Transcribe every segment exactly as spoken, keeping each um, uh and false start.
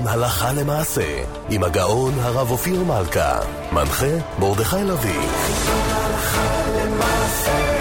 הלכה למעשה עם הגאון הרב אופיר מלכה, מנחה מרדכי לוי. הלכה למעשה.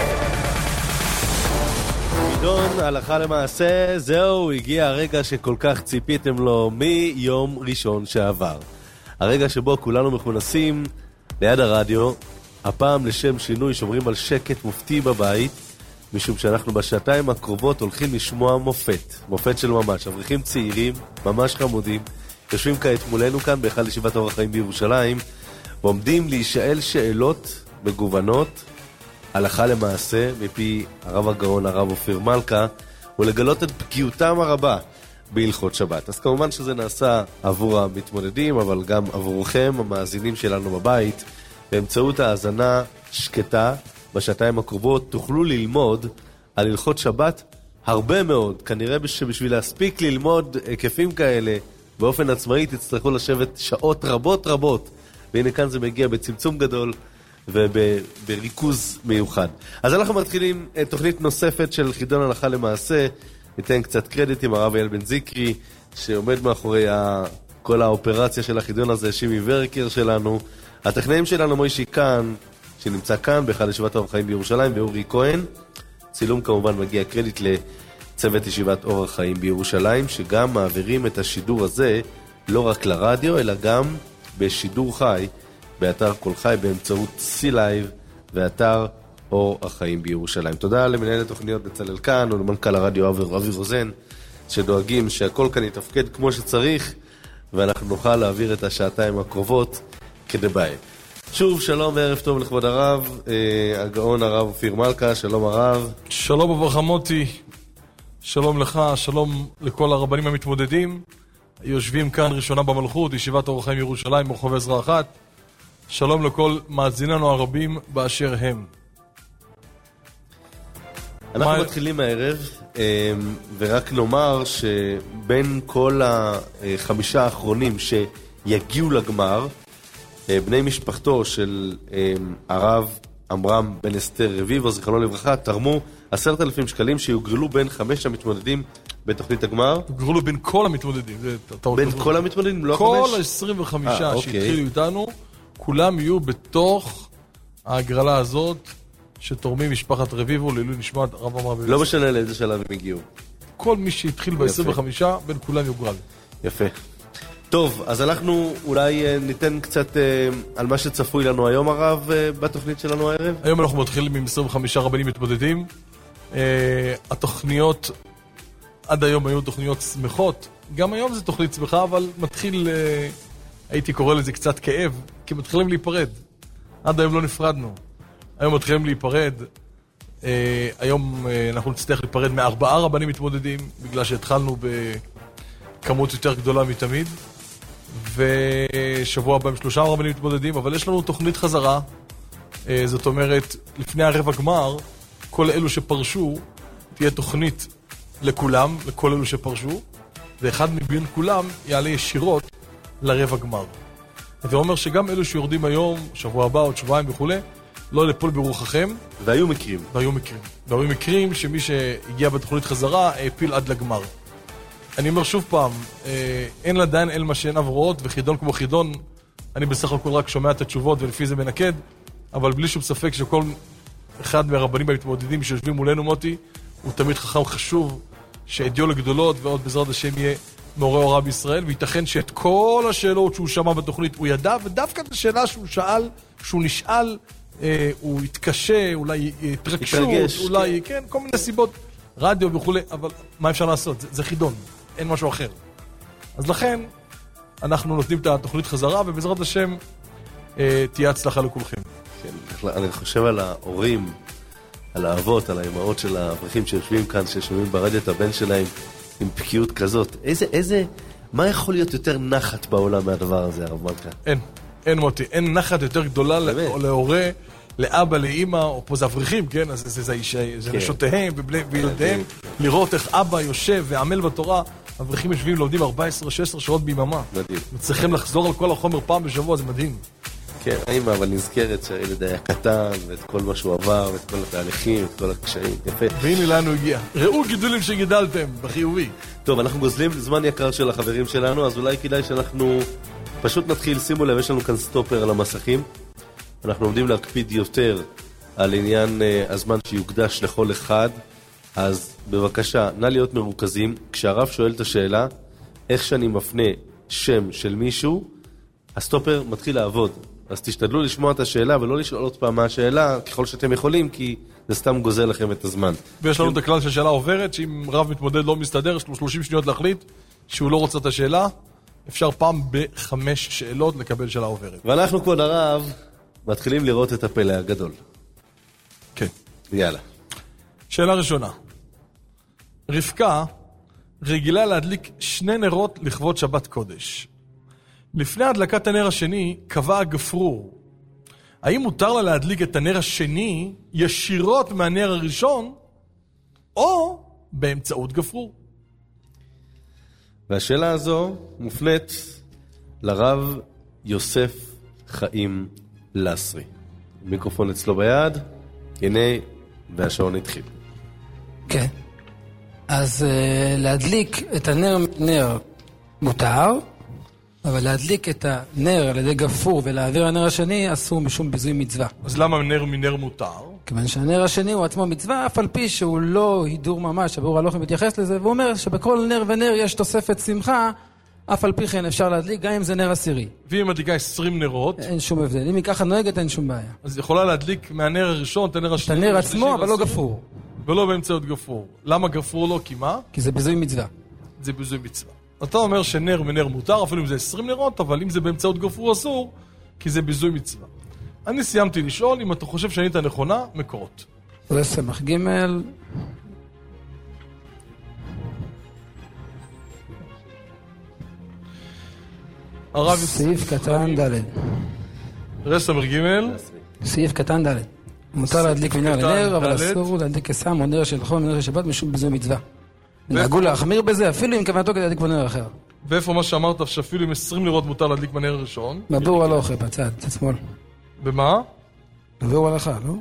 חידון הלכה למעשה, זהו, הגיע הרגע שכל כך ציפיתם לו מיום ראשון שעבר. הרגע שבו כולנו מכונסים ליד הרדיו, הפעם לשם שינוי שומרים על שקט מופתי בבית, משום שאנחנו בשעתיים הקרובות הולכים לשמוע מופת, מופת של ממש, אברכים צעירים, ממש חמודים, יושבים כעת מולנו כאן באחד ישיבת אור החיים בירושלים, ועומדים להישאל שאלות מגוונות, הלכה למעשה, מפי הרב הגאון הרב אופיר מלכה, ולגלות את פגיעותם הרבה בהלכות שבת. אז כמובן שזה נעשה עבור המתמודדים, אבל גם עבורכם, המאזינים שלנו בבית, באמצעות האזנה שקטה, בשעתיים הקרובות תוכלו ללמוד על הלכות שבת הרבה מאוד. כנראה שבשביל להספיק ללמוד היקפים כאלה באופן עצמאי תצטרכו לשבת שעות רבות רבות, והנה כאן זה מגיע בצמצום גדול ובריכוז מיוחד. אז אנחנו מתחילים תוכנית נוספת של חידון הלכה למעשה. ניתן קצת קרדיט עם הרב אייל בן זיקרי שעומד מאחורי כל האופרציה של החידון הזה, שימי ורקר שלנו, הטכנאים שלנו מוישי כאן שנמצא כאן באחד ישיבת אור החיים בירושלים, ואורי כהן. צילום כמובן מגיע קרדיט לצוות ישיבת אור החיים בירושלים, שגם מעבירים את השידור הזה לא רק לרדיו, אלא גם בשידור חי, באתר כל חי, באמצעות סי-לייב ואתר אור החיים בירושלים. תודה למנהל התוכניות בצלאל כאן, ולמנכ"ל הרדיו אבי רוזן, שדואגים שהכל כאן יתפקד כמו שצריך, ואנחנו נוכל להעביר את השעתיים הקרובות כדבעי. שוב, שלום וערב טוב לכבוד הרב, אה, הגאון הרב אופיר מלכה, שלום הרב. שלום וברכה מוטי, שלום לך, שלום לכל הרבנים המתמודדים, יושבים כאן ראשונה במלכות, ישיבת אור החיים ירושלים, ברחוב עזרא אחת. שלום לכל מאזיננו הרבים באשר הם. אנחנו מה... מתחילים הערב, אה, ורק נאמר שבין כל החמישה האחרונים שיגיעו לגמר, בני משפחתו של הרב אמרם בן אסתר רביבו, זיכרונו לברכה, תרמו עשרת אלפים שקלים שיוגרלו בין חמש המתמודדים בתוכנית הגמר. יוגרלו בין כל המתמודדים. בין כל המתמודדים? לא כל חמש? ה-עשרים וחמישה שהתחילו איתנו, כולם יהיו בתוך ההגרלה הזאת שתורמים משפחת רביבו לעילוי נשמת הרב אמרם בן אסתר. לא משנה לאיזה שלב הם הגיעו. כל מי שהתחיל ב-עשרים וחמישה, בין כולם יוגרל. יפה. טוב, אז אנחנו אולי ניתן קצת על מה שצפוי לנו היום הרב בתוכנית שלנו הערב. היום אנחנו מתחילים עם עשרים וחמישה רבנים מתמודדים. התוכניות עד היום היו תוכניות שמחות. גם היום זה תוכנית שמחה, אבל מתחיל, הייתי קורא לזה קצת כאב, כי מתחילים להיפרד. עד היום לא נפרדנו. היום מתחילים להיפרד. היום אנחנו נצטרך להיפרד מארבעה רבנים מתמודדים, בגלל שהתחלנו בכמות יותר גדולה מתמיד. ושבוע הבא עם שלושה רבנים מתמודדים, אבל יש לנו תוכנית חזרה. זאת אומרת, לפני הרבע גמר, כל אלו שפרשו, תהיה תוכנית לכולם, לכל אלו שפרשו, ואחד מבין כולם יעלה ישירות לרבע גמר. זה אומר שגם אלו שיורדים היום, שבוע הבא, עוד שבועיים וכו', לא לפול ברוחכם. והיו מקרים. והיו מקרים. והיו מקרים שמי שהגיע בתוכנית חזרה, הפיל עד לגמר. אני אומר שוב פעם, אין לדין אל מה שאין עברות, וחידון כמו חידון, אני בסך הכל רק שומע את התשובות ולפי זה מנקד, אבל בלי שום ספק שכל אחד מהרבנים המתמודדים שיושבים מולנו מוטי, הוא תמיד חכם חשוב, שהדיו לגדולות ועוד בעזרת השם יהיה מעורר הוראה בישראל, וייתכן שאת כל השאלות שהוא שמע בתוכנית הוא ידע, ודווקא את השאלה שהוא שאל, שהוא נשאל, הוא יתקשה, אולי יתרגשות, אולי, כן, כל מיני סיבות, רדיו וכו', אבל מה אפשר לעשות? זה, זה חידון. אין משהו אחר. אז לכן, אנחנו נותנים את התוכנית חזרה, ובעזרת השם אה, תהיה הצלחה לכולכם. כן, אני חושב על ההורים, על האבות, על האמהות של האברכים שיושבים כאן, ששומעים ברדיו את הבן שלהם עם פקיעות כזאת. איזה, איזה, מה יכול להיות יותר נחת בעולם מהדבר הזה, הרב מלכה? אין, אין מוטי. אין נחת יותר גדולה להורה, לאבא, לאמא, או פה זה אברכים, כן? אז זה, זה, זה, זה כן. נשותיהם וילדיהם, לראות איך אבא יושב ועמל בתורה. אברכים יושבים, לומדים ארבע עשרה שש עשרה שעות ביממה. מדהים. וצריכים לחזור על כל החומר פעם בשבוע, זה מדהים. כן, האמא אבל נזכרת שהילד היה קטן, ואת כל מה שהוא עבר, ואת כל התהליכים, ואת כל הקשיים, יפה. והנה לאן הוא הגיע. ראו גידולים שגידלתם, בחיובי. טוב, אנחנו גוזלים זמן יקר של החברים שלנו, אז אולי כדאי שאנחנו פשוט נתחיל, שימו לב, יש לנו כאן סטופר על המסכים. אנחנו עומדים להקפיד יותר על עניין uh, הזמן שיוקדש לכל אחד, אז בבקשה, נא להיות מרוכזים. כשהרב שואל את השאלה, איך שאני מפנה שם של מישהו, הסטופר מתחיל לעבוד. אז תשתדלו לשמוע את השאלה ולא לשאול עוד פעם מה השאלה, ככל שאתם יכולים, כי זה סתם גוזל לכם את הזמן. ויש לנו את הכלל שהשאלה עוברת, שאם רב מתמודד לא מסתדר, יש לו שלושים שניות להחליט שהוא לא רוצה את השאלה, אפשר פעם בחמש שאלות לקבל שאלה עוברת. ואנחנו, כבוד הרב, מתחילים לראות את הפלא הגדול. כן. יאללה. שאלה ראשונה. רבקה רגילה להדליק שני נרות לכבוד שבת קודש. לפני הדלקת הנר השני קבע הגפרור. האם מותר לה להדליק את הנר השני ישירות מהנר הראשון, או באמצעות גפרור? והשאלה הזו מופנית לרב יוסף חיים לסרי. מיקרופון אצלו ביד, הנה, והשעון התחיל. כן. אז uh, להדליק את הנר נר מותר, אבל להדליק את הנר על ידי גפרור ולהעביר הנר השני אסור משום ביזוי מצווה. אז למה נר מנר מותר? כיוון שהנר השני הוא עצמו מצווה, אף על פי שהוא לא הידור ממש, הביאור הלוחם מתייחס לזה, והוא אומר שבכל נר ונר יש תוספת שמחה, אף על פי כן אפשר להדליק, גם אם זה נר עשירי. ואם מדליקה עשרים נרות? אין שום הבדל. אם היא ככה נוהגת, אין שום בעיה. אז יכולה להדליק מהנר הראשון את הנר השני? את הנר עצמו, אבל לא גפרור. ולא באמצעות גפרור. למה גפרור לא? כי מה? כי זה ביזוי מצווה. זה ביזוי מצווה. אתה אומר שנר מנר מותר, אפילו אם זה עשרים נרות, אבל אם זה באמצעות גפרור אסור, כי זה ביזוי מצווה. אני סיימתי לשאול, אם אתה חושב שאני את הנכונה, מקורות. זה סמך ג' הרב סעיף קטן ד'. רסמר ג' סעיף קטן ד'. מותר להדליק מנר לנר, אבל אסור להדליק כסם או נר של חול מנר של שבת משום ביזוי מצווה. נהגו להחמיר בזה, אפילו אם כוונתו כדי להדליק בנר אחר. ואיפה מה שאמרת, שאפילו עם עשרים נרות מותר להדליק בנר הראשון? בביאור הלוכה, בצד, צד שמאל. במה? בביאור הלכה, לא?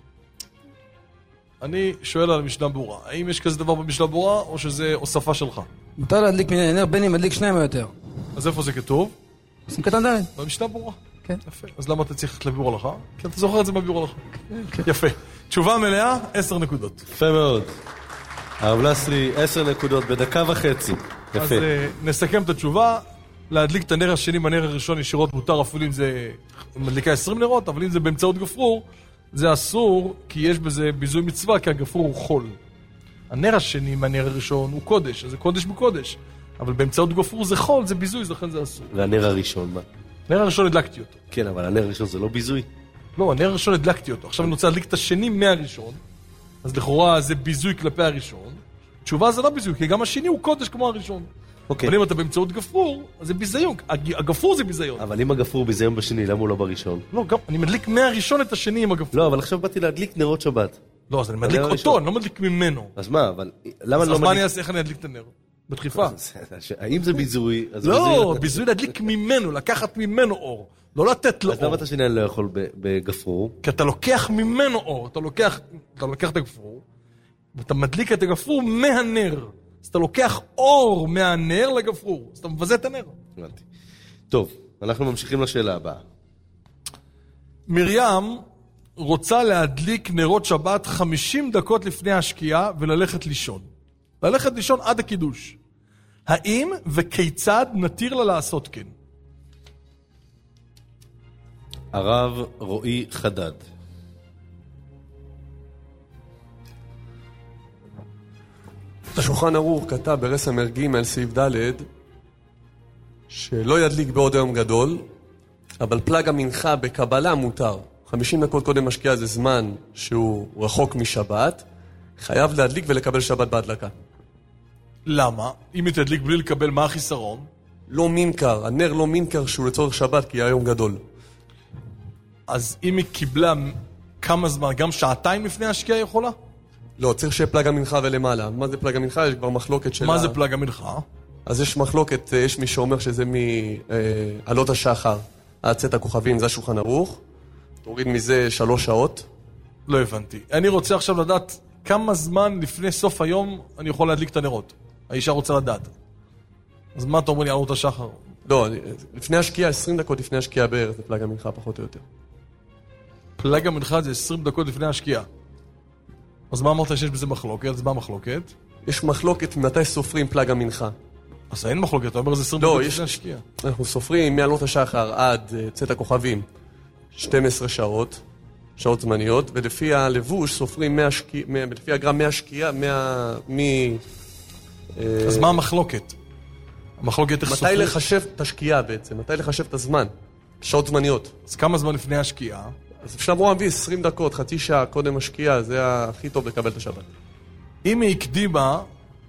אני שואל על המשנה ברורה. האם יש כזה דבר במשנה ברורה, או שזה הוספה שלך? מותר להדליק מנר לנר, בין אם מדליק שניים או יותר. אז איפה זה כתוב? סעיף קטן ד'. במשנה ברורה. כן. יפה. אז למה אתה צריך לביאור הלכה? כי אתה זוכר את זה בביאור הלכה. יפה. תשובה מלאה, עשר נקודות. יפה מאוד. הרב לסרי, עשר נקודות בדקה וחצי. יפה. אז נסכם את התשובה. להדליק את הנר השני בנר הראשון ישירות מותר, אפילו אם זה מדליקה עשרים נרות, אבל אם זה באמצעות גפרור, זה אסור, כי יש בזה ביזוי מצווה, כי הגפרור הוא חול. הנר השני מהנר הראשון הוא קודש, אז זה קודש בקודש. אבל באמצעות גפרור זה חול, זה ביזוי, לכן זה אסור. והנר הראשון, מה? הנר הראשון הדלקתי אותו. כן, אבל הנר הראשון זה לא ביזוי? לא, הנר הראשון הדלקתי אותו. עכשיו אני רוצה להדליק את השני מהראשון, אז לכאורה זה ביזוי כלפי הראשון. תשובה זה לא ביזוי, כי גם השני הוא קודש כמו הראשון. אוקיי. אבל אם אתה באמצעות גפרור, אז זה ביזיון. הגפרור זה ביזיון. אבל אם הגפרור ביזיון בשני, למה הוא לא בראשון? לא, גם, אני מדליק מהראשון את השני עם הגפרור. לא, אבל עכשיו באתי להדליק נרות שבת. לא, אז אני מדליק אותו, אני לא מדליק ממנו. אז מה, אבל למה אז לא מה מדליק? אני אעשה, איך אני אדליק את הנר? בדחיפה. האם זה ביזוי? לא, ביזוי להדליק ממנו, לקחת ממנו אור. לא לתת לו אז למה אור. אתה שני לא יכול בגפרור? כי אתה לוקח ממנו אור, אתה לוקח, אתה לוקח את הגפרור, ואתה מדליק את הגפרור מהנר. אז אתה לוקח אור מהנר לגפרור, אז אתה מבזה את הנר. הבנתי. טוב, אנחנו ממשיכים לשאלה הבאה. מרים רוצה להדליק נרות שבת חמישים דקות לפני השקיעה וללכת לישון. ללכת לישון עד הקידוש. האם וכיצד נתיר לה לעשות כן? הרב רועי חדד. השולחן ערוך כתב ברסמר ג' סעיף ד' שלא ידליק בעוד היום גדול, אבל פלג המנחה בקבלה מותר. חמישים דקות קודם משקיעה זה זמן שהוא רחוק משבת, חייב להדליק ולקבל שבת בהדלקה. למה? אם היא תדליק בלי לקבל, מה החיסרון? לא מינקר, הנר לא מינקר שהוא לצורך שבת כי היום גדול. אז אם היא קיבלה כמה זמן, גם שעתיים לפני השקיעה יכולה? לא, צריך שיהיה פלג המנחה ולמעלה. מה זה פלג המנחה? יש כבר מחלוקת שלה. מה זה פלג המנחה? אז יש מחלוקת, יש מי שאומר שזה מעלות השחר, עד צאת הכוכבים, זה השולחן ערוך. תוריד מזה שלוש שעות. לא הבנתי. אני רוצה עכשיו לדעת כמה זמן לפני סוף היום אני יכול להדליק את הנרות. האישה רוצה לדעת. אז מה אתה אומר לי על עלות השחר? לא, לפני השקיעה, עשרים דקות לפני השקיעה בערך, זה פלג המנחה פחות או יותר. פלג המנחה זה עשרים דקות לפני השקיעה. אז מה אמרת שיש בזה מחלוקת? אז מה המחלוקת? יש מחלוקת מתי סופרים פלג המנחה. אז אין מחלוקת, אתה אומר זה עשרים לא, דקות יש... לפני השקיעה. אנחנו סופרים מעלות השחר עד uh, צאת הכוכבים שתים עשרה שעות, שעות זמניות, ולפי הלבוש סופרים מהשקיע, מה, לפי הגרם מהשקיעה, מה... מ... אז מה המחלוקת? המחלוקת איך סופרים? מתי לחשב את השקיעה בעצם? מתי לחשב את הזמן? שעות זמניות. אז כמה זמן לפני השקיעה? אז אפשר אמרו להביא עשרים דקות, חצי שעה קודם השקיעה, זה הכי טוב לקבל את השבת. אם היא הקדימה,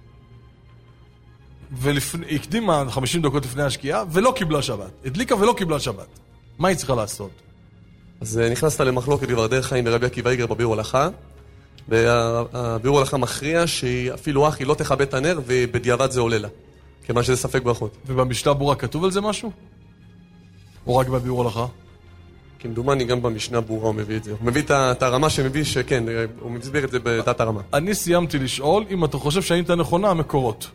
והיא הקדימה חמישים דקות לפני השקיעה, ולא קיבלה שבת. הדליקה ולא קיבלה שבת. מה היא צריכה לעשות? אז נכנסת למחלוקת כבר דרך חיים ברבי עקיבא איגר בביאור הלכה, והביאור הלכה מכריע שאפילו אח היא לא תכבד את הנר, ובדיעבד זה עולה לה. כיוון שזה ספק ברכות. ובמשנה ברורה כתוב על זה משהו? או רק בביאור הלכה? כמדומני גם במשנה ברורה הוא מביא את זה. הוא מביא את הרמה שמביא שכן, הוא מסביר את זה בדת הרמה. אני סיימתי לשאול אם אתה חושב שהאם אתה נכונה המקורות.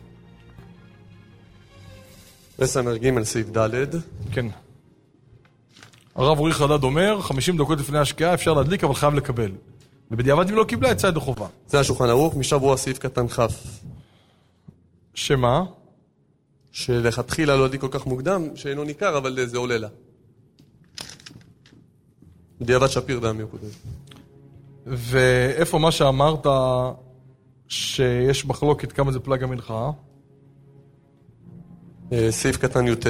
רס"ג סעיף ד'. כן. הרב אורי חדד אומר, חמישים דקות לפני השקיעה אפשר להדליק אבל חייב לקבל. ובדיעבד אם לא קיבלה יצא ידי חובה. זה השולחן ערוך, משנה ברורה סעיף קטן כ'. שמה? שלכתחילה לא להדליק כל כך מוקדם, שאינו ניכר, אבל זה עולה לה. בדיעבד שפיר דם יקודם. ואיפה מה שאמרת שיש מחלוקת כמה זה פלג המנחה? סעיף קטן י"ט.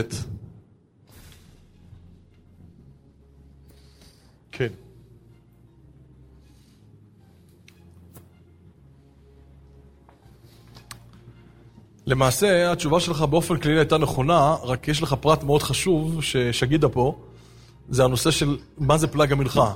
כן. למעשה, התשובה שלך באופן כללי הייתה נכונה, רק יש לך פרט מאוד חשוב ששגית פה, זה הנושא של מה זה פלג המנחה.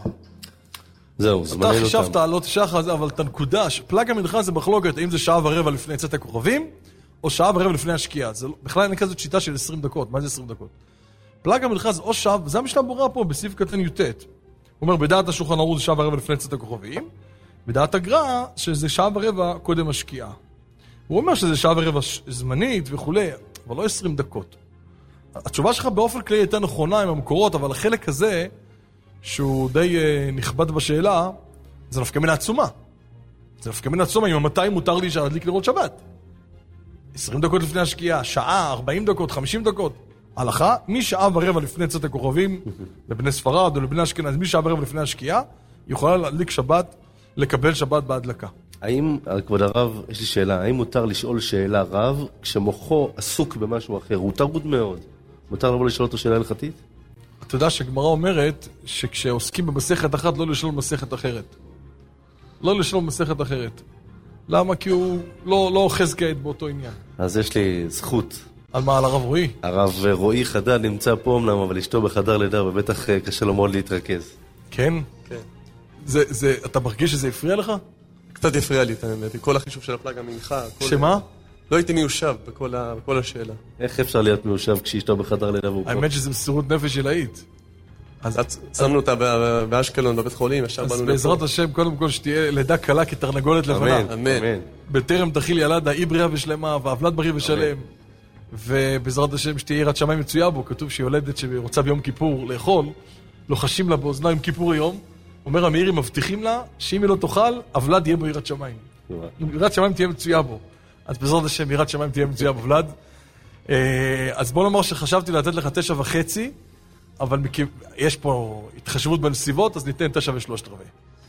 זהו, זמננו אותם. אתה חישבת על עוד שחר הזה, אבל אתה נקודה, פלג המנחה זה מחלוקת, האם זה שעה ורבע לפני צאת הכוכבים, או שעה ורבע לפני השקיעה. זה, בכלל אין כזאת שיטה של עשרים דקות, מה זה עשרים דקות? פלג המנחה זה או שעה, זה המשנה ברורה פה בסעיף קטן י"ט. הוא אומר, בדעת השולחן ערוך זה שעה ורבע לפני צאת הכוכבים, בדעת הגר"א שזה שעה ורבע קודם השקיעה. הוא אומר שזה שעה ורבע זמנית וכולי, אבל לא עשרים דקות. התשובה שלך באופן כללי הייתה נכונה עם המקורות, אבל החלק הזה, שהוא די uh, נכבד בשאלה, זה נפקא מן העצומה. זה נפקא מן העצומה, אם מתי מותר לי להדליק נרות שבת. עשרים דקות לפני השקיעה, שעה, ארבעים דקות, חמישים דקות. הלכה, משעה ורבע לפני צאת הכוכבים, לבני ספרד או לבני אשכנז, משעה ורבע לפני השקיעה, יכולה להדליק שבת, לקבל שבת בהדלקה. האם, כבוד הרב, יש לי שאלה, האם מותר לשאול שאלה רב כשמוחו עסוק במשהו אחר? הוא טרוד מאוד. מותר לבוא לשאול אותו שאלה הלכתית? אתה יודע שהגמרא אומרת שכשעוסקים במסכת אחת לא לשאול מסכת אחרת. לא לשאול מסכת אחרת. למה? כי הוא לא, לא אוחז כעת באותו עניין. אז יש לי זכות. על מה? על הרב רועי? הרב רועי חדד נמצא פה אמנם, אבל אשתו בחדר לידה, ובטח קשה לו מאוד להתרכז. כן? כן. זה, זה, אתה מרגיש שזה הפריע לך? קצת הפריע לי את האמת, כל החישוב של הפלג המנחה. שמה? לא הייתי מיושב בכל, ה... בכל השאלה. איך אפשר להיות מיושב כשאשתו בחדר לידה והוא פה? האמת שזה מסירות נפש עילאית. אז שמנו אותה באשקלון, בבית חולים, ישר באנו לפה. אז לפה. בעזרת השם, קודם כל שתהיה לידה קלה כתרנגולת לבנה. אמן, אמן. בטרם תחיל ילדה, אי בריאה ושלמה, והבלד בריא ושלם. ובעזרת השם שתהיה יראת שמיים מצויה בו, כתוב שיולדת שרוצה ביום כיפור לאכול, לוחשים לה באוזניים כיפור היום, אומר המאירים, מבטיחים לה שאם היא לא תאכל, הבלד יהיה בו יראת שמיים. יראת שמיים תהיה מצויה בו. אז בעזרת השם יראת שמיים תהיה מצויה בו, ולד. אז בוא נאמר שחשבתי לתת לך תשע וחצי, אבל יש פה התחשבות בנסיבות, אז ניתן תשע ושלושת רבעי.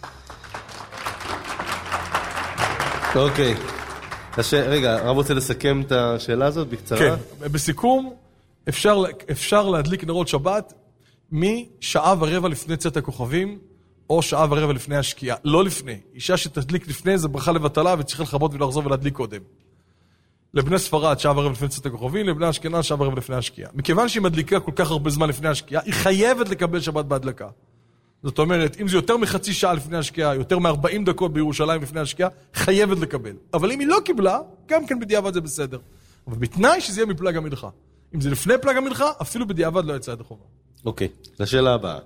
אוקיי. רגע, הרב רוצה לסכם את השאלה הזאת בקצרה? כן, בסיכום, אפשר, אפשר להדליק נרות שבת משעה ורבע לפני צאת הכוכבים, או שעה ורבע לפני השקיעה. לא לפני. אישה שתדליק לפני זה ברכה לבטלה, וצריכה לחבות ולחזור ולהדליק קודם. לבני ספרד, שעה ורבע לפני צאת הכוכבים, לבני אשכנז, שעה ורבע לפני השקיעה. מכיוון שהיא מדליקה כל כך הרבה זמן לפני השקיעה, היא חייבת לקבל שבת בהדלקה. זאת אומרת, אם זה יותר מחצי שעה לפני השקיעה, יותר מ-ארבעים דקות בירושלים לפני השקיעה, חייבת לקבל. אבל אם היא לא קיבלה, גם כן בדיעבד זה בסדר. אבל בתנאי שזה יהיה מפלג המנחה. אם זה לפני פלג המנחה, אפילו בדיעבד לא יצא ידי חובה. אוקיי, לשאלה הבאה.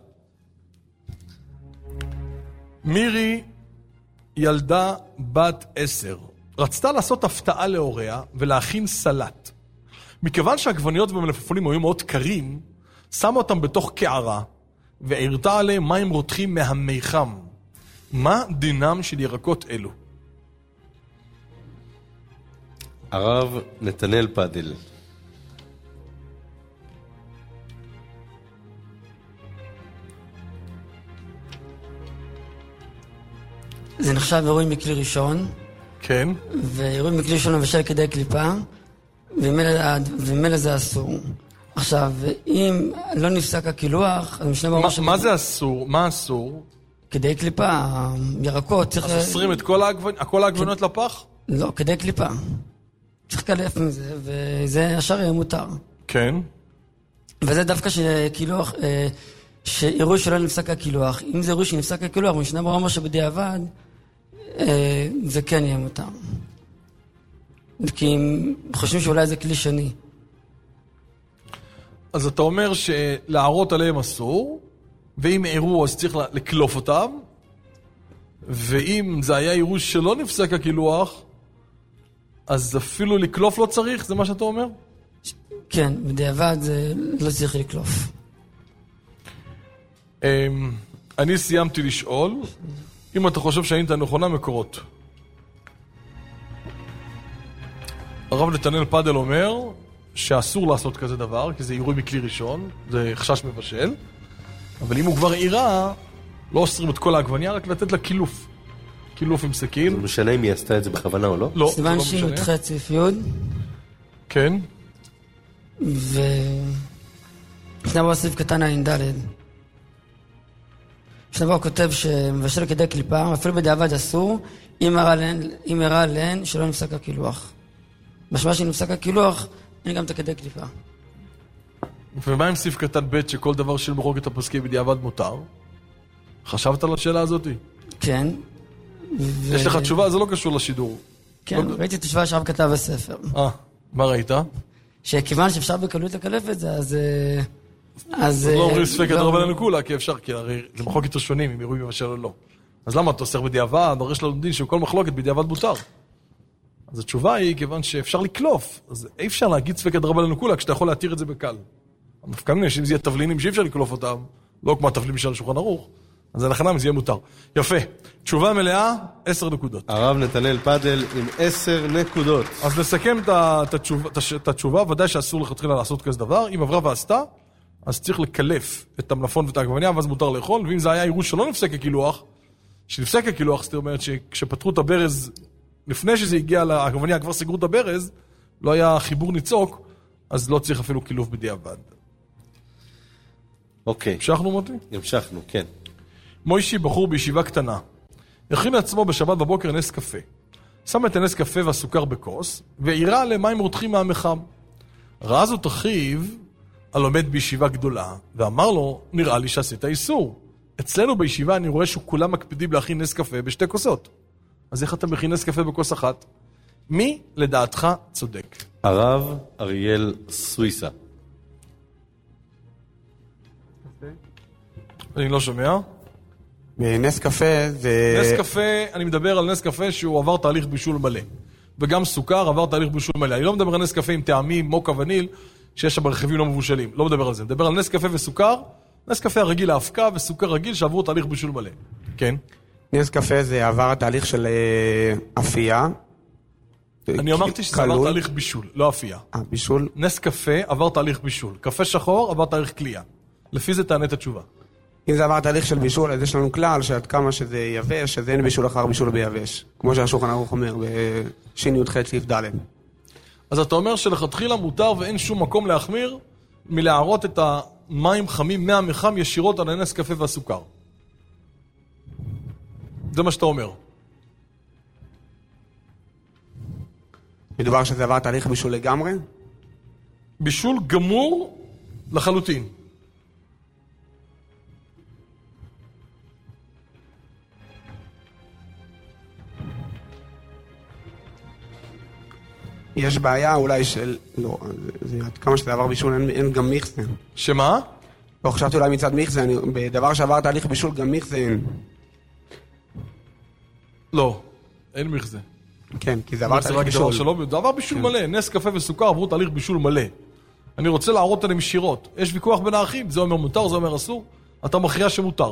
מירי ילדה בת עשר. רצתה לעשות הפתעה להוריה ולהכין סלט. מכיוון שהעגבניות והמלפפונים היו מאוד קרים, שמה אותם בתוך קערה והערתה עליהם מים רותחים מהמיחם. מה דינם של ירקות אלו? הרב נתנאל פאדל. זה נחשב אירוע מכלי ראשון. כן. ואירוע מכלי ראשון מבשל כדי קליפה, ומילא זה אסור. עכשיו, אם לא נפסק הקילוח, אז משנה ברור ש... מה זה אסור? מה אסור? כדי קליפה, ירקות צריך... אז אוסרים את כל העגבניות לפח? לא, כדי קליפה. צריך לקלף מזה, וזה ישר יהיה מותר. כן. וזה דווקא שקילוח, שאירוע שלא נפסק הקילוח. אם זה אירוע שנפסק הקילוח, משנה ברור שבדיעבד, זה כן יהיה מותר. כי הם חושבים שאולי זה כלי שני. אז אתה אומר שלהערות עליהם אסור, ואם אירוע אז צריך לקלוף אותם, ואם זה היה אירוע שלא נפסק הקילוח, אז אפילו לקלוף לא צריך, זה מה שאתה אומר? כן, בדיעבד זה לא צריך לקלוף. אני סיימתי לשאול, אם אתה חושב שהיית נכונה, מקורות. הרב נתנאל פאדל אומר שאסור לעשות כזה דבר, כי זה אירוע מכלי ראשון, זה חשש מבשל, אבל אם הוא כבר עירה, לא אוסרים את כל העגבניה, רק לתת לה קילוף. קילוף עם סכין. זה משנה אם היא עשתה את זה בכוונה או לא? לא, סימן שי"ח סעיף י'. כן. ו... לפני בו סעיף קטן ע"ד. לפני בו כותב שמבשל כדי קליפה, אפילו בדיעבד אסור, אם הראה להן שלא נפסק הקילוח. משמע שנפסק הקילוח, אין גם את כדי קליפה. ומה עם סעיף קטן ב' שכל דבר של מחלוקת הפוסקים בדיעבד מותר? חשבת על השאלה הזאת? כן. ו... יש לך תשובה? זה לא קשור לשידור. כן, לא... ראיתי תשובה שהרב כתב בספר. אה, מה ראית? שכיוון שאפשר בקלות לקלף את זה, אז... אז... אז לא אומרים ספק את רבנן לכולה, כי אפשר, כי הרי זה מחלוקת ראשונים, אם אירועים מבשל או לא. אז למה אתה אוסר בדיעבד? הרי יש לנו דין שכל מחלוקת בדיעבד מותר. אז התשובה היא, כיוון שאפשר לקלוף, אז אי אפשר להגיד ספק את רבנן לכולה, כשאתה יכול להתיר את זה בקל. המפקמים, שאם זה יהיה תבלינים שאי אפשר לקלוף אותם, לא כמו התבלינים של השולחן ערוך, אז זה נכנם, זה יהיה מותר. יפה. תשובה מלאה, עשר נקודות. הרב נתנאל פאדל עם עשר נקודות. אז נסכם את התשובה, את התשובה, ודאי שאסור לכתחילה לעשות כזה דבר. אם עברה ועשתה, אז צריך לקלף את המלפון ואת העגבניה, ואז מותר לאכול. ואם זה היה אירוע שלא נפסק הקילוח, שנפסק הקילוח, זאת אומרת שכשפתחו את הברז, לפני שזה הגיע לעגבניה, כבר סגרו את הברז, לא היה חיבור ניצוק, אז לא צריך אפילו קילוף בדיעבד. אוקיי. המשכנו מוטי? המשכנו, כן. מוישי, בחור בישיבה קטנה, הכין לעצמו בשבת בבוקר נס קפה. שם את הנס קפה והסוכר בכוס, ועירה למים רותחים מהמחם. ראה זאת אחיו, הלומד בישיבה גדולה, ואמר לו, נראה לי שעשית איסור. אצלנו בישיבה אני רואה שכולם מקפידים להכין נס קפה בשתי כוסות. אז איך אתה מכין נס קפה בכוס אחת? מי לדעתך צודק? הרב אריאל סוויסה. אני לא שומע. נס קפה זה... נס קפה, אני מדבר על נס קפה שהוא עבר תהליך בישול מלא. וגם סוכר עבר תהליך בישול מלא. אני לא מדבר על נס קפה עם טעמים, מוקה וניל, שיש שם רכיבים לא מבושלים. לא מדבר על זה. מדבר על נס קפה וסוכר, נס קפה הרגיל להפקה וסוכר רגיל שעברו תהליך בישול מלא. כן? נס קפה זה עבר תהליך של אפייה. אני אמרתי שזה עבר תהליך בישול, לא אפייה. אה, בישול? נס קפה עבר תהליך בישול. קפה שחור עבר תהליך קלייה. לפי זה תענה את התשובה. אם זה עבר תהליך של בישול, אז יש לנו כלל שעד כמה שזה יבש, אז אין בישול אחר בישול ביבש. כמו שהשולחן ערוך אומר, בש"י ח' סעיף ד'. אז אתה אומר שלכתחילה מותר ואין שום מקום להחמיר מלהערות את המים חמים מהמחם ישירות על הנס קפה והסוכר. זה מה שאתה אומר. מדובר שזה עבר תהליך בישול לגמרי? בישול גמור לחלוטין. יש בעיה אולי של... לא, זה, עד כמה שזה עבר בישול אין, אין גם מיכסה. שמה? לא, חשבתי אולי מצד מיכזה, אני, בדבר שעבר תהליך בישול גם מיכזה אין. לא, אין מכזה. כן, כי זה עבר תהליך בישול. זה עבר בישול מלא, נס קפה וסוכר עברו תהליך בישול מלא. אני רוצה להראות עליהם ישירות. יש ויכוח בין האחים, זה אומר מותר, זה אומר אסור. אתה מכריע שמותר.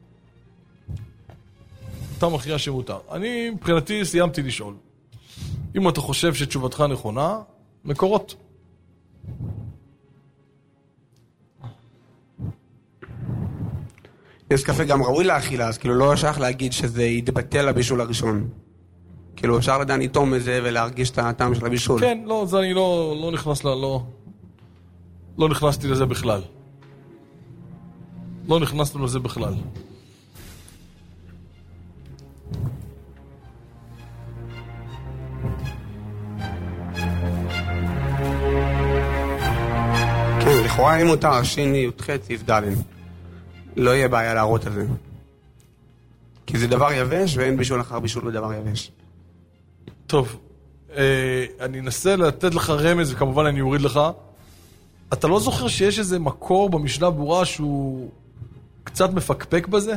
אתה מכריע שמותר. אני, מבחינתי, סיימתי לשאול. אם אתה חושב שתשובתך נכונה, מקורות. נס קפה גם ראוי לאכילה, אז כאילו לא שייך להגיד שזה יתבטל לבישול הראשון. כאילו אפשר לדעת איתום מזה ולהרגיש את הטעם של הבישול. כן, לא, זה אני לא, לא נכנס ל... לא, לא נכנסתי לזה בכלל. לא נכנסנו לזה בכלל. כן, לכאורה אם מותר, שיני, י"ח, סעיף ד' לא יהיה בעיה להראות על זה. כי זה דבר יבש ואין בישול אחר בישול בדבר יבש. טוב, אה, אני אנסה לתת לך רמז וכמובן אני אוריד לך. אתה לא זוכר שיש איזה מקור במשנה ברורה שהוא קצת מפקפק בזה?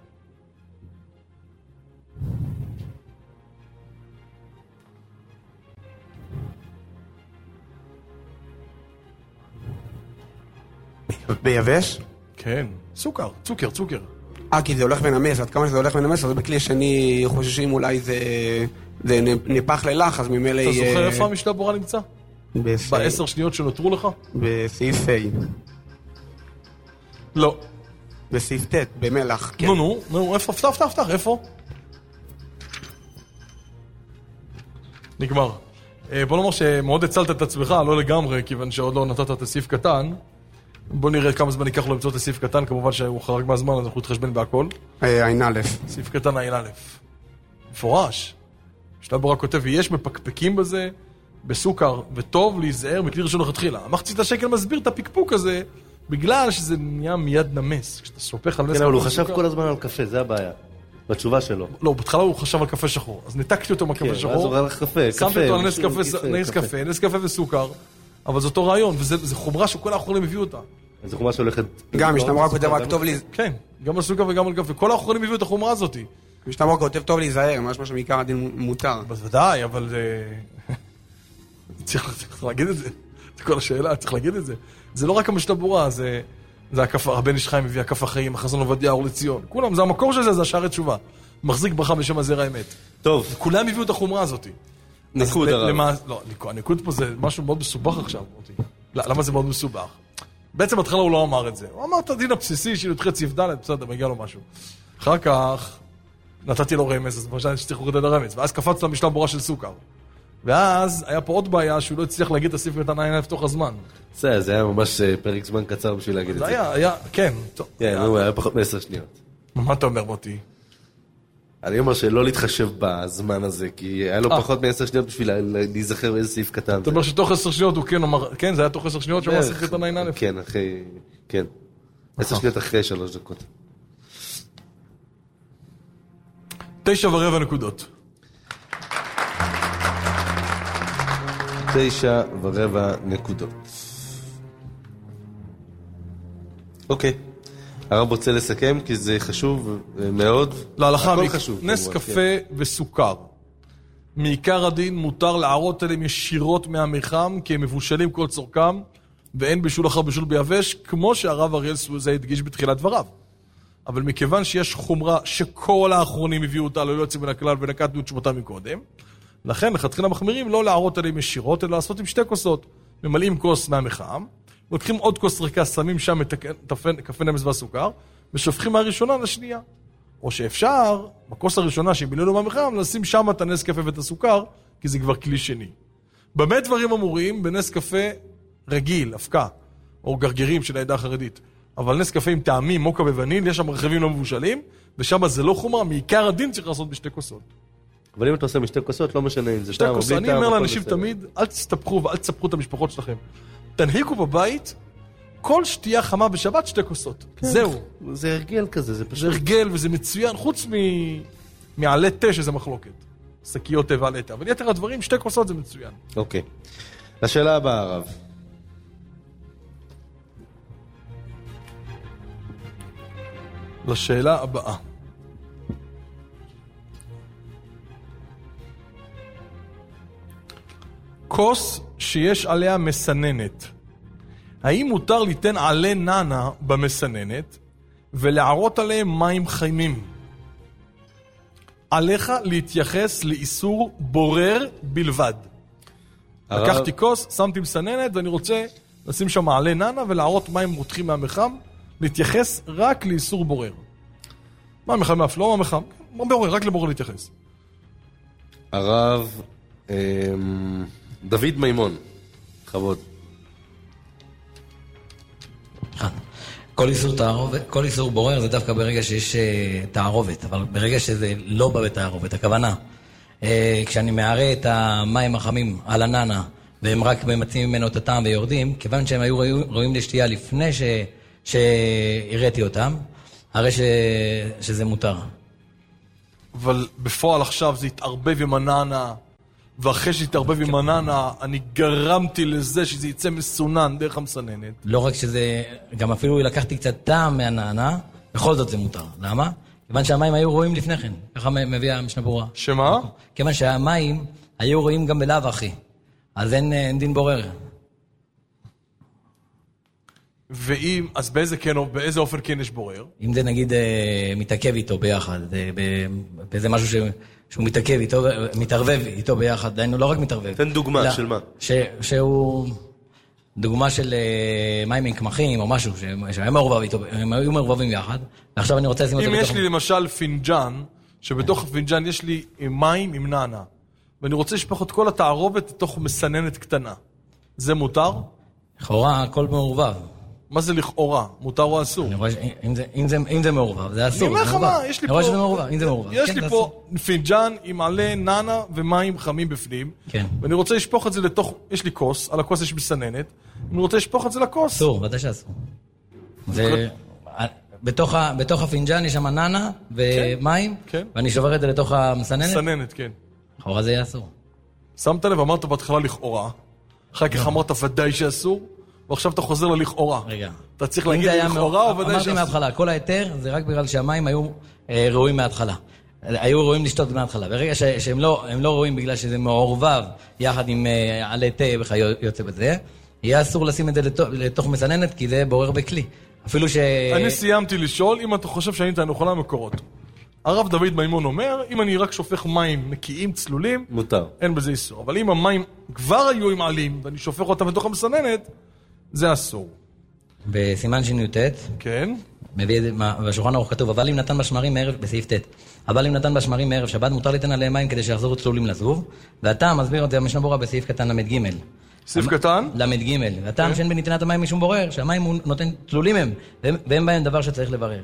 ביבש? כן, סוכר, צוקר, צוקר. אה, כי זה הולך ונמס, עד כמה שזה הולך ונמס, אז בכלי שני חוששים אולי זה, זה נפח ללח, אז ממילא... אתה זוכר איפה המשנה ברורה נמצא? בסעיף... בעשר שניות שנותרו לך? בסעיף A. לא. בסעיף ט', במלח, כן. נו, נו, נו, איפה? פתח, פתח, פתח, איפה? נגמר. בוא נאמר שמאוד הצלת את עצמך, לא לגמרי, כיוון שעוד לא נתת את הסעיף קטן. בוא נראה כמה זמן ייקח לו למצוא את הסעיף קטן, כמובן שהוא חרג מהזמן, אז אנחנו נתחשבן בהכל. עין א'. סעיף קטן עין א'. מפורש. משנה ברורה כותב, יש מפקפקים בזה, בסוכר, וטוב להיזהר מכלי ראשון לכתחילה. מחצית השקל מסביר את הפקפוק הזה, בגלל שזה נהיה מיד נמס. כשאתה סופך על נס כן, אבל הוא חשב כל הזמן על קפה, זה הבעיה. בתשובה שלו. לא, בהתחלה הוא חשב על קפה שחור. אז ניתקתי אותו מהקפה שחור. אז הוא ראה לך קפה, קפה. שמתי אותו על נס קפה, נס קפה, נס קפה וסוכר. אבל זה אותו רעיון, וזה חומרה שכל האחרונים הביאו אותה. זו חומרה שהולכת... גם, משנה ברורה כותב רק טוב לי... כן, גם על סוכר וגם על קפה. כל האחרונים הביאו את החומרה הזאת. משנה ברורה כותב טוב להיזהר, משהו שמעיקר הדין מותר. בוודאי, אבל... צריך להגיד את זה. זה כל השאלה, צריך להגיד את זה. זה לא רק המשנה ברורה, זה... זה הבן איש חיים מביא הכף החיים, החזון עובדיה, אור לציון. כולם, זה המקור של זה, זה השערי תשובה. מחזיק ברכה בשם הזרע האמת. טוב. כולם הביאו את החומרה הזאת. ניקוד הרב. לא, הניקוד פה זה משהו מאוד מסובך עכשיו. למה זה מאוד מסובך? בעצם התחילה הוא לא אמר את זה. הוא אמר את הדין הבסיסי של י"ח סעיף ד', בסדר, מגיע לו משהו. אחר כך נתתי לו רמז, אז פרשן שצריך לרדת הרמז. ואז קפץ למשנה ברורה של סוכר. ואז היה פה עוד בעיה שהוא לא הצליח להגיד את הסעיף קטן עין א' תוך הזמן. זה, זה היה ממש פרק זמן קצר בשביל להגיד את זה. זה היה, היה, כן. כן, הוא היה פחות מעשר שניות. מה אתה אומר, מוטי? אני אומר שלא להתחשב בזמן הזה, כי היה לו פחות מעשר שניות בשביל להיזכר באיזה סעיף קטן. אתה אומר שתוך עשר שניות הוא כן אמר, כן, זה היה תוך עשר שניות שהוא אמר סעיף קטן עין א'. כן, אחרי, כן. עשר שניות אחרי שלוש דקות. תשע ורבע נקודות. תשע ורבע נקודות. אוקיי. הרב רוצה לסכם, כי זה חשוב מאוד. להלכה, הכל חשוב. נס קפה וסוכר. מעיקר הדין מותר לערות אליהם ישירות מהמיחם, כי הם מבושלים כל צורכם, ואין בישול אחר בישול ביבש, כמו שהרב אריאל סוזה הדגיש בתחילת דבריו. אבל מכיוון שיש חומרה שכל האחרונים הביאו אותה ללא יוצאים מן הכלל ונקטנו את שמותם מקודם, לכן לכתחילה מחמירים לא לערות עליהם ישירות, אלא לעשות עם שתי כוסות. ממלאים כוס מהמחם, לוקחים עוד כוס ריקה, שמים שם את קפה נמס והסוכר, ושופכים מהראשונה לשנייה. או שאפשר, בכוס הראשונה שהבילנו מהמחם, לשים שם את הנס קפה ואת הסוכר, כי זה כבר כלי שני. באמת דברים אמורים בנס קפה רגיל, אבקה, או גרגירים של העדה החרדית. אבל נס קפה עם טעמים, מוקה ווניל, יש שם רכיבים לא מבושלים, ושם זה לא חומרה, מעיקר הדין צריך לעשות בשתי כוסות. אבל אם אתה עושה משתי כוסות, לא משנה אם זה שתי כוסות. אני אומר לאנשים תמיד, אל תסתפחו ואל תספחו את המשפחות שלכם. תנהיקו בבית, כל שתייה חמה בשבת, שתי כוסות. זהו. זה הרגל כזה, זה פשוט. זה הרגל וזה מצוין, חוץ מעלי תה שזה מחלוקת. שקיות תה ועלי תה. אבל יתר הדברים, שתי כוסות זה מצוין. אוקיי. לשאלה הבאה, הרב. לשאלה הבאה. כוס שיש עליה מסננת. האם מותר ליתן עלי ננה במסננת ולערות עליהם מים חיימים? עליך להתייחס לאיסור בורר בלבד. הרב... לקחתי כוס, שמתי מסננת ואני רוצה לשים שם עלי ננה ולערות מים רותחים מהמחם, להתייחס רק לאיסור בורר. מה המחם מאף? לא מה המחם? מה בורר? רק לבורר להתייחס. הרב אמ... דוד מימון, חבוד. כל איסור תערובת, כל איסור בורר זה דווקא ברגע שיש תערובת, אבל ברגע שזה לא בא בתערובת, הכוונה, כשאני מערה את המים החמים על הננה, והם רק ממצאים ממנו את הטעם ויורדים, כיוון שהם היו ראויים לשתייה לפני ש... שהראיתי אותם, הרי ש... שזה מותר. אבל בפועל עכשיו זה התערבב עם הננה, ואחרי שהתערבב עם הננה, אני גרמתי לזה שזה יצא מסונן דרך המסננת. לא רק שזה, גם אפילו לקחתי קצת טעם מהננה, בכל זאת זה מותר. למה? כיוון שהמים היו רואים לפני כן. ככה מביא המשנה ברורה. שמה? כיוון שהמים היו רואים גם בלאו אחי. אז אין, אין דין בורר. ואם, אז באיזה כן, באיזה אופן כן יש בורר? אם זה נגיד מתעכב איתו ביחד, באיזה משהו ש... שהוא מתעכב איתו, מתערבב איתו ביחד, דיינו לא רק מתערבב. תן דוגמה לא, של מה? ש, שהוא דוגמה של uh, מים עם קמחים או משהו, שהם מעורבב איתו, הם היו מעורבבים יחד, ועכשיו אני רוצה לשים את זה בתוך... אם יש לי מ... למשל פינג'ן, שבתוך הפינג'ן יש לי מים עם ננה, ואני רוצה לשפוך את כל התערובת לתוך מסננת קטנה. זה מותר? לכאורה, הכל מעורבב. מה זה לכאורה? מותר או אסור? אני רואה שאם זה, אם זה, אם זה מעורבב, זה אסור. אני אומר לך מה, יש לי פה... אני רואה שזה מעורבב, אם זה מעורבב. יש כן, לי פה פינג'ן עם עלי ננה ומים חמים בפנים. כן. ואני רוצה לשפוך את זה לתוך... יש לי כוס, על הכוס יש מסננת. אני רוצה לשפוך את זה לכוס. אסור, ודאי שאסור. זה... בתוך, ה... בתוך הפינג'ן יש שם ננה ומים, כן. ואני שובר את זה לתוך המסננת. מסננת, כן. לכאורה זה יהיה אסור. שמת לב, אמרת בהתחלה לכאורה. אחר כך אמרת ודאי שאסור. ועכשיו אתה חוזר ללכאורה. רגע. אתה צריך להגיד לכאורה או ודאי שאסור. אמרתי מההתחלה, כל היתר זה רק בגלל שהמים היו אה, ראויים מההתחלה. היו ראויים לשתות מההתחלה. ברגע ש, שהם לא, הם לא ראויים בגלל שזה מעורבב יחד עם אה, עלי תה וכיוצא בזה, יהיה אסור לשים את זה לתוך, לתוך מסננת, כי זה בורר בכלי. אפילו ש... אני סיימתי לשאול אם אתה חושב שאני אתה נכונה מקורות. הרב דוד מימון אומר, אם אני רק שופך מים נקיים, צלולים, מותר. אין בזה איסור. אבל אם המים כבר היו עם עלים, ואני שופך אותם בתוך המסננת, זה אסור. בסימן שינוי ת' כן. מביא את זה, בשולחן ערוך כתוב, אבל אם נתן בשמרים מערב, בסעיף ת', אבל אם נתן בשמרים מערב שבת, מותר ליתן עליהם מים כדי שיחזרו צלולים לזוב, ואתה מסביר את זה המשנה ברורה בסעיף קטן למד ג'. סעיף קטן? למד ג'. ואתה שאין בנתינת המים משום בורר, שהמים הוא נותן צלולים הם, והם בהם דבר שצריך לברר.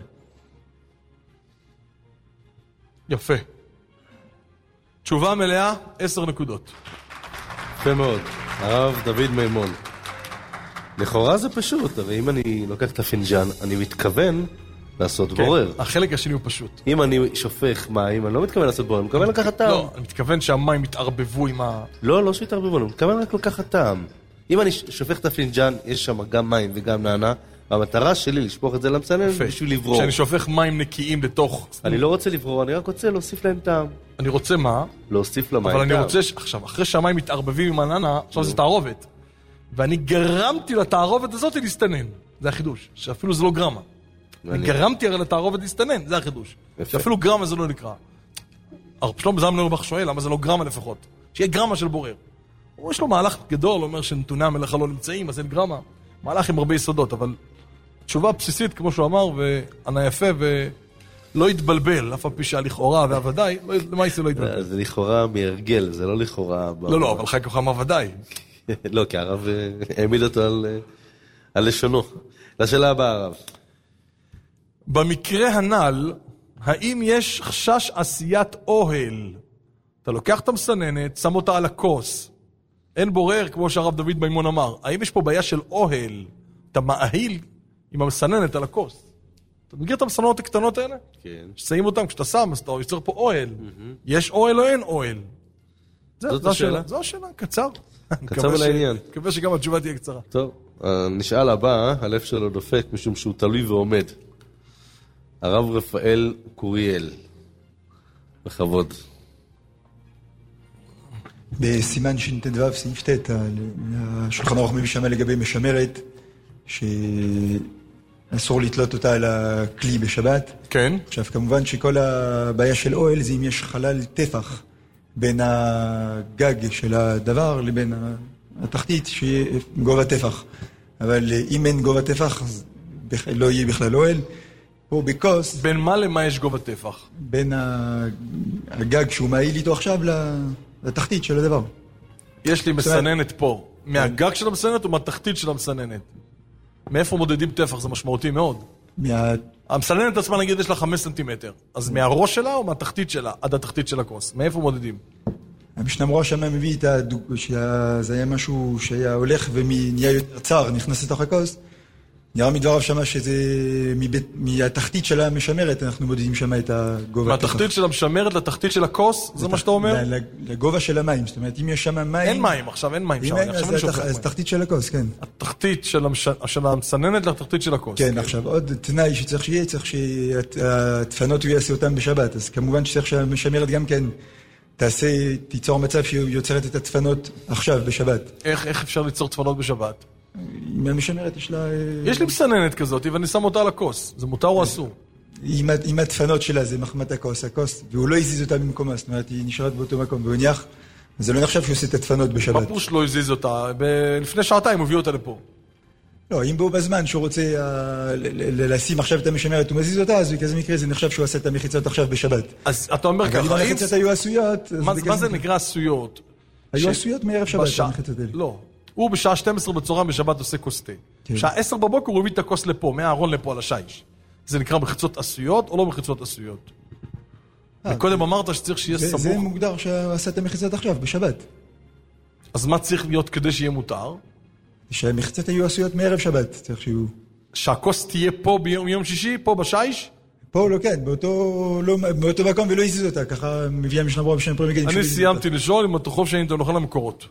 יפה. תשובה מלאה, עשר נקודות. יפה מאוד. הרב דוד מימון. לכאורה זה פשוט, אבל אם אני לוקח את הפינג'ן, אני מתכוון לעשות כן, בורר. החלק השני הוא פשוט. אם אני שופך מים, אני לא מתכוון לעשות בורר, אני מתכוון לקחת טעם. לא, אני מתכוון שהמים יתערבבו עם ה... לא, לא שיתערבבו, אני מתכוון רק לקחת טעם. אם אני שופך את הפינג'ן, יש שם גם מים וגם נענה, והמטרה שלי לשפוך את זה למסננת בשביל לברור. כשאני שופך מים נקיים לתוך... אני לא רוצה לברור, אני רק רוצה להוסיף להם טעם. אני רוצה מה? להוסיף למים אבל טעם. אני רוצה... עכשיו, אחרי שהמים מתערבבים עם הננה, עכשיו זה תערובת. ואני גרמתי לתערובת הזאת להסתנן. זה החידוש. שאפילו זה לא גרמה. אני גרמתי הרי לתערובת להסתנן. זה החידוש. שאפילו גרמה זה לא נקרא. הרב שלום זלמן אוירבך שואל, למה זה לא גרמה לפחות? שיהיה גרמה של בורר. יש לו מהלך גדול, אומר שנתוני המלאכה לא נמצאים, אז אין גרמה. מהלך עם הרבה יסודות, אבל תשובה בסיסית, כמו שהוא אמר, וענה יפה, ולא יתבלבל, אף הפי שהלכאורה והוודאי, למה זה לא יתבלבל? זה לכאורה מהרגל, זה לא לכאורה... לא, לא, אבל חי ככה אמר ודאי. לא, כי הרב העמיד אותו על לשונו. לשאלה הבאה, הרב. במקרה הנ"ל, האם יש חשש עשיית אוהל? אתה לוקח את המסננת, שם אותה על הכוס. אין בורר, כמו שהרב דוד מימון אמר. האם יש פה בעיה של אוהל? אתה מאהיל עם המסננת על הכוס. אתה מכיר את המסננות הקטנות האלה? כן. ששמים אותם, כשאתה שם, אז אתה יוצר פה אוהל. יש אוהל או אין אוהל? זאת השאלה. זו השאלה, קצר. קצר ולעניין. מקווה שגם התשובה תהיה קצרה. טוב, נשאל הבא, הלב שלו דופק משום שהוא תלוי ועומד. הרב רפאל קוריאל. בכבוד. בסימן ש"ט"ו סעיף ט', השולחן ערוך מביא שמה לגבי משמרת, שאסור לתלות אותה על הכלי בשבת. כן. עכשיו, כמובן שכל הבעיה של אוהל זה אם יש חלל טפח בין הגג של הדבר לבין התחתית, שיהיה גובה טפח. אבל אם אין גובה טפח, אז לא יהיה בכלל אוהל. פה בכוס... בין מה למה יש גובה טפח? בין הגג שהוא מעיל איתו עכשיו לתחתית של הדבר. יש לי מסננת פה. מהגג של המסננת או מהתחתית של המסננת? מאיפה מודדים טפח? זה משמעותי מאוד. מה... המסננת עצמה נגיד יש לה חמש סנטימטר. אז מהראש שלה או מהתחתית שלה עד התחתית של הכוס? מאיפה מודדים? המשנה ברורה שמה מביא את הדוג... שזה היה משהו שהיה הולך ונהיה יותר צר, נכנס לתוך הכוס. נראה מדבריו שמה שזה מבית... מהתחתית של המשמרת, אנחנו מודדים שמה את הגובה. מהתחתית של המשמרת לתחתית של הכוס? זה מה שאתה אומר? לגובה של המים, זאת אומרת, אם יש שמה מים... אין מים, עכשיו אין מים. אם אין, אז תחתית של הכוס, כן. התחתית של המסננת לתחתית של הכוס. כן, עכשיו עוד תנאי שצריך שיהיה, צריך שהדפנות הוא יעשה אותם בשבת, אז כמובן שצריך שהמשמרת גם כן תעשה, תיצור מצב שהיא יוצרת את הדפנות עכשיו בשבת. איך, איך אפשר ליצור דפנות בשבת? עם המשמרת יש לה... יש לי מסננת כזאת, ואני שם אותה על הכוס. זה מותר או אסור? עם הדפנות שלה, זה מחמת הכוס, הכוס, והוא לא הזיז אותה במקומה, זאת אומרת, היא נשארת באותו מקום, והוא ניח, זה לא נחשב שהוא עושה את הדפנות בשבת. בפוש לא הזיז אותה, לפני שעתיים הוא הביא אותה לפה. לא, אם בו בזמן שהוא רוצה לשים עכשיו את המשמרת, הוא מזיז אותה, אז בכזה מקרה זה נחשב שהוא עשה את המחיצות עכשיו בשבת. אז אתה אומר ככה, אם המחיצות היו עשויות... מה זה נקרא עשויות? היו עשויות מערב שבת, המחיצות האלה. לא. הוא בשעה שתים עשרה בצהריים בשבת עושה כוס תה. בשעה עשר בבוקר הוא הביא את הכוס לפה, מהארון לפה על השיש. זה נקרא מחיצות עשויות או לא מחיצות עשויות? וקודם אמרת שצריך שיהיה סמוך. זה מוגדר שהוא עשה את המחיצות עכשיו, בשבת. אז מה צריך להיות כדי שיהיה מותר? שהמחיצות היו עשויות מערב שבת, צריך שיהיו... שהכוס תהיה פה ביום שישי, פה בשיש? פה לא, כן, באותו מקום ולא יזיז אותה, ככה מביאה משנה ברורה בשנה פרמי גדים. אני סיימתי לשאול אם אתה חושב שאני נוכל למקורות.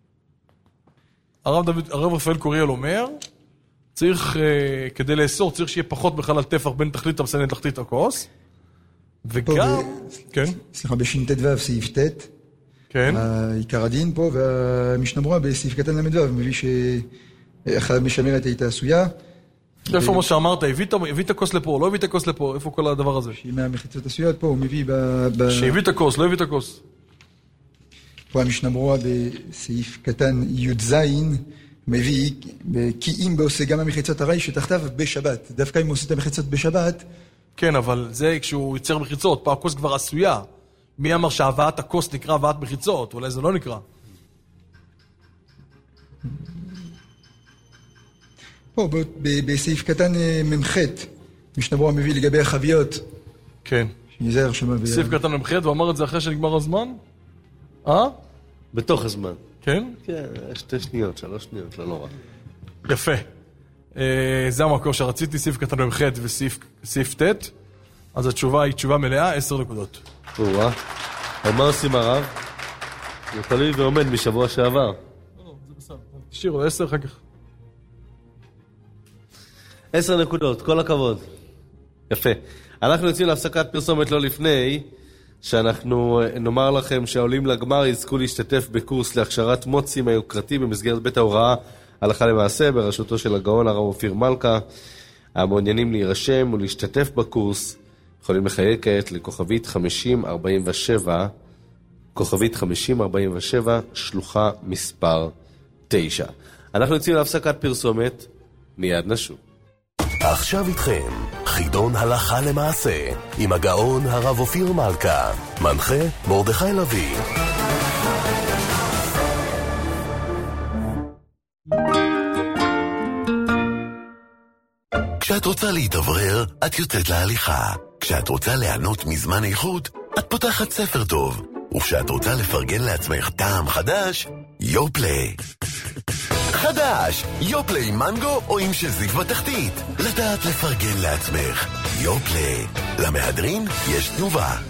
הרב דוד, הרב רפאל קוריאל אומר, צריך, אה, כדי לאסור, צריך שיהיה פחות בחלל טפח בין תחתית המסננת לתחתית הכוס. וגם... ב... כן? סליחה, בש"ט"ו סעיף ט', כן? העיקר הדין פה, והמשנה ברורה בסעיף קטן למדו, מביא שאחד המשמרת הייתה עשויה. איפה מה שאמרת, הביא את הכוס לפה, לא הביא את הכוס לפה, איפה כל הדבר הזה? שהיא מהמחיצות עשויות פה, הוא מביא ב... שהביא את הכוס, לא הביא את הכוס. פה המשנה ברורה בסעיף קטן י"ז, מביא, כי אם בעושה גם המחיצות הרי שתחתיו בשבת, דווקא אם הוא עושה את המחיצות בשבת... כן, אבל זה כשהוא ייצר מחיצות, פה הכוס כבר עשויה. מי אמר שהבאת הכוס נקרא הבאת מחיצות? אולי זה לא נקרא. פה, בסעיף קטן ממחת, משנה ברורה מביא לגבי החביות. כן. שנזהר שמה... סעיף קטן ממחת, הוא אמר את זה אחרי שנגמר הזמן? אה? בתוך הזמן. כן? כן, שתי שניות, שלוש שניות, לא נורא. יפה. זה המקור שרציתי, סעיף קטן במחת וסעיף ט', אז התשובה היא תשובה מלאה, עשר נקודות. וואה. אבל מה עושים הרב? הוא תלוי ועומד משבוע שעבר. לא, לא, זה בסדר. תשאירו, עשר אחר כך. עשר נקודות, כל הכבוד. יפה. אנחנו יוצאים להפסקת פרסומת לא לפני, שאנחנו נאמר לכם שהעולים לגמר יזכו להשתתף בקורס להכשרת מוצים היוקרתי במסגרת בית ההוראה הלכה למעשה בראשותו של הגאון הרב אופיר מלכה. המעוניינים להירשם ולהשתתף בקורס יכולים לחייג כעת לכוכבית חמישים ארבעים ושבע, כוכבית חמישים ארבעים ושבע, שלוחה מספר תשע. אנחנו יוצאים להפסקת פרסומת, מיד נשוב. עכשיו איתכם, חידון הלכה למעשה, עם הגאון הרב אופיר מלכה, מנחה מרדכי לוי. כשאת רוצה להתעברר, את יוצאת להליכה. כשאת רוצה ליהנות מזמן איכות, את פותחת ספר טוב. וכשאת רוצה לפרגן לעצמך טעם חדש, יופלי. חדש, יופלי עם מנגו או עם שזיף בתחתית. לדעת לפרגן לעצמך, יופלי. למהדרין יש תנובה.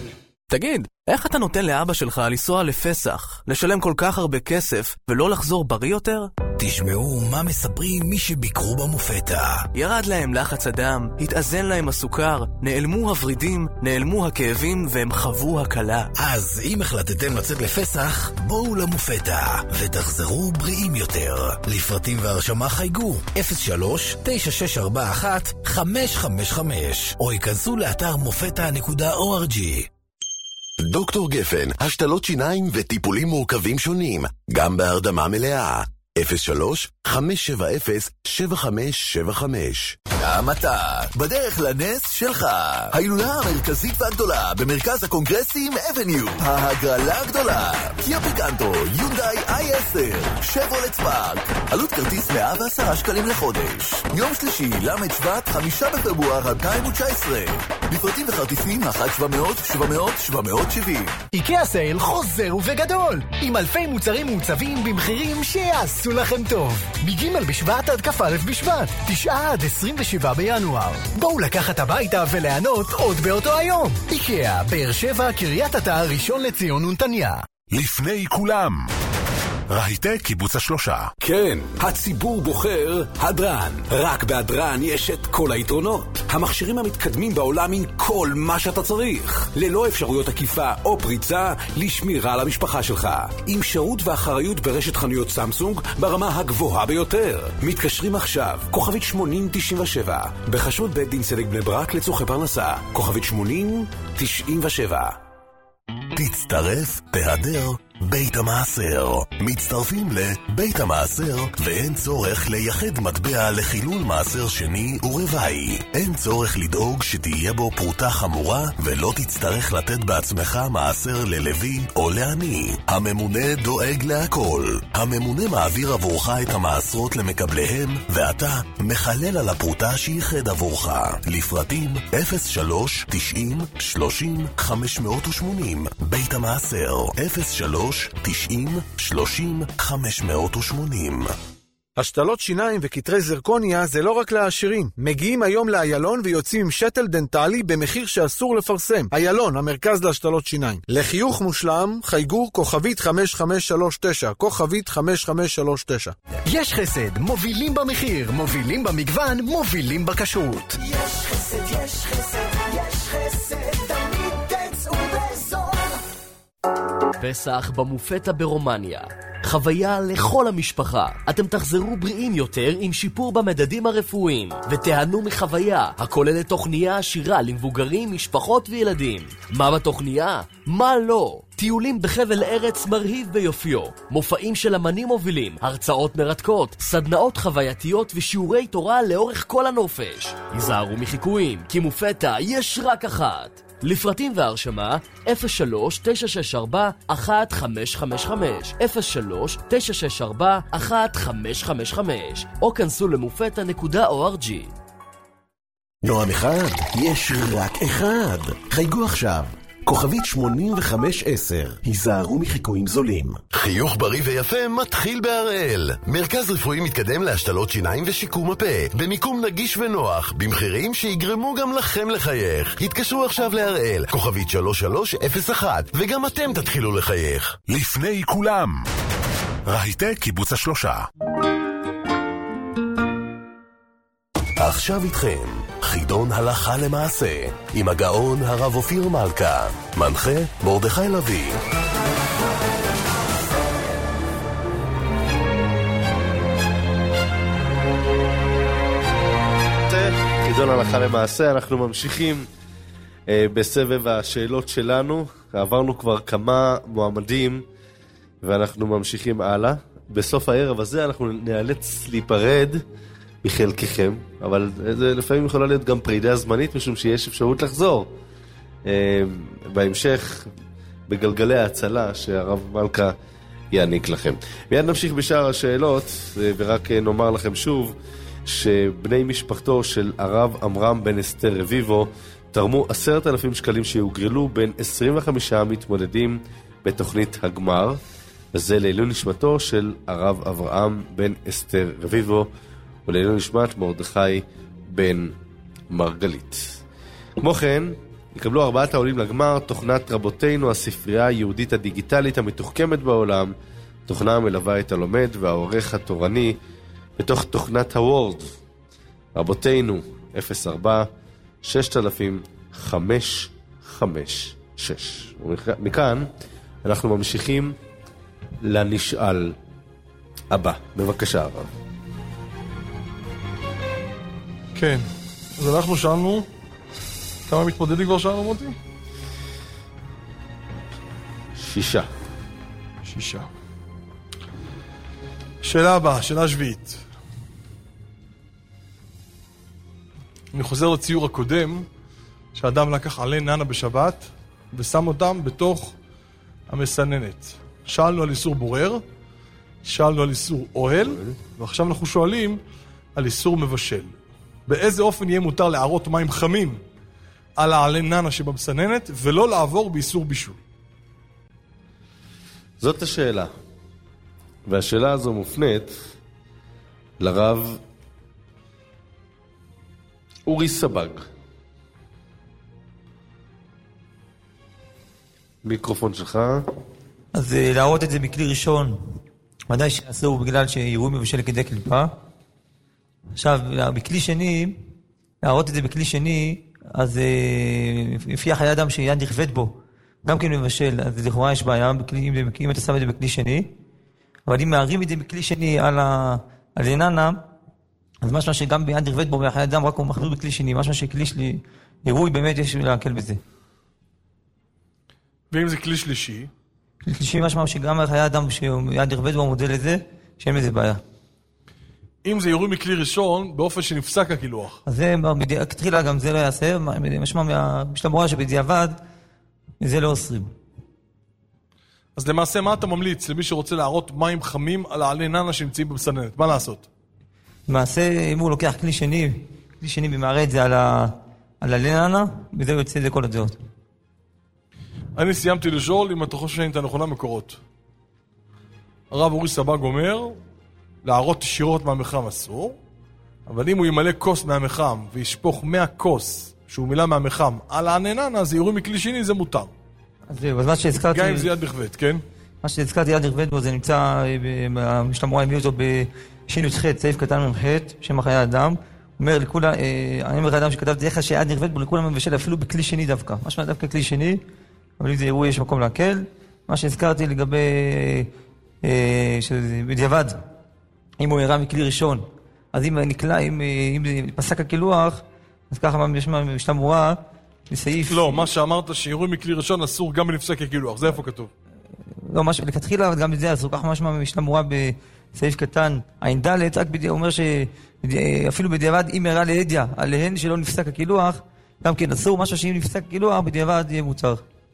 תגיד, איך אתה נותן לאבא שלך לנסוע לפסח, לשלם כל כך הרבה כסף ולא לחזור בריא יותר? תשמעו מה מספרים מי שביקרו במופתה. ירד להם לחץ הדם, התאזן להם הסוכר, נעלמו הורידים, נעלמו הכאבים והם חוו הקלה. אז אם החלטתם לצאת לפסח, בואו למופתה ותחזרו בריאים יותר. לפרטים והרשמה חייגו אפס שלוש תשע שש ארבע אחת חמש חמש חמש או ייכנסו לאתר מופתה נקודה או אר ג'י. דוקטור גפן, השתלות שיניים וטיפולים מורכבים שונים, גם בהרדמה מלאה. אפס שלוש חמש שבע אפס שבע חמש שבע חמש. גם אתה, בדרך לנס שלך. ההילולה המרכזית והגדולה במרכז הקונגרסים אבניו. ההגרלה הגדולה. קיה פיקנטו, יונדאי איי עשר, שברולט ספארק. עלות כרטיס מאה ועשרה שקלים לחודש. יום שלישי, למד שבט, חמישה בפברואר אלפיים תשע עשרה. בפרטים וכרטיסים, אחת שבע מאות שבע מאות שבע מאות שבעים. איקאה סייל חוזר ובגדול. עם אלפי מוצרים מוצבים במחירים שיעשו לכם טוב. מג' בשבט עד כ"א בשבט, תשעה עד עשרים ושבעה בינואר. בואו לקחת הביתה ולענות עוד באותו היום. איקאה, באר שבע, קריית אתא, ראשון לציון ונתניה. לפני כולם, רהיטק קיבוץ השלושה. כן, הציבור בוחר הדרן. רק בהדרן יש את כל היתרונות. המכשירים המתקדמים בעולם עם כל מה שאתה צריך. ללא אפשרויות עקיפה או פריצה לשמירה על המשפחה שלך. עם שירות ואחריות ברשת חנויות סמסונג ברמה הגבוהה ביותר. מתקשרים עכשיו, כוכבית שמונים תשעים ושבע. בחשוד בית דין צדק בני ברק לצורכי פרנסה. כוכבית שמונים תשעים ושבע. תצטרף, תהדר, בית המעשר. מצטרפים לבית המעשר ואין צורך לייחד מטבע לחילול מעשר שני ורבעי. אין צורך לדאוג שתהיה בו פרוטה חמורה ולא תצטרך לתת בעצמך מעשר ללוי או לעני. הממונה דואג להכל. הממונה מעביר עבורך את המעשרות למקבליהם ואתה מחלל על הפרוטה שייחד עבורך. לפרטים אפס שלוש תשעים שלושים חמש מאות ושמונים. בית המעשר אפס שלוש תשעים שלושים חמש מאות ושמונים. השתלות שיניים וכתרי זרקוניה זה לא רק לעשירים. מגיעים היום לאיילון ויוצאים עם שטל דנטלי במחיר שאסור לפרסם. איילון, המרכז להשתלות שיניים. לחיוך מושלם, חייגו כוכבית חמש חמש שלוש תשע, כוכבית חמש חמש שלוש תשע. יש חסד, מובילים במחיר, מובילים במגוון, מובילים בכשרות. יש חסד, יש חסד, יש חסד, תמיד תצאו בזול. פסח במופתה ברומניה. חוויה לכל המשפחה. אתם תחזרו בריאים יותר עם שיפור במדדים הרפואיים ותיהנו מחוויה הכוללת תוכניה עשירה למבוגרים, משפחות וילדים. מה בתוכניה? מה לא? טיולים בחבל ארץ מרהיב ביופיו, מופעים של אמנים מובילים, הרצאות מרתקות, סדנאות חווייתיות ושיעורי תורה לאורך כל הנופש. היזהרו מחיקויים, כי מופתה יש רק אחת. לפרטים והרשמה אפס שלוש תשע שש ארבע אחת חמש חמש חמש אפס שלוש תשע שש ארבע אחת חמש חמש חמש או כנסו למופתה נקודה או אר ג'י. נועם אחד, יש רק אחד. חייגו עכשיו. כוכבית שמונים וחמש עשר. היזהרו מחיקויים זולים. חיוך בריא ויפה מתחיל בהראל. מרכז רפואי מתקדם להשתלות שיניים ושיקום הפה. במיקום נגיש ונוח. במחירים שיגרמו גם לכם לחייך. התקשרו עכשיו להראל. כוכבית שלוש שלוש אפס אחת. וגם אתם תתחילו לחייך. לפני כולם, רהיטק קיבוץ השלושה. עכשיו איתכם, חידון הלכה למעשה, עם הגאון הרב אופיר מלכה, מנחה מרדכי לוי. חידון הלכה למעשה, אנחנו ממשיכים אה, בסבב השאלות שלנו. עברנו כבר כמה מועמדים ואנחנו ממשיכים הלאה. בסוף הערב הזה אנחנו נאלץ להיפרד מחלקכם, אבל זה לפעמים יכולה להיות גם פרידה זמנית, משום שיש אפשרות לחזור בהמשך בגלגלי ההצלה שהרב מלכה יעניק לכם. מיד נמשיך בשאר השאלות, ורק נאמר לכם שוב שבני משפחתו של הרב אמרם בן אסתר רביבו תרמו עשרת אלפים שקלים שיוגרלו בין עשרים וחמישה מתמודדים בתוכנית הגמר, וזה לעילוי נשמתו של הרב אברהם בן אסתר רביבו ולעילוי נשמת מרדכי בן מרגלית. כמו כן, יקבלו ארבעת העולים לגמר תוכנת רבותינו, הספרייה היהודית הדיגיטלית המתוחכמת בעולם, תוכנה המלווה את הלומד והעורך התורני בתוך תוכנת הוורד. רבותינו, אפס ארבע שש אלפים חמש חמש שש. מכאן אנחנו ממשיכים לנשאל הבא. בבקשה, הרב. כן, אז אנחנו שאלנו, כמה מתמודדים כבר שאלנו, מוטי? שישה. שישה. שאלה הבאה, שאלה שביעית. אני חוזר לציור הקודם, שאדם לקח עלי ננה בשבת, ושם אותם בתוך המסננת. שאלנו על איסור בורר, שאלנו על איסור אוהל, ועכשיו אנחנו שואלים על איסור מבשל. באיזה אופן יהיה מותר להערות מים חמים על העלי ננה שבמסננת, ולא לעבור באיסור בישול? זאת השאלה. והשאלה הזו מופנית לרב אורי סבג. מיקרופון שלך. אז להראות את זה בכלי ראשון, ודאי שאסור בגלל שיראו מבשל כדי קליפה. עכשיו, בכלי שני, להראות את זה בכלי שני, אז לפי חיי אדם שיד נכבד בו, גם כן מבשל, אז לכאורה יש בעיה, בכלי, אם אתה שם את זה בכלי שני, אבל אם מערים את זה בכלי שני על הננה, אז משמע שגם ביד נכבד בו, וחיי אדם רק הוא מחזור בכלי שני, משמע שכלי שלי, יראוי באמת יש להקל בזה. ואם זה כלי שלישי? כלי שלישי משמע שגם חיי אדם שיד נכבד בו מודל לזה, שאין לזה בעיה. אם זה ירוי מכלי ראשון, באופן שנפסק הקילוח. אז זה, תחילה גם זה לא יעשה, משמע משתמורה שבדיעבד, זה לא אוסרים. אז למעשה, מה אתה ממליץ למי שרוצה להראות מים חמים על העלי ננה שנמצאים במסננת? מה לעשות? למעשה, אם הוא לוקח כלי שני, כלי שני ומערה את זה על העלי ננה, וזה יוצא לכל הדעות. אני סיימתי לשאול אם אתה חושב שאני את הנכונה מקורות. הרב אורי סבג אומר, להראות ישירות מהמחם אסור, אבל אם הוא ימלא כוס מהמחם וישפוך מאה כוס שהוא מילה מהמחם על העננה, אז יראו מכלי שני, זה מותר. אז זהו, אז מה שהזכרתי... גם אם זה יד נכבד, כן? מה שהזכרתי יד נכבד בו, זה נמצא, המשתמורה הביא אותו בשינות ח' סעיף קטן ממח' שם חיי אדם, אומר לכולה, אני אומר לאדם שכתבתי איך שיד נכבד בו לכולם מבשל אפילו בכלי שני דווקא. מה שמע דווקא כלי שני, אבל אם זה יראו יש מקום להקל. מה שהזכרתי לגבי, בדיעבד, אם הוא הראה מכלי ראשון, אז אם נקלע, אם, אם פסק הקילוח, אז ככה יש משתמורה, בסעיף... לא, מה שאמרת שיראו מכלי ראשון אסור גם בנפסק הקילוח, זה איפה כתוב? לא, מה לכתחילה, גם בזה אסור, ככה משמע משתמורה בסעיף קטן, עין ד' רק בדיע, אומר שאפילו בדיעבד, אם הראה להדיה, עליהן שלא נפסק הקילוח, גם כן אסור, משהו שאם נפסק הקילוח, בדיעבד יהיה מוצר.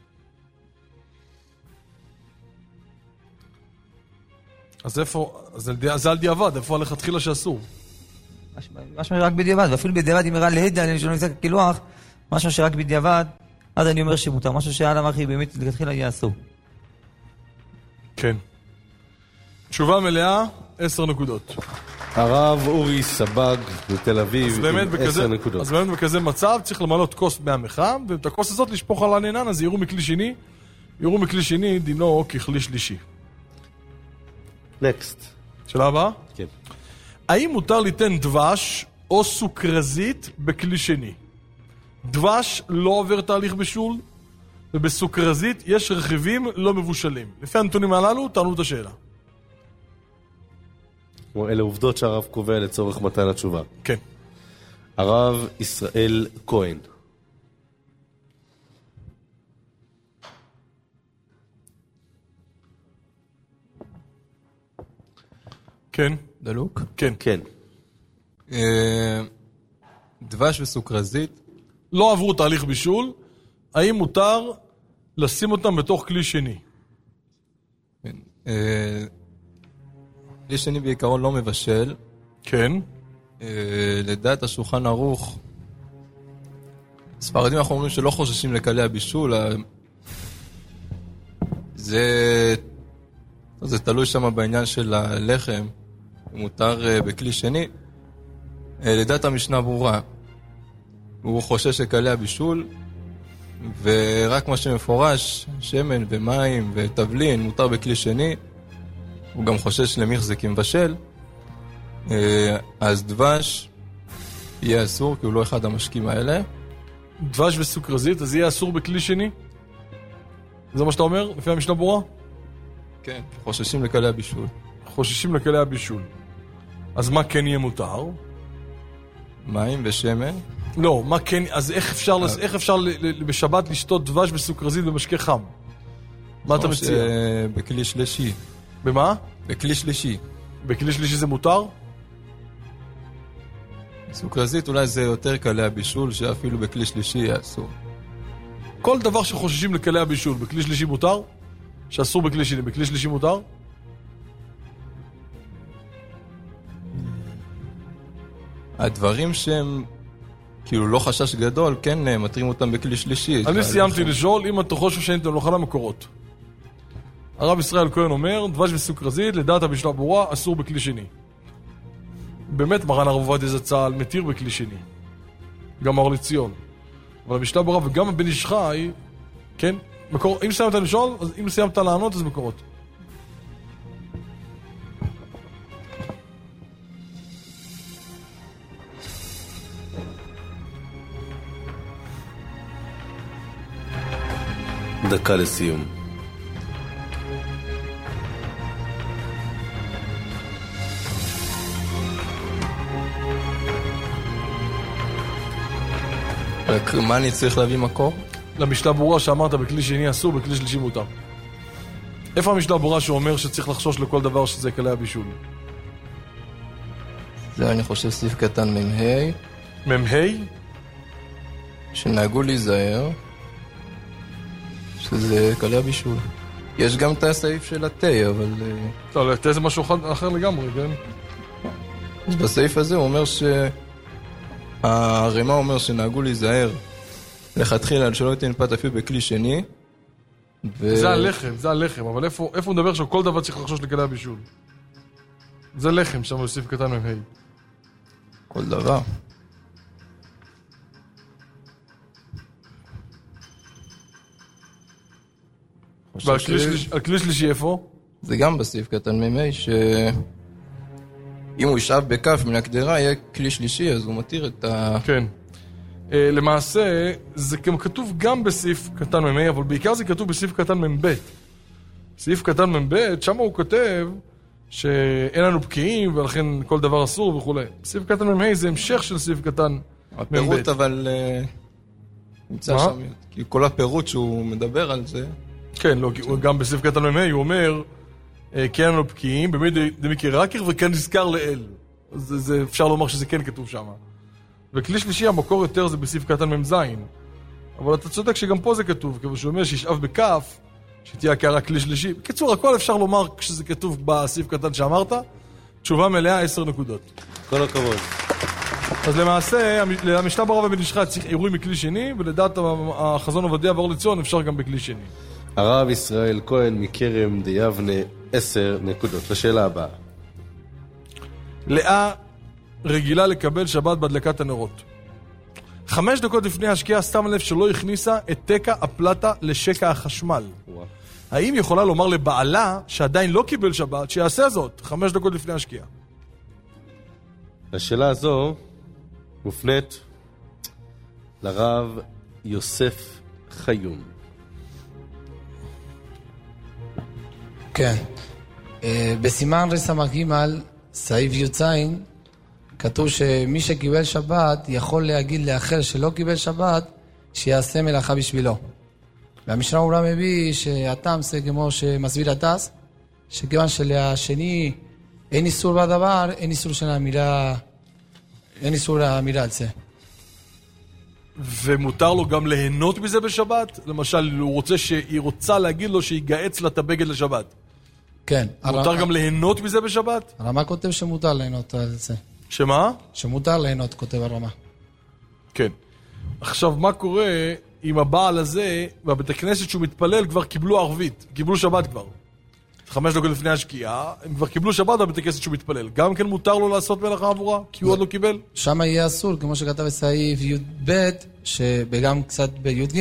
אז איפה, אז זה על דיעבד, איפה הלך התחילה שאסור? משהו שרק בדיעבד, ואפילו בדיעבד אם הראה להדיה, שלא נפסק הקילוח, משהו שרק בדיעבד, אז אני אומר שמותר, משהו שעל המחי באמת להתחילה יהיה אסור. כן. תשובה מלאה, עשר נקודות. הרב אורי סבג בתל אביב עם עשר נקודות. אז באמת בכזה מצב צריך למלות כוס מהמחם, ואת הכוס הזאת לשפוך על הענן, אז יראו מכלי שני, יראו מכלי שני, דינו ככלי שלישי. נקסט. שאלה הבאה? כן. האם מותר ליתן דבש או סוכרזית בכלי שני? דבש לא עובר תהליך בשול, ובסוכרזית יש רכיבים לא מבושלים. לפי הנתונים הללו, תענו את השאלה. אלה עובדות שהרב קובע לצורך מתן התשובה. כן. הרב ישראל כהן. כן. דלוק? כן. כן. דבש וסוכרזית? לא עברו תהליך בישול. האם מותר לשים אותם בתוך כלי שני? כן. כלי שני בעיקרון לא מבשל. כן. לדעת השולחן ערוך, ספרדים אנחנו אומרים שלא חוששים לקלי הבישול. זה... זה תלוי שם בעניין של הלחם, מותר בכלי שני. לדעת המשנה ברורה, הוא חושש שקלי הבישול, ורק מה שמפורש, שמן ומים ותבלין, מותר בכלי שני. הוא גם חושש למחזק עם בשל. אז דבש יהיה אסור, כי הוא לא אחד המשקים האלה. דבש וסוכרזית, אז יהיה אסור בכלי שני? זה מה שאתה אומר, לפי המשנה ברורה? כן, חוששים לקלי הבישול. חוששים לקלי הבישול. אז מה כן יהיה מותר? מים ושמן. לא, מה כן, אז איך אפשר, איך אפשר בשבת לשתות דבש וסוכרזית במשקה חם? מה אתה מציע? בכלי שלישי. במה? בכלי שלישי. בכלי שלישי זה מותר? סוכרזית אולי זה יותר קלי הבישול, שאפילו בכלי שלישי יהיה אסור. כל דבר שחוששים לקלי הבישול, בכלי שלישי מותר? שאסור בכלי שני, בכלי שלישי מותר? הדברים שהם כאילו לא חשש גדול, כן מטרים אותם בכלי שלישי. אני סיימתי לשאול, אם אתה חושב שאין אתם לכל המקורות. הרב ישראל כהן אומר, דבש וסוכרזית, לדעת המשנה ברורה, אסור בכלי שני. באמת מרן הרב עובדיה זצ"ל מתיר בכלי שני. גם האור לציון. אבל המשנה ברורה וגם הבן איש חי, כן? מקור... אם סיימת לשאול, אז אם סיימת לענות, אז מקורות. דקה לסיום. רק מה אני צריך להביא מקור? למשנה ברורה שאמרת בכלי שני אסור, בכלי שלישי מותר. איפה המשנה ברורה שאומר שצריך לחשוש לכל דבר שזה קלי הבישול? זה אני חושב סעיף קטן ממהי. ממהי? שנהגו להיזהר שזה קלי הבישול. יש גם את הסעיף של התה, אבל... לא, התה זה משהו אחר לגמרי, כן? אז בסעיף הזה הוא אומר ש... הרמה אומר שנהגו להיזהר לכתחילה שלא ייתן פת אפילו בכלי שני. ו... זה הלחם, זה הלחם, אבל איפה, איפה הוא מדבר שכל דבר צריך לחשוש לקלי הבישול? זה לחם, שם בסעיף קטן ממהי. כל דבר. ועל כלי שלישי איפה? זה גם בסעיף קטן ממהי, שאם הוא ישאב בכף מן הקדרה יהיה כלי שלישי, אז הוא מתיר את ה... כן. למעשה, זה כתוב גם בסעיף קטן ממהי, אבל בעיקר זה כתוב בסעיף קטן ממבט. סעיף קטן ממבט, שם הוא כותב שאין לנו פקיעים, ולכן כל דבר אסור וכו'. סעיף קטן ממהי זה המשך של סעיף קטן ממבט. הפירוט אבל נמצא שם, כי כל הפירוט שהוא מדבר על זה... כן, לא, גם בסעיף קטן ממהי הוא אומר, כי אין לנו פקיעים, באמת דמיקי רקר וכאן נזכר לאל. אז זה, אפשר לומר שזה כן כתוב שם. וכלי שלישי המקור יותר זה בסעיף קטן ממזין. אבל אתה צודק שגם פה זה כתוב, כמו שהוא אומר שישאב בכף, שתהיה הקערה כלי שלישי. בקיצור, הכל אפשר לומר כשזה כתוב בסעיף קטן שאמרת, תשובה מלאה עשר נקודות. כל הכבוד. אז למעשה, המשנה ברורה ובן איש חי צריך עירוי מכלי שני, ולדעת החזון עובדיה ואור לציון אפשר גם בכלי שני. הרב ישראל כהן מכרם דיבנה, עשר נקודות. לשאלה הבאה. לאה רגילה לקבל שבת בהדלקת הנרות. חמש דקות לפני השקיעה שמה לב שלא הכניסה את תקע הפלטה לשקע החשמל. וואו. האם יכולה לומר לבעלה שעדיין לא קיבל שבת שיעשה זאת חמש דקות לפני השקיעה? השאלה הזו מופנית לרב יוסף חיון. כן. בסימן רס"ג סעיף י"ז כתוב שמי שקיבל שבת יכול להגיד לאחר שלא קיבל שבת שיעשה מלאכה בשבילו. והמשנה ברורה מביא שהטעם זה כמו שמסביר הדס, שכיוון שלשני אין איסור בדבר, אין איסור של המילה, אין איסור המילה על זה. ומותר לו גם ליהנות מזה בשבת? למשל, הוא רוצה שהיא רוצה להגיד לו שיגעץ לה את הבגד לשבת. כן. מותר הרמה, גם ליהנות מזה בשבת? הרמה כותב שמותר ליהנות על זה. שמה? שמותר ליהנות, כותב הרמה. כן. עכשיו, מה קורה עם הבעל הזה, והבית הכנסת שהוא מתפלל כבר קיבלו ערבית, קיבלו שבת כבר. חמש דקות לפני השקיעה, הם כבר קיבלו שבת בבית הכנסת שהוא מתפלל. גם כן מותר לו לעשות מלאכה עבורה, כי הוא עוד לא קיבל? שם יהיה אסור, כמו שכתב בסעיף י"ב, וגם קצת בי"ג,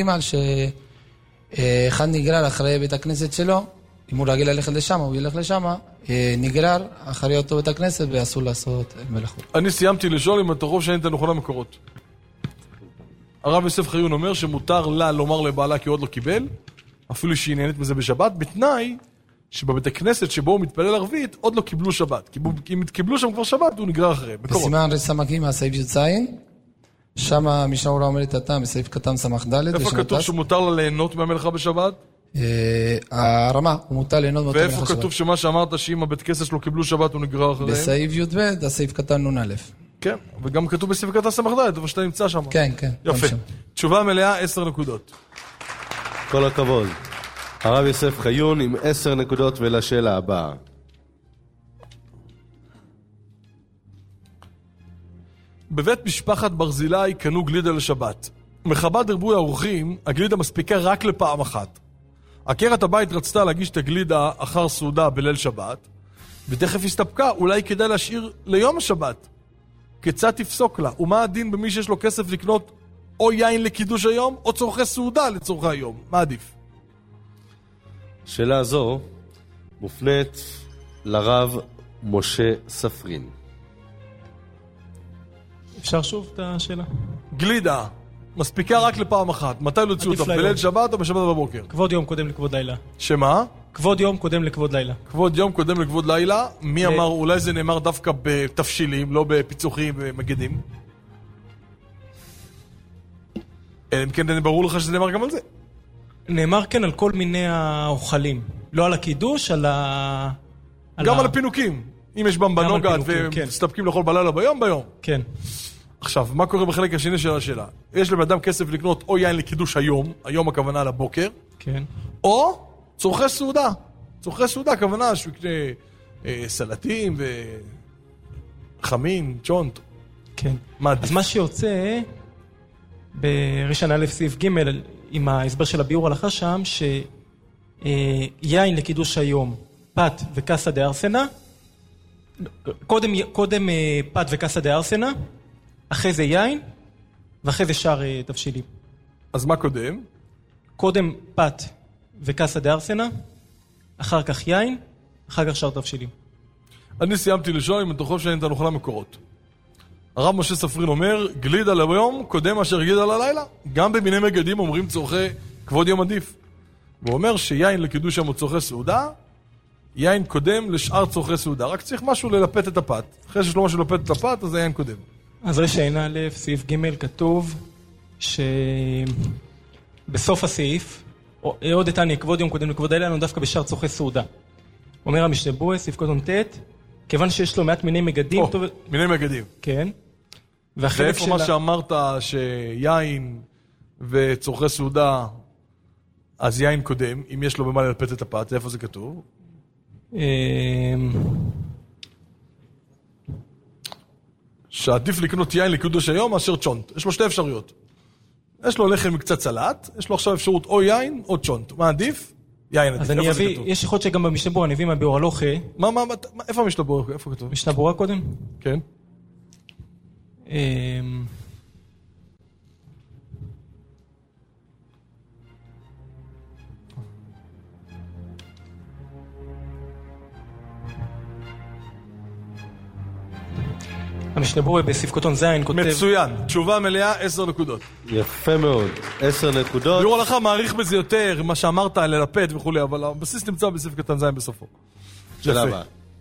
שאחד נגרר אחרי בית הכנסת שלו, אם הוא רגיל ללכת לשם, הוא ילך לשם, נגרר אחרי אותו בית הכנסת ואסור לעשות מלאכות. אני סיימתי לשאול אם אתה חושב שאין את הנכונה מקורות. הרב יוסף חיון אומר שמותר לה לומר לבעלה כי הוא עוד לא קיבל, אפילו שהיא נהנית מזה בשבת, בתנאי שבבית הכנסת שבו הוא מתפלל ערבית עוד לא קיבלו שבת. כי אם קיבלו שם כבר שבת, הוא נגרר אחרי. בסימן רסמקים מהסעיף י"ז, שם המשנה ברורה אומרת הטעם בסעיף קטן סמך ד'. איפה כתוב שמותר לה ליהנות מהמלאכה בשבת? הרמה, הוא מותר ליהנות מהמלאכה בשבת. ואיפה כתוב שמה שאמרת שאם הבית כנסת שלו קיבלו שבת הוא נגרר אחריהם? בסעיף י"ב, הסעיף קטן נ"א. כן, וגם כתוב בסעיף קטן סמך ד', איפה שאתה נמצא שם. כן, כן. יפה. תשובה מלאה, עשר נקודות. כל הכבוד. הרב יוסף חיון עם עשר נקודות ולשאלה הבאה. בבית משפחת ברזילי קנו גלידה לשבת. מחב"ד ריבוי האורחים, הגלידה מספיקה רק לפעם אחת. עקרת הבית רצתה להגיש את הגלידה אחר סעודה בליל שבת, ותכף הסתפקה, אולי כדאי להשאיר ליום השבת. כיצד תפסוק לה? ומה הדין במי שיש לו כסף לקנות או יין לקידוש היום, או צורכי סעודה לצורכי היום? מה עדיף? שאלה זו מופנית לרב משה ספרין. אפשר שוב את השאלה? גלידה, מספיקה רק לפעם אחת. מתי להוציא אותה? בליל שבת או בשבת בבוקר? כבוד יום קודם לכבוד לילה. שמה? כבוד יום קודם לכבוד לילה. כבוד יום קודם לכבוד לילה. מי אמר? אולי זה נאמר דווקא בתפשילים, לא בפיצוחים ומגדים? אם כן, ברור לך שזה נאמר גם על זה. נאמר כן על כל מיני האוכלים. לא על הקידוש, על ה... גם על הפינוקים. אם יש בם בנוגת ומסתפקים לאכול בלילה ביום, ביום. כן. עכשיו, מה קורה בחלק השני של השאלה? יש לבן אדם כסף לקנות או יין לקידוש היום, היום הכוונה לבוקר, כן. או צורכי סעודה. צורכי סעודה, הכוונה שהוא יקנה אה, סלטים וחמין, צ'ונט. כן. מה אז מה שיוצא בראשון א' סעיף ג' עם ההסבר של הביאור הלכה שם, שיין לקידוש היום, פת וקסה דה ארסנה, קודם, קודם פת וקסה דה ארסנה, אחרי זה יין, ואחרי זה שאר תבשילים. אז מה קודם? קודם פת וקסה דה ארסנה, אחר כך יין, אחר כך שאר תבשילים. אני סיימתי לשאול אם אתה חושב שאין את הנוכלה מקורות. הרב משה ספרין אומר, גלידה ליום קודם אשר גלידה ללילה. גם במיני מגדים אומרים צורכי כבוד יום עדיף. הוא אומר שיין לקידוש יום צורכי סעודה, יין קודם לשאר צורכי סעודה. רק צריך משהו ללפת את הפת. אחרי שיש לו משהו ללפת את הפת, אז זה יין קודם. אז רשעין א', סעיף ג' כתוב שבסוף הסעיף, עוד איתני, כבוד יום קודם לכבוד לילה, דווקא בשאר צורכי סעודה. אומר המשנה ברורה, סעיף קודם ט', כיוון שיש לו מעט מיני מגדים... או, טוב... מיני מגדים. כן. ואיפה מה שאמרת שיין וצורכי סעודה, אז יין קודם, אם יש לו במה ללפת את הפת, איפה זה כתוב? שעדיף לקנות יין לקידוש היום מאשר צ'ונט. יש לו שתי אפשרויות. יש לו לחם מקצת סלט, יש לו עכשיו אפשרות או יין או צ'ונט. מה עדיף? יין עדיף. אז אני אביא, יש יכול שגם במשנה ברורה, אני אביא מהביאור הלכה. מה, מה, איפה המשנה ברורה? איפה כתוב? משנה ברורה קודם? כן. המשנה ברורה בסעיף קטן ז' כותב... מצוין, תשובה מלאה, עשר נקודות. יפה מאוד, עשר נקודות. ביאור הלכה מעריך בזה יותר, מה שאמרת על ללפת וכולי, אבל הבסיס נמצא בסעיף קטן ז' בסופו. שאלה הבאה.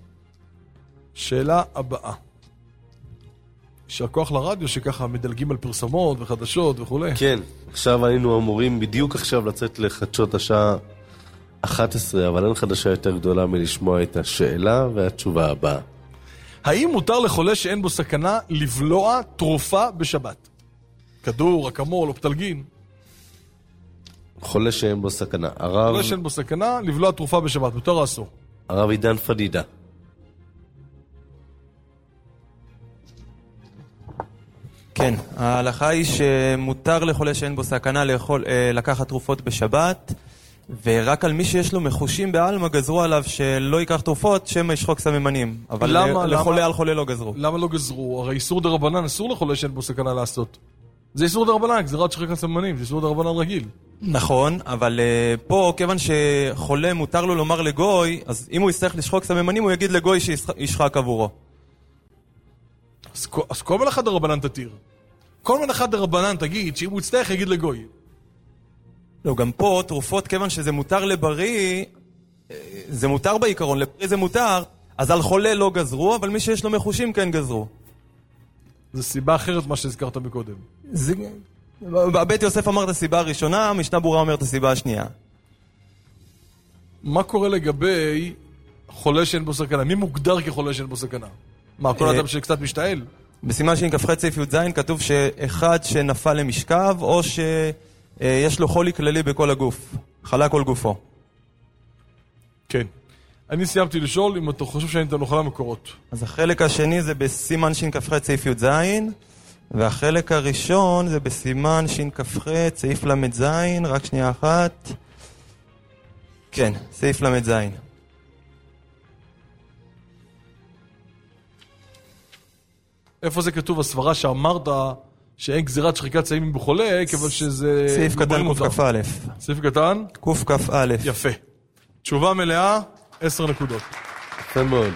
שאלה הבאה. יישר כוח לרדיו שככה מדלגים על פרסומות וחדשות וכולי. כן, עכשיו היינו אמורים בדיוק עכשיו לצאת לחדשות השעה אחת עשרה, אבל אין חדשה יותר גדולה מלשמוע את השאלה והתשובה הבאה. האם מותר לחולה שאין בו סכנה לבלוע תרופה בשבת? כדור, אקמול או פטלגין? חולה שאין בו סכנה. הרב... חולה שאין בו סכנה לבלוע תרופה בשבת, מותר או אסור? הרב עידן פדידה. כן, ההלכה היא שמותר לחולה שאין בו סכנה לאכול, לקחת תרופות בשבת, ורק על מי שיש לו מחושים בעלמא גזרו עליו שלא ייקח תרופות, שמא ישחוק סממנים. אבל למה, לחולה למה, על חולה לא גזרו. למה לא גזרו? הרי איסור דרבנן אסור לחולה שאין בו סכנה לעשות. זה איסור דרבנן, גזירת שחיקת סממנים, זה איסור דרבנן רגיל. נכון, אבל uh, פה, כיוון שחולה מותר לו לומר לגוי, אז אם הוא יצטרך לשחוק סממנים, הוא יגיד לגוי שישחק עבורו. אז, אז כל מלאכת דרבנן תתיר. כל מלאכת דרבנן תגיד שאם הוא יצטרך יגיד לגוי. לא, גם פה תרופות, כיוון שזה מותר לבריא, זה מותר בעיקרון, לבריא זה מותר, אז על חולה לא גזרו, אבל מי שיש לו מחושים כן גזרו. זו סיבה אחרת מה שהזכרת מקודם. זה... בית יוסף אמר את הסיבה הראשונה, משנה ברורה אומר את הסיבה השנייה. מה קורה לגבי חולה שאין בו סכנה? מי מוגדר כחולה שאין בו סכנה? מה, כל אדם שקצת משתעל? בסימן שכ"ח סעיף י"ז כתוב שאחד שנפל למשכב, או שיש לו חולי כללי בכל הגוף, חלה כל גופו. כן. אני סיימתי לשאול אם אתה חושב שאני אתן לך למקורות. אז החלק השני זה בסימן שכ"ח סעיף י"ז, והחלק הראשון זה בסימן שכ"ח סעיף למ"ז, רק שנייה אחת. כן, סעיף למ"ז. איפה זה כתוב הסברה שאמרת שאין גזירת שחיקת סממנים בחולה, כיוון שזה... סעיף קטן קכ"א. סעיף קטן? קכ"א. יפה. תשובה מלאה, עשר נקודות. יפה מאוד.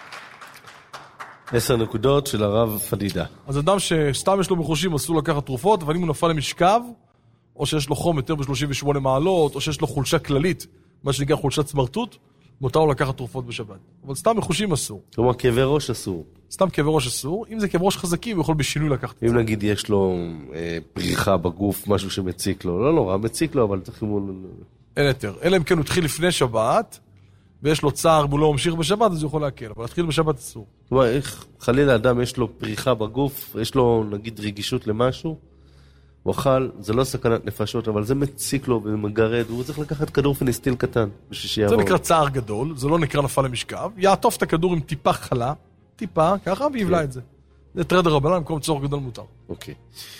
עשר נקודות של הרב פדידה. אז אדם שסתם יש לו מחושים אסור לקחת תרופות, אבל אם הוא נפל למשכב, או שיש לו חום יותר ב-שלושים ושמונה מעלות, או שיש לו חולשה כללית, מה שנקרא חולשת סמרטוט, מותר לו לקחת תרופות בשבת. אבל סתם מחושים אסור. כלומר, כאבי ראש אסור. סתם כאבי ראש אסור. אם זה כאבי ראש חזקים, הוא יכול בשינוי לקחת. אם נגיד יש לו אה, פריחה בגוף, משהו שמציק לו, לא נורא, מציק לו, אבל צריכים... אין יותר. אלא אם כן הוא התחיל לפני שבת, ויש לו צער, והוא לא ממשיך בשבת, אז הוא יכול להקל. אבל להתחיל בשבת אסור. כלומר, איך חלילה אדם יש לו פריחה בגוף, יש לו נגיד רגישות למשהו, הוא אכל, זה לא סכנת נפשות, אבל זה מציק לו ומגרד, הוא צריך לקחת כדור פניסטיל קטן, בשביל שיעבור. זה נקרא צער גדול, זה לא נקרא נפל למשכב, יעטוף את הכדור עם טיפה חלה, טיפה, ככה, ויבלה את זה. זה טרד הרבנן, במקום צורך גדול מותר. אוקיי.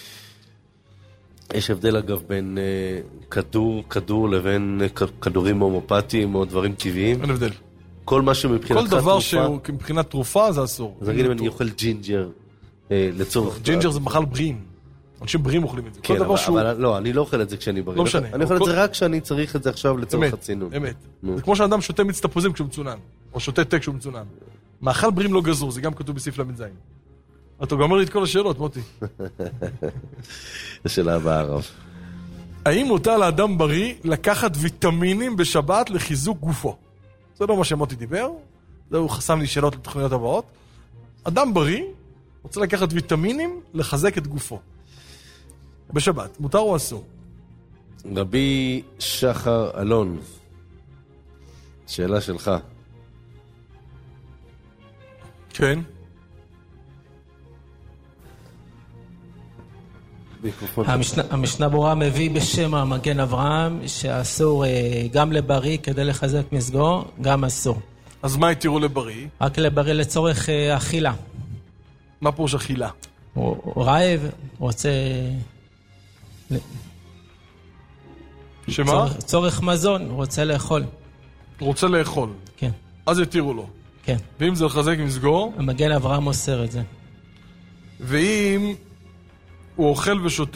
יש הבדל אגב בין uh, כדור, כדור לבין uh, כדורים הומופטיים או דברים טבעיים? אין הבדל. כל מה שמבחינתך תרופה... כל דבר תרופה... שמבחינת תרופה זה אסור. אז נגיד אם אני אוכל ג'ינג'ר uh, לצורך... ג'ינג'ר זה מחל בריאים. אנשים בריאים אוכלים את זה. כן, אבל, שהוא... אבל לא, אני לא אוכל את זה כשאני בריא. לא משנה. אני אוכל כל... את זה רק כשאני צריך את זה עכשיו לצורך הצינון. אמת, אמת. זה כמו שאדם שותה מיץ תפוזים כשהוא מצונן, או שותה תה כשהוא מצונן. מאכל בריאים לא גזור, זה גם כתוב בסעיף למ"ז. אתה גמר לי את כל השאלות, מוטי. השאלה הבאה, הרב. האם מותר לאדם בריא לקחת ויטמינים בשבת לחיזוק גופו? זה לא מה שמוטי דיבר, זה הוא חסם לי שאלות לתוכניות הבאות. אדם בריא רוצה לקחת ויטמינים לחזק את גופו. בשבת, מותר או אסור? רבי שחר אלון, שאלה שלך. כן. המשנה, המשנה ברורה מביא בשם המגן אברהם שאסור גם לבריא כדי לחזק מסגו, גם אסור. אז מה יתירו לבריא? רק לבריא לצורך אכילה. מה פירוש אכילה? הוא, הוא רעב, רוצה... שמה? צורך, צורך מזון, הוא רוצה לאכול. הוא רוצה לאכול? כן. אז יתירו לו? כן. ואם זה לחזק מסגו? המגן אברהם אוסר את זה. ואם הוא אוכל ושותה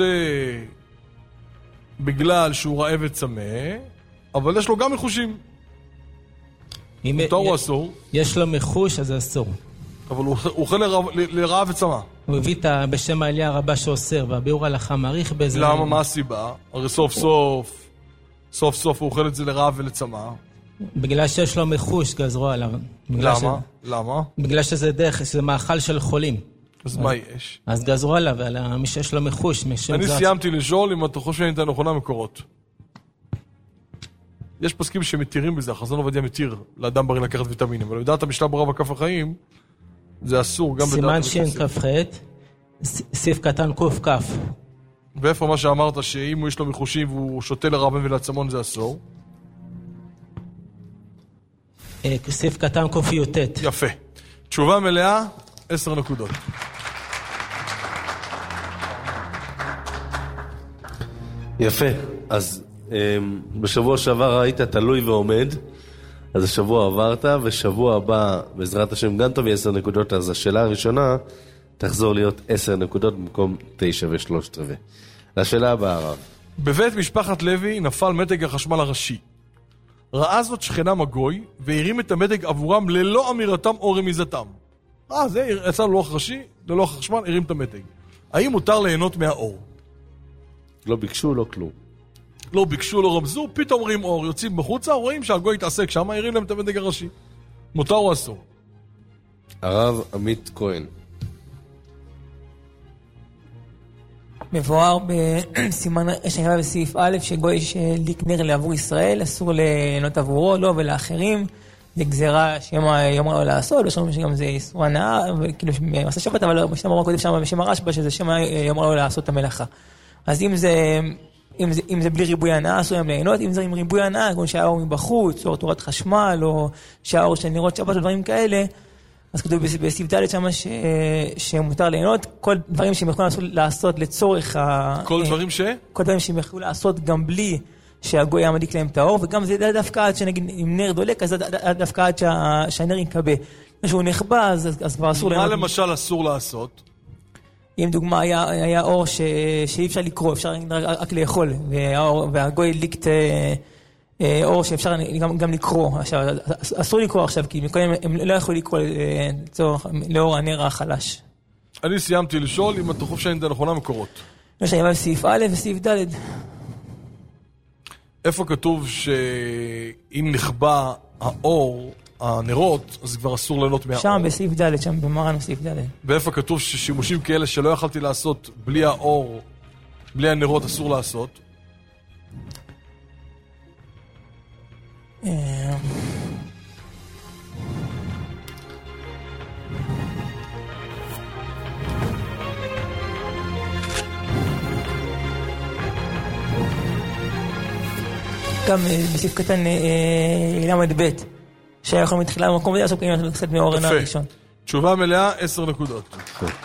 בגלל שהוא רעב וצמא, אבל יש לו גם מחושים. מותר או אסור? יש לו מחוש, אז זה אסור. אבל הוא אוכל לרעב וצמא. הוא הביא בשם העלייה הרבה שאוסר, והביאור הלכה מעריך בזה. למה? מה הסיבה? הרי סוף סוף, סוף סוף הוא אוכל את זה לרעב ולצמא. בגלל שיש לו מחוש, גזרו עליו. למה? למה? בגלל שזה דרך, שזה מאכל של חולים. אז מה יש? אז גזרו עליו, על מי שיש לו מחוש. אני סיימתי לשאול אם אתה חושב שאני אתן נכונה מקורות. יש פסקים שמתירים בזה, החזון עובדיה מתיר לאדם בריא לקחת ויטמינים, אבל לדעת המשנה ברורה בכף החיים, זה אסור גם בדעת... סימן שין כף ח', סעיף קטן קוף כף. ואיפה מה שאמרת, שאם יש לו מחושים והוא שותה לרעבן ולעצמון זה אסור? סעיף קטן קוף יוטט. יפה. תשובה מלאה, עשר נקודות. יפה. אז בשבוע שעבר היית תלוי ועומד, אז השבוע עברת, ושבוע הבא, בעזרת השם, גם טוב יהיה עשר נקודות, אז השאלה הראשונה תחזור להיות עשר נקודות במקום תשע ושלושת רבעי. השאלה הבאה, הרב. בבית משפחת לוי נפל מתג החשמל הראשי. ראה זאת שכנה מגוי, והרים את המתג עבורם ללא אמירתם או רמיזתם. אה, זה יצא ללוח ראשי, ללוח החשמל, הרים את המתג. האם מותר ליהנות מהאור? לא ביקשו, לא כלום. לא ביקשו, לא רמזו, פתאום רואים אור, יוצאים בחוצה, רואים שהגוי התעסק שם, הרים להם את המתג הראשי. מותר או אסור? הרב עמית כהן. מבואר בסימן שהיה בסעיף א' שגוי שליק נר לעבור ישראל, אסור ליהנות עבורו, לו ולאחרים. זה גזירה שהיא אמרה לו לעשות, יש לנו שגם זה איסור הנאה, כאילו מעשה שבת, אבל בשם אמרה קודם שם בשם הרשב"א, שזה שם היא אמרה לו לעשות את המלאכה. אז אם זה, אם זה, אם זה בלי ריבוי הנאה, אסור להם ליהנות, אם זה עם ריבוי הנאה, כמו שהאור מבחוץ, או תורת חשמל, או שהאור של נרות שבת, או דברים כאלה, אז כתוב בסעיף ד' שם ש... שמותר ליהנות, כל דברים שהם יכולים לעשות לצורך ה... כל דברים ש? כל דברים שהם יכולים לעשות גם בלי שהגוי היה מדיק להם את האור, וגם זה דווקא עד שנגיד אם נר דולק, אז דווקא עד שה... שהנר ינקבה. כשהוא נחבא, אז, אז כבר אסור ליהנות. מה למשל אסור לעשות? אם דוגמה היה, היה אור ש... שאי אפשר לקרוא, אפשר רק לאכול, והאור... והגוי ליקט... אור שאפשר גם, גם לקרוא. עכשיו, אסור לקרוא עכשיו, כי מקודם הם לא יכולים לקרוא לצורך, לאור הנר החלש. אני סיימתי לשאול אם אתה חושב שאין את הנכונה מקורות. יש לי סעיף א' וסעיף ד'. איפה כתוב שאם נכבה האור, הנרות, אז כבר אסור ליהנות מהאור? שם בסעיף ד', שם במרן בסעיף ד'. ואיפה כתוב ששימושים כאלה שלא יכלתי לעשות בלי האור, בלי הנרות אסור לעשות? גם בסעיף קטן למד ב' שהיה יכול מתחילה במקום הזה, לעשות כאלה קצת מאור עינה הראשון. תשובה מלאה, עשר נקודות.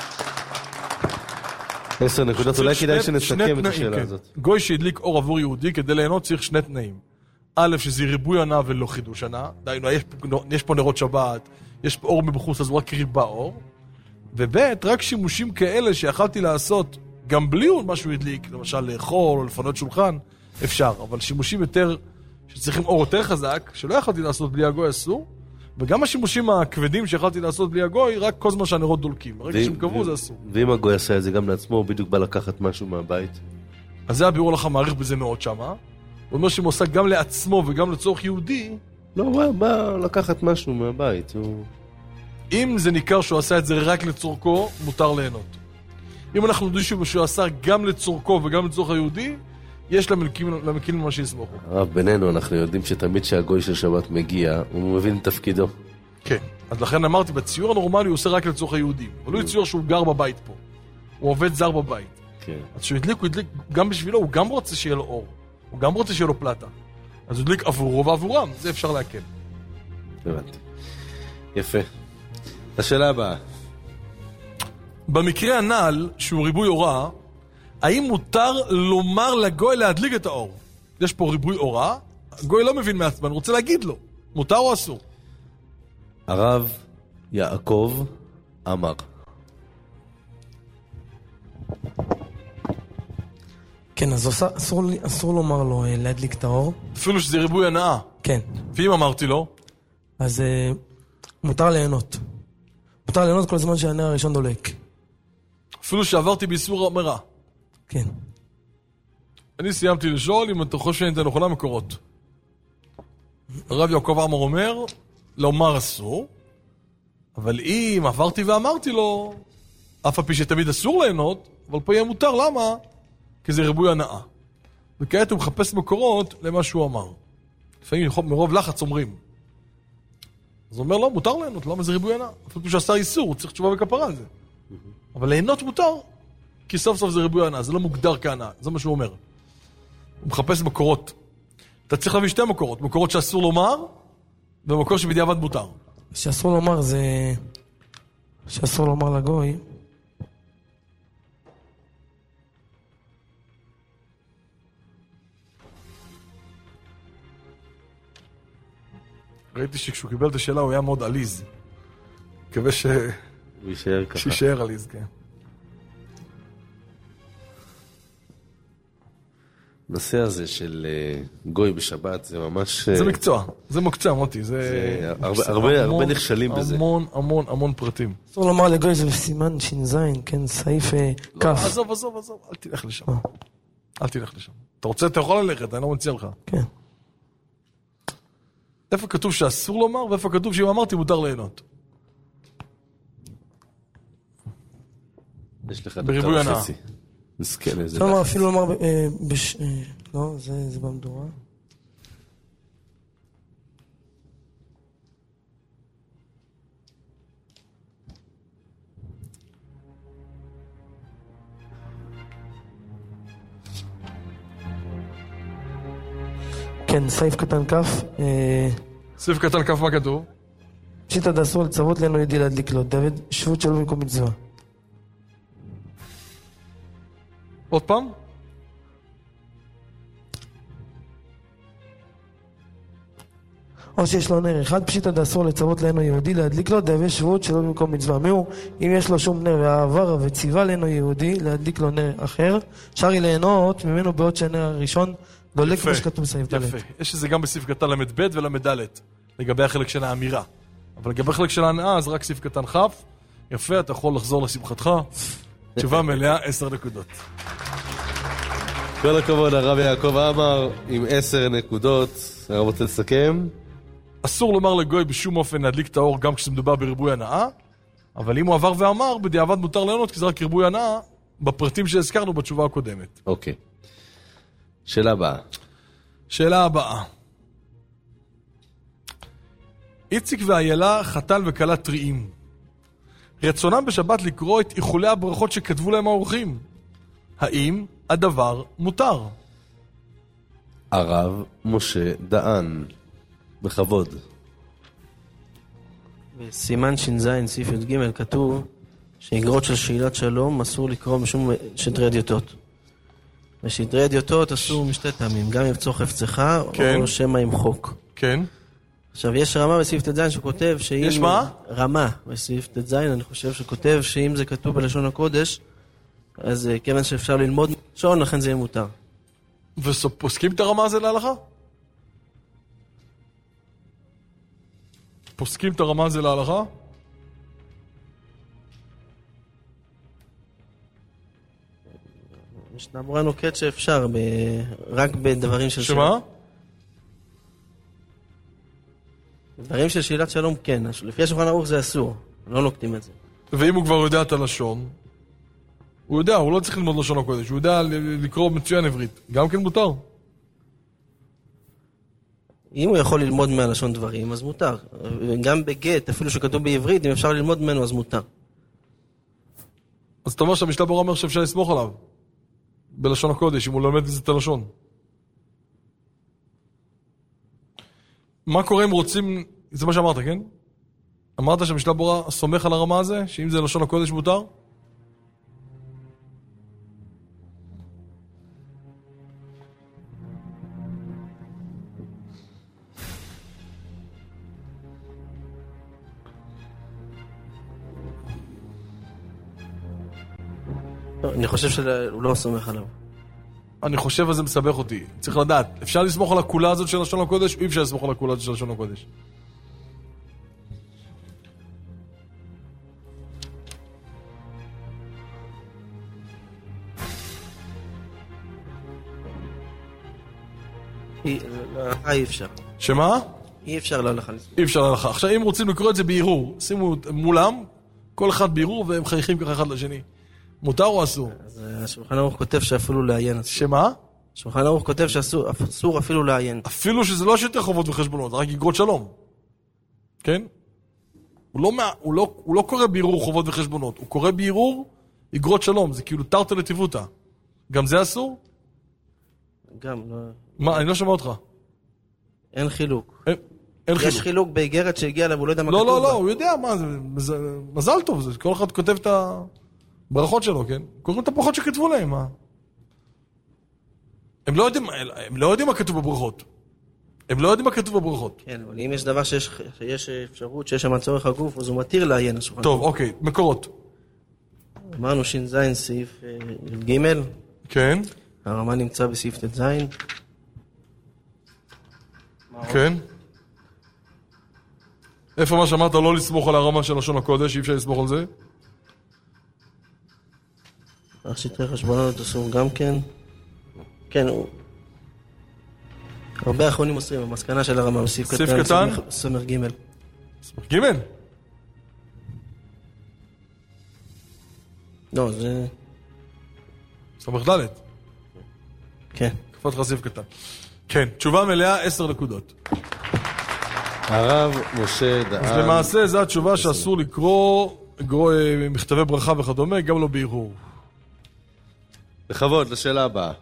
עשר נקודות, אולי כדאי שנסכם את השאלה הזאת. גוי שהדליק אור עבור יהודי, כדי ליהנות צריך שני תנאים. א', שזה ריבוי הנאה ולא חידוש הנאה. דיינו, יש פה נרות שבת, יש פה אור מבחוץ, אז הוא רק ריבה אור. וב', רק שימושים כאלה שיכלתי לעשות גם בלי מה שהוא הדליק, למשל לאכול או לפנות שולחן, אפשר. אבל שימושים יותר, שצריכים אור יותר חזק, שלא יכלתי לעשות בלי הגוי אסור, וגם השימושים הכבדים שיכלתי לעשות בלי הגוי, רק כל זמן שהנרות דולקים. הרגע שהם קבעו זה אסור. ואם הגוי עשה את זה גם לעצמו, הוא בדיוק בא לקחת משהו מהבית? אז זה הביאור לך מעריך בזה מאוד שמה. הוא אומר שהוא עושה גם לעצמו וגם לצורך יהודי. לא, הוא בא לקחת משהו מהבית. הוא... אם זה ניכר שהוא עשה את זה רק לצורכו, מותר ליהנות. אם אנחנו יודעים שהוא עשה גם לצורכו וגם לצורך היהודי, יש למקים למה שיסמוכו. הרב, בינינו אנחנו יודעים שתמיד שהגוי של שבת מגיע, הוא מבין את תפקידו. כן, אז לכן אמרתי, בציור הנורמלי הוא עושה רק לצורך היהודים. אבל הוא יציור שהוא גר בבית פה. הוא עובד זר בבית. כן. אז שהוא הדליק, הוא הדליק גם בשבילו, הוא גם רוצה שיהיה לו אור. הוא גם רוצה שיהיה לו פלטה. אז הוא הדליק עבורו ועבורם, זה אפשר להקל. הבנתי. יפה. השאלה הבאה. במקרה הנ"ל, שהוא ריבוי אורה, האם מותר לומר לגוי להדליק את האור? יש פה ריבוי אורה, הגוי לא מבין מעצבן, אני רוצה להגיד לו, מותר או אסור? הרב יעקב אמר. כן, אז אסור, אסור לומר לו להדליק את האור. אפילו שזה ריבוי הנאה. כן. ואם אמרתי לו? אז uh, מותר ליהנות. מותר ליהנות כל זמן שהנר הראשון דולק. אפילו שעברתי באיסור המרה. כן. אני סיימתי לשאול אם אתה חושב שאין את הנכונה מקורות. הרב יעקב אמר אומר, לומר אסור, אבל אם עברתי ואמרתי לו, אף הפי שתמיד אסור ליהנות, אבל פה יהיה מותר, למה? כי זה ריבוי הנאה. וכעת הוא מחפש מקורות למה שהוא אמר. לפעמים מרוב לחץ אומרים. אז הוא אומר, לא, מותר ליהנות, למה זה ריבוי הנאה? אפילו שעשה איסור, הוא צריך תשובה וכפרה על זה. אבל ליהנות מותר, כי סוף סוף זה ריבוי הנאה, זה לא מוגדר כהנאה, זה מה שהוא אומר. הוא מחפש מקורות. אתה צריך להביא שתי מקורות, מקורות שאסור לומר, ומקור שבדיעבד מותר. שאסור לומר זה... שאסור לומר לגוי. ראיתי שכשהוא קיבל את השאלה הוא היה מאוד עליז. מקווה ש... הוא יישאר ככה. שישאר עליז, כן. הנושא הזה של גוי בשבת זה ממש... זה מקצוע, זה מקצוע, מוטי. זה הרבה נכשלים בזה. המון, המון, המון פרטים. אסור לומר לגוי זה סימן שינזין, כן, סעיף כף. עזוב, עזוב, עזוב, אל תלך לשם. אל תלך לשם. אתה רוצה, אתה יכול ללכת, אני לא מציע לך. כן. איפה כתוב שאסור לומר, ואיפה כתוב שאם אמרתי מותר ליהנות. יש לך בריבוי הנאה. מסכן איזה... אפשר אפילו לומר... לא, זה במדורה. כן, סעיף קטן כף. סעיף קטן כף, מה כתוב? פשיטא דאסור לצוות לאינו יהודי להדליק לו. דוד, שבות שלו במקום מצווה. עוד פעם? או שיש לו נר אחד, פשיטא דאסור לצוות לאינו יהודי להדליק לו דאבי שבות שלו במקום מצווה. מהו, אם יש לו שום נר והעבר וציווה לאינו יהודי להדליק לו נר אחר, שרי ליהנות ממנו בעוד שהנר הראשון דולק כמו שכתוב בסעיף ד'. יפה, יש את זה גם בסעיף קטן למד ב' ולמד ד' לגבי החלק של האמירה. אבל לגבי החלק של ההנאה, אז רק סעיף קטן כף. יפה, אתה יכול לחזור לשמחתך. תשובה מלאה, עשר נקודות. כל הכבוד, הרב יעקב עמר עם עשר נקודות. הרב רוצה לסכם? אסור לומר לגוי בשום אופן להדליק את האור גם כשמדובר בריבוי הנאה, אבל אם הוא עבר ואמר, בדיעבד מותר ליהנות, כי זה רק ריבוי הנאה בפרטים שהזכרנו בתשובה הקודמת. אוקיי. שאלה הבאה. שאלה הבאה. איציק ואיילה חתן וכלה טריים. רצונם בשבת לקרוא את איחולי הברכות שכתבו להם האורחים. האם הדבר מותר? הרב משה דהן. בכבוד. בסימן ש"ז, סעיף י"ג, כתוב שאיגרות של שאלת שלום אסור לקרוא משום שטרי אדיוטות. ושטרי אדיוטות אסור משתי טעמים, גם יבצור חפצך כן. או שמא ימחוק. כן. עכשיו, יש רמה בסעיף ט"ז שכותב שאם... יש מה? רמה בסעיף ט"ז, אני חושב שכותב שאם זה כתוב בלשון הקודש, אז כיוון שאפשר ללמוד לשון, לכן זה יהיה מותר. ופוסקים את הרמה הזה להלכה? פוסקים את הרמה הזה להלכה? משנה ברורה נוקט שאפשר, ב... רק בדברים של... שמה? דברים של שאלת שלום, כן. לפי השולחן ערוך זה אסור. לא נוקטים את זה. ואם הוא כבר יודע את הלשון, הוא יודע, הוא לא צריך ללמוד לשון הקודש, הוא יודע לקרוא מצוין עברית. גם כן מותר. אם הוא יכול ללמוד מהלשון דברים, אז מותר. גם בגט, אפילו שכתוב בעברית, אם אפשר ללמוד ממנו, אז מותר. אז אתה אומר שהמשנה ברורה אומר שאפשר לסמוך עליו. בלשון הקודש, אם הוא לומד את הלשון. מה קורה אם רוצים... זה מה שאמרת, כן? אמרת שהמשנה ברורה סומך על הרמה הזה, שאם זה לשון הקודש מותר? אני חושב שהוא לא סומך עליו. אני חושב שזה מסבך אותי. צריך לדעת, אפשר לסמוך על הכולה הזאת של לשון הקודש, או אי אפשר לסמוך על הכולה הזאת של לשון הקודש? אי אפשר. שמה? אי אפשר להלכה לסמוך. אי אפשר להלכה. עכשיו, אם רוצים לקרוא את זה בעירור, שימו מולם, כל אחד בעירור, והם חייכים ככה אחד לשני. מותר או אסור? אז השולחן ערוך כותב שאפילו לעיין. שמה? השולחן ערוך כותב שאסור אפילו לעיין. אפילו שזה לא שטר חובות וחשבונות, רק אגרות שלום. כן? הוא לא, הוא לא, הוא לא קורא בעירור חובות וחשבונות, הוא קורא בעירור אגרות שלום, זה כאילו תרתי לטיבותא. גם זה אסור? גם לא... מה, אני לא שומע אותך. אין חילוק. אין, אין יש חילוק. חילוק באיגרת שהגיע אליו, הוא לא יודע מה לא, כתוב לא, בה. לא, הוא יודע מה, זה, זה מזל טוב, זה, כל אחד כותב את הברכות שלו, כן? קוראים את הברכות שכתבו להם, מה? הם לא יודעים, הם לא יודעים מה כתוב בברכות. הם לא יודעים מה כתוב בברכות. כן, אבל אם יש דבר שיש, שיש אפשרות שיש שם צורך הגוף, אז הוא מתיר לעיין השולחן. טוב, אוקיי, מקורות. אמרנו ש"ז סעיף ג' כן. הרמה נמצא בסעיף ט"ז. כן. איפה מה שאמרת לא לסמוך על הרמה של לשון הקודש, אי אפשר לסמוך על זה? ראשיתי חשבונות אסור גם כן. כן, הוא... הרבה אחרונים אוסרים, המסקנה של הרמה בסעיף קטן. סעיף קטן? סמך ג'. סמך ג'? לא, זה... סמך ד'. כן. קפת לך סעיף קטן. כן, תשובה מלאה, עשר נקודות. הרב משה דהן. אז למעשה זו התשובה שאסור לקרוא, לקרוא מכתבי ברכה וכדומה, גם לא בהרהור. בכבוד, לשאלה הבאה.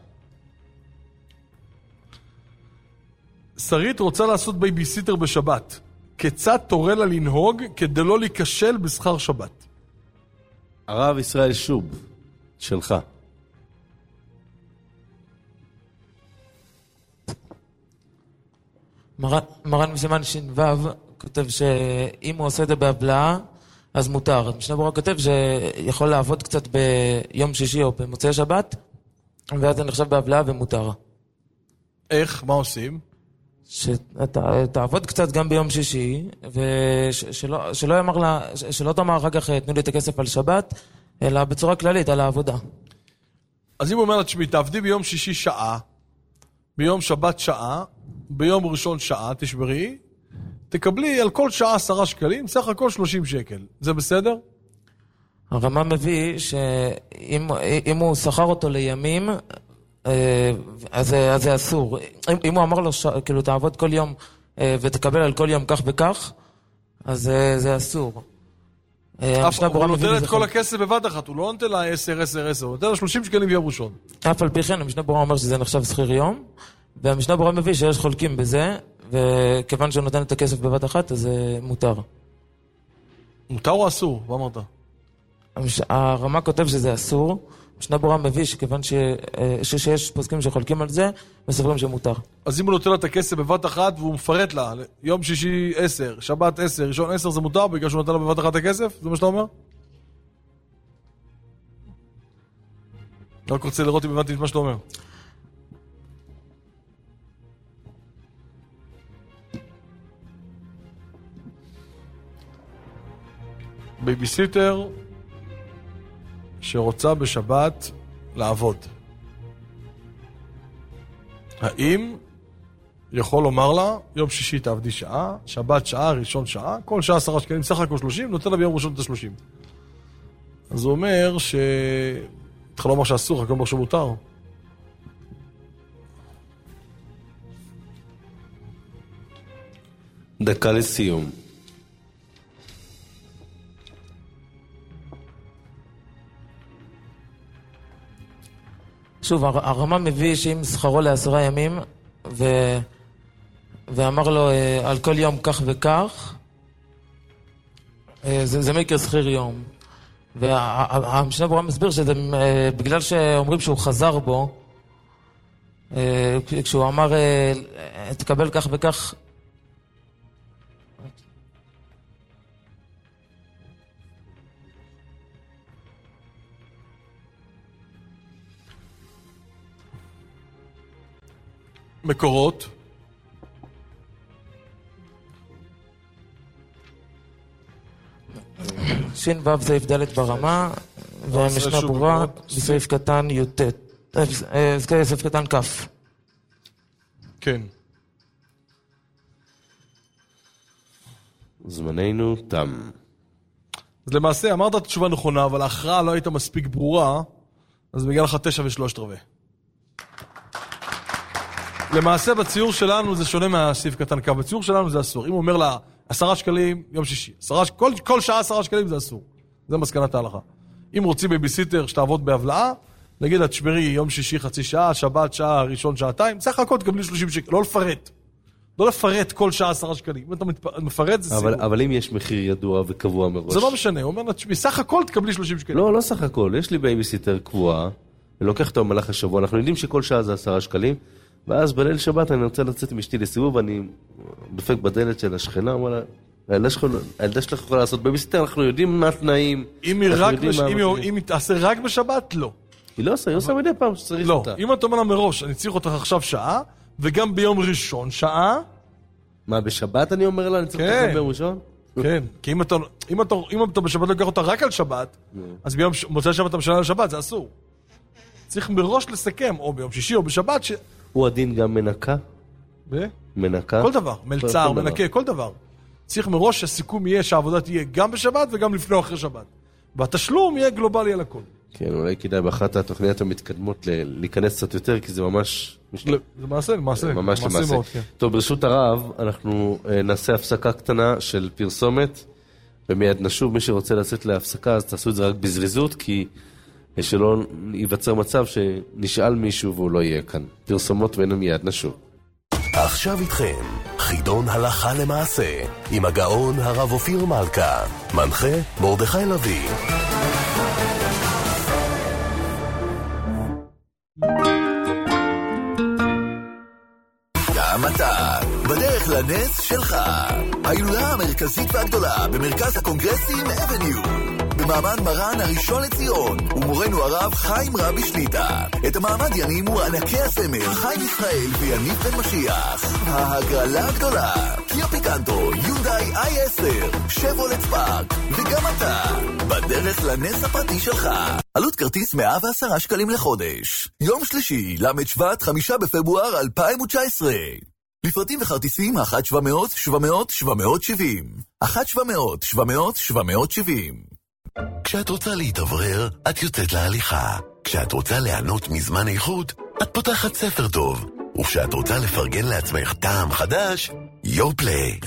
שרית רוצה לעשות בייביסיטר בשבת. כיצד תורה לה לנהוג כדי לא להיכשל בשכר שבת? הרב ישראל שוב, שלך. מרן מזמן ש"ו כותב שאם הוא עושה את זה בהבלעה, אז מותר. משנה ברורה כותב שיכול לעבוד קצת ביום שישי או במוצאי שבת, ואז זה נחשב בהבלעה ומותר. איך? מה עושים? שתעבוד קצת גם ביום שישי, ושלא שלא יאמר לה, שלא תאמר אחר כך תנו לי את הכסף על שבת, אלא בצורה כללית על העבודה. אז אם הוא אומר לה, תשמעי, תעבדי ביום שישי שעה, ביום שבת שעה, ביום ראשון שעה, תשברי, תקבלי על כל שעה עשרה שקלים, סך הכל שלושים שקל. זה בסדר? הרמה מביא שאם הוא שכר אותו לימים, אז זה אסור. אם הוא אמר לו, כאילו, תעבוד כל יום ותקבל על כל יום כך וכך, אז זה אסור. הוא נותן את כל הכסף בבת אחת, הוא לא נותן לה עשר, עשר, עשר, הוא נותן לה שלושים שקלים ביום ראשון. אף על פי כן, המשנה ברורה אומר שזה נחשב שכיר יום, והמשנה ברורה מביא שיש חולקים בזה, וכיוון שהוא נותן את הכסף בבת אחת, אז זה מותר. מותר או אסור? מה אמרת? הרמה כותב שזה אסור, המשנה ברורה מביא שכיוון שיש פוסקים שחולקים על זה, מספרים שמותר. אז אם הוא נותן לה את הכסף בבת אחת והוא מפרט לה, יום שישי עשר, שבת עשר, ראשון עשר, זה מותר בגלל שהוא נותן לה בבת אחת את הכסף? זה מה שאתה אומר? רק רוצה לראות אם הבנתי את מה שאתה אומר. בייביסיטר שרוצה בשבת לעבוד. האם יכול לומר לה, יום שישי תעבדי שעה, שבת שעה, ראשון שעה, כל שעה עשרה שקלים, סך הכל שלושים, נותן לה ביום ראשון את השלושים. אז הוא אומר ש... התחלה לומר שאסור, רק אומר שמותר. דקה לסיום. שוב, הרמה מביא שאם שכרו לעשרה ימים, ו... ואמר לו על כל יום כך וכך, זה, זה מקרה שכיר יום. והמשנה ברורה מסביר שזה בגלל שאומרים שהוא חזר בו, כשהוא אמר תקבל כך וכך, מקורות. שין וו סעיף ד' ברמה, והמשנה ברורה בסעיף קטן י"ט, סעיף קטן כ'. כן. זמננו תם. אז למעשה אמרת את התשובה נכונה, אבל ההכרעה לא הייתה מספיק ברורה, אז מגיע לך תשע ושלושת רבעי. למעשה בציור שלנו זה שונה מהסעיף קטן כ', בציור שלנו זה אסור. אם הוא אומר לה עשרה שקלים יום שישי, עשרה, כל, כל שעה עשרה שקלים זה אסור. זה מסקנת ההלכה. אם רוצים בייביסיטר שתעבוד בהבלעה, נגיד לה תשמרי יום שישי חצי שעה, שבת שעה, ראשון שעתיים, סך הכל תקבלי שלושים שקל, לא לפרט. לא לפרט כל שעה עשרה שקלים. אם אתה מפרט זה סיור. אבל, אבל אם יש מחיר ידוע וקבוע מראש. זה לא משנה, הוא אומר לה תשמעי, סך הכל תקבלי שלושים שקלים. לא, לא סך הכל, יש לי בייביסיטר קבועה, ולוקח אותו במהלך השבוע, אנחנו יודעים שכל שעה זה עשרה שקלים, ואז בליל שבת אני רוצה לצאת עם אשתי לסיבוב, אני דופק בדלת של השכנה, אומר לה, הילדה שלך יכולה לעשות בייביסיטר, אנחנו יודעים מה התנאים. אם היא תעשה רק בשבת, לא. היא לא עושה, היא עושה מדי פעם שצריך אותה. לא, אם אתה אומר לה מראש, אני צריך אותך עכשיו שעה, וגם ביום ראשון שעה. מה, בשבת אני אומר לה, אני צריך אותך ביום ראשון? כן, כי אם אתה, אם אתה, אם אתה בשבת לוקח אותה רק על שבת, אז ביום מוצאי שבת אתה משנה על שבת, זה אסור. צריך מראש לסכם, או ביום שישי או בשבת ש... הוא הדין גם מנקה? ב? מנקה? כל דבר, מלצר, מנקה, כל דבר. צריך מראש שהסיכום יהיה שהעבודה תהיה גם בשבת וגם לפני או אחרי שבת. והתשלום יהיה גלובלי על הכל. כן, אולי כדאי באחת התוכניות המתקדמות להיכנס קצת יותר, כי זה ממש... זה מעשה, מעשה. ממש למעשה. טוב, ברשות הרב, אנחנו נעשה הפסקה קטנה של פרסומת, ומיד נשוב, מי שרוצה לצאת להפסקה, אז תעשו את זה רק בזריזות, כי שלא ייווצר מצב שנשאל מישהו והוא לא יהיה כאן. פרסומות ואינו מיד נשוב. עכשיו איתכם, חידון הלכה למעשה, עם הגאון הרב אופיר מלכה, מנחה מרדכי לוי. גם אתה, בדרך לנס שלך, ההילולה המרכזית והגדולה במרכז הקונגרסים אבניו. במעמד מרן הראשון לציון, ומורנו הרב חיים רבי שליטה. את המעמד ינימו ענקי הסמר, חיים ישראל ויניב בן משיח. ההגרלה הגדולה, קיה פיקנטו, יונדאי איי עשר, שברולט ספארק, וגם אתה, בדרך לנס הפרטי שלך. עלות כרטיס מאה ועשרה שקלים לחודש. יום שלישי, למד שבט, חמישה בפברואר אלפיים ותשע עשרה. לפרטים וכרטיסים, אחת שבע מאות, שבע מאות, שבע מאות שבעים. אחת שבע מאות, שבע מאות, שבע מאות שבעים. כשאת רוצה להתעברר, את יוצאת להליכה. כשאת רוצה ליהנות מזמן איכות, את פותחת ספר טוב. וכשאת רוצה לפרגן לעצמך טעם חדש, יופלי.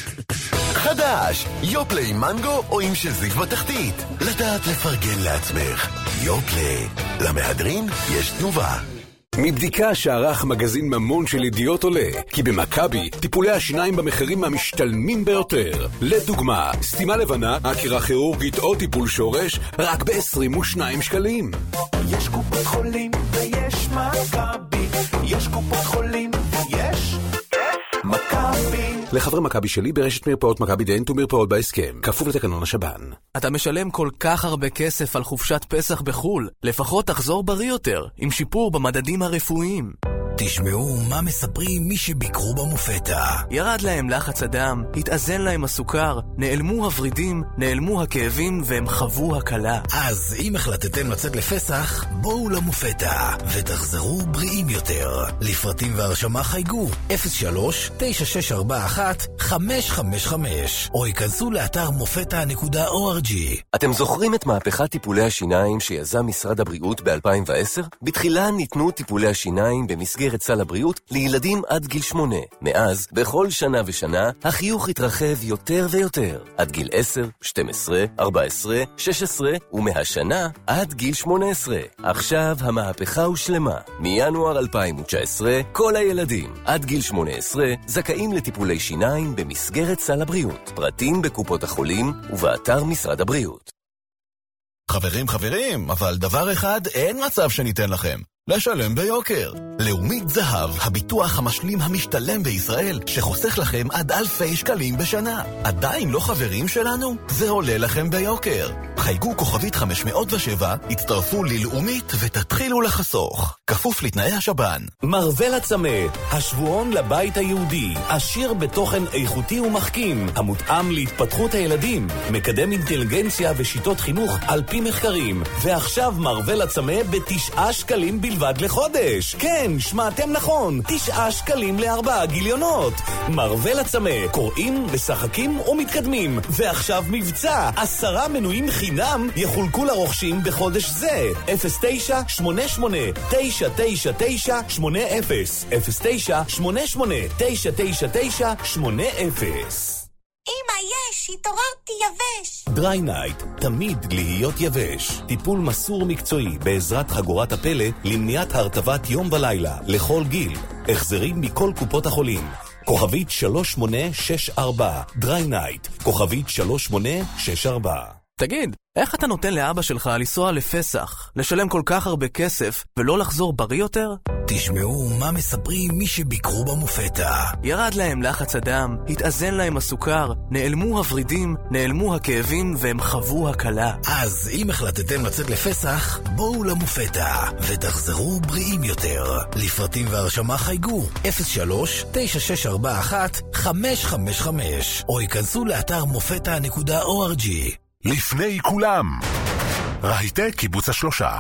חדש! יופלי עם מנגו או עם שזיף בתחתית. לדעת לפרגן לעצמך. יופלי. למהדרין יש תנובה. מבדיקה שערך מגזין ממון של ידיעות עולה, כי במכבי טיפולי השיניים במחירים המשתלמים ביותר. לדוגמה, סתימה לבנה, עקירה כירורגית או טיפול שורש, רק ב-עשרים ושניים שקלים. יש קופות חולים ויש מכבי, יש קופות חולים ויש מכבי. לחברי מכבי שלי ברשת מרפאות מכבי דנט ומרפאות בהסכם, כפוף לתקנון השב"ן. אתה משלם כל כך הרבה כסף על חופשת פסח בחול, לפחות תחזור בריא יותר, עם שיפור במדדים הרפואיים. תשמעו מה מספרים מי שביקרו במופתא. ירד להם לחץ הדם, התאזן להם הסוכר, נעלמו הורידים, נעלמו הכאבים והם חוו הקלה. אז אם החלטתם לצאת לפסח, בואו למופתא ותחזרו בריאים יותר. לפרטים והרשמה חייגו אפס שלוש תשע שש ארבע אחת חמש חמש חמש או ייכנסו לאתר מופתא נקודה או אר ג'י. אתם זוכרים את מהפכת טיפולי השיניים שיזם משרד הבריאות ב-אלפיים ועשר? בתחילה ניתנו טיפולי השיניים במסגרת את סל הבריאות לילדים עד גיל שמונה. מאז, בכל שנה ושנה, החיוך התרחב יותר ויותר. עד גיל עשר, שתים עשרה, ארבע עשרה, שש עשרה, ומהשנה עד גיל שמונה עשרה. עכשיו המהפכה הושלמה. מינואר אלפיים ותשע עשרה, כל הילדים עד גיל שמונה עשרה זכאים לטיפולי שיניים במסגרת סל הבריאות. פרטים בקופות החולים ובאתר משרד הבריאות. חברים, חברים, אבל דבר אחד אין מצב שניתן לכם. לשלם ביוקר. לאומית זהב, הביטוח המשלים המשתלם בישראל, שחוסך לכם עד אלפי שקלים בשנה. עדיין לא חברים שלנו? זה עולה לכם ביוקר. חייגו כוכבית חמש מאות ושבע, הצטרפו ללאומית ותתחילו לחסוך. כפוף לתנאי השב"ן. מרוול הצמא, השבועון לבית היהודי, עשיר בתוכן איכותי ומחכים, המותאם להתפתחות הילדים, מקדם אינטליגנציה ושיטות חינוך על פי מחקרים. ועכשיו מרוול הצמא בתשעה שקלים בלבד לחודש. כן, שמעתם נכון, תשעה שקלים לארבעה גיליונות. מרוול הצמא, קוראים, משחקים ומתקדמים. ועכשיו מבצע, עשרה מנויים חינם יחולקו לרוכשים בחודש זה. אפס תשע שמונה שמונה תשע תשע תשע שמונה אפס אפס תשע שמונה שמונה תשע תשע תשע שמונה אפס. אמא, יש, התעוררתי יבש. דריי נייט, תמיד להיות יבש. טיפול מסור מקצועי בעזרת חגורת הפלא למניעת הרטבת יום ולילה לכל גיל. החזרים מכל קופות החולים. כוכבית שלוש שמונה שש ארבע, דריי נייט, כוכבית שלוש שמונה שש ארבע. תגיד, איך אתה נותן לאבא שלך לנסוע לפסח, לשלם כל כך הרבה כסף ולא לחזור בריא יותר? תשמעו מה מספרים מי שביקרו במופתע. ירד להם לחץ הדם, התאזן להם הסוכר, נעלמו הורידים, נעלמו הכאבים והם חוו הקלה. אז אם החלטתם לצאת לפסח, בואו למופתע ותחזרו בריאים יותר. לפרטים והרשמה חייגו אפס שלוש תשע שש ארבע אחת חמש חמש חמש או ייכנסו לאתר מופתע נקודה או אר ג'י. לפני כולם, רהיטי קיבוץ השלושה.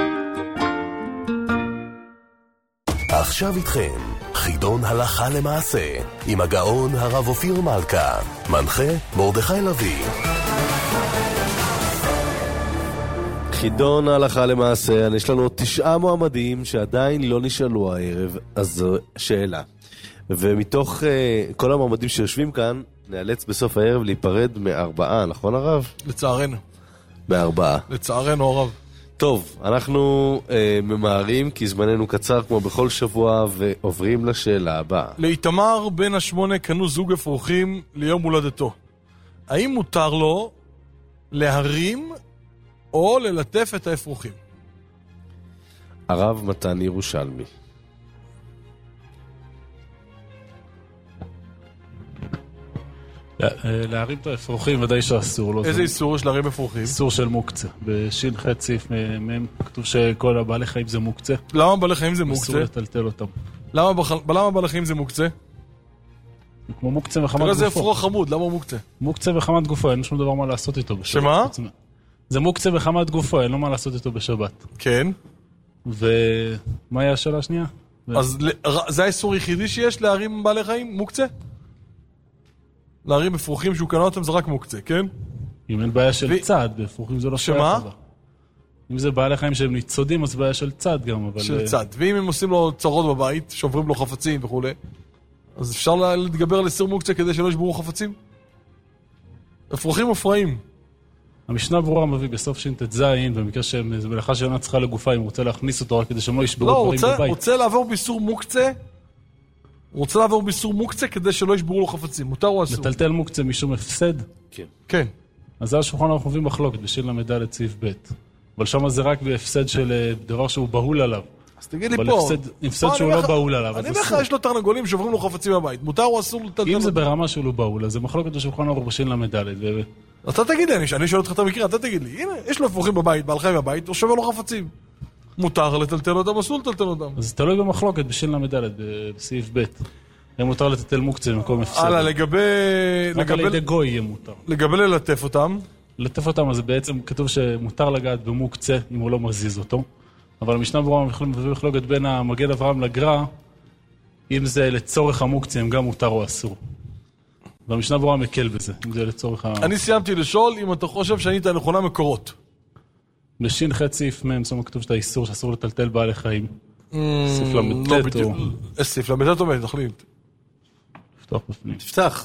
עכשיו איתכם, חידון הלכה למעשה, עם הגאון הרב אופיר מלכה, מנחה מרדכי לוי. חידון ההלכה למעשה, יש לנו תשעה מועמדים שעדיין לא נשאלו הערב, אז זו שאלה. ומתוך uh, כל המועמדים שיושבים כאן, נאלץ בסוף הערב להיפרד מארבעה, נכון הרב? לצערנו. מארבעה. לצערנו הרב. טוב, אנחנו uh, ממהרים כי זמננו קצר כמו בכל שבוע ועוברים לשאלה הבאה. לאיתמר בן השמונה קנו זוג אפרוחים ליום הולדתו. האם מותר לו להרים או ללטף את האפרוחים? הרב מתן ירושלמי. להרים את האפרוחים ודאי שאסור לו. איזה איסור יש להרים אפרוחים? איסור של מוקצה. בשין ח' סעיף מ' כתוב שכל הבעלי חיים זה מוקצה. למה בעלי חיים זה מוקצה? אסור לטלטל אותם. למה בעלי חיים זה מוקצה? כמו מוקצה וחמת גופו. זה אפרוח חמוד, למה מוקצה? מוקצה וחמת גופו, אין שום דבר מה לעשות איתו בשבת. שמה? זה מוקצה וחמת גופו, אין לו מה לעשות איתו בשבת. כן. ומה היה השאלה השנייה? אז זה האיסור היחידי שיש להרים בעלי חיים? מוקצה? להרים אפרוחים שהוא קנה אותם זה רק מוקצה, כן? אם אין בעיה של צד, באפרוחים זה לא שייך. שמה? אם זה בעלי חיים שהם ניצודים, אז בעיה של צד גם, אבל... של צד. ואם הם עושים לו צרות בבית, שוברים לו חפצים וכו', אז אפשר להתגבר על איסור מוקצה כדי שלא ישברו חפצים? אפרוחים מופרעים. המשנה ברורה מביא בסוף ש"ט ז', במקרה שמלאכה שאינה צריכה לגופה, אם הוא רוצה להכניס אותו רק כדי שהם לא ישברו דברים בבית. לא, הוא רוצה לעבור באיסור מוקצה, הוא רוצה לעבור באיסור מוקצה כדי שלא ישברו לו חפצים. מותר או אסור? לטלטל מוקצה משום הפסד? כן. כן. אז זה השולחן אנחנו חווים מחלוקת בשין למד' סעיף ב'. אבל שם זה רק בהפסד של דבר שהוא בהול עליו. אז תגיד לי פה. אבל הפסד שהוא לא בהול עליו. אני אומר לך, יש לו תרנגולים שעוברים לו חפצים בבית. מותר או אסור לטלטל? אם זה ברמה שהוא לא בהול, אז זה מחלוקת בשולחן אנחנו בשין למד'. אתה תגיד לי, אני שואל אותך את המקרה, אתה תגיד לי. הנה, יש לו אפרוחים בבית, בעל חיים בבית, הוא שובר לו חפצים. מותר לטלטל אותם, אסור לטלטל אותם. אז תלוי במחלוקת בשין למד' בסעיף ב'. יהיה מותר לטלטל מוקצה במקום הפסד. הלאה, לגבי... רק על ידי גוי יהיה מותר. לגבי ללטף אותם. ללטף אותם, אז בעצם כתוב שמותר לגעת במוקצה אם הוא לא מזיז אותו. אבל המשנה ברורה מביא מחלוקת בין המגן אברהם לגר"א, אם זה לצורך המוקצה, אם גם מותר או אסור. והמשנה ברורה מקל בזה, אם זה לצורך ה... אני סיימתי לשאול אם אתה חושב שאני את הנכונה מקורות. בשין ח' סעיף מ' שם כתוב שאתה איסור שאסור לטלטל בעלי חיים. סעיף למד' או... סעיף למד' או מ', תחליט. תפתח בפנים. תפתח.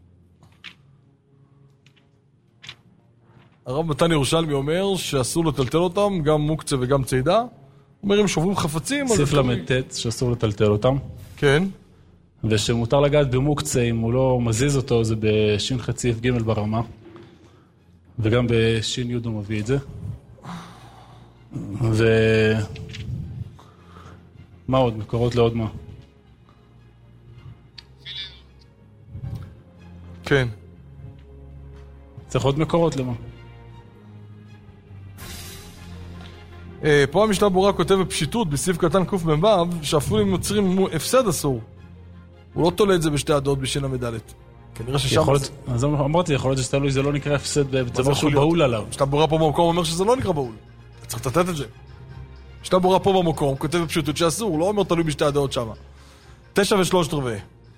הרב מתן ירושלמי אומר שאסור לטלטל אותם, גם מוקצה וגם צידה. אומר, אם שוברים חפצים... סעיף למד' שאסור לטלטל אותם. כן. ושמותר לגעת במוקצה, אם הוא לא מזיז אותו, זה בשין ח' סעיף ג' ברמה. וגם בשין י' הוא מביא את זה. ו... מה עוד? מקורות לעוד מה? כן. צריך עוד מקורות למה? פה המשנה ברורה כותב בפשיטות, בסעיף קטן קוף במבב, שאפילו אם יוצרים הפסד אסור. הוא לא תולה את זה בשתי הדעות בשין המד'. כנראה ששם... אז אמרתי, יכול להיות שזה תלוי, זה לא נקרא הפסד בצבא שהוא בהול עליו. משנה ברורה פה במקום אומר שזה לא נקרא בהול. צריך לתת את זה. משנה ברורה פה במקום, כותב בפשיטות שאסור, הוא לא אומר תלוי בשתי הדעות שם. תשע ושלושת רבעי.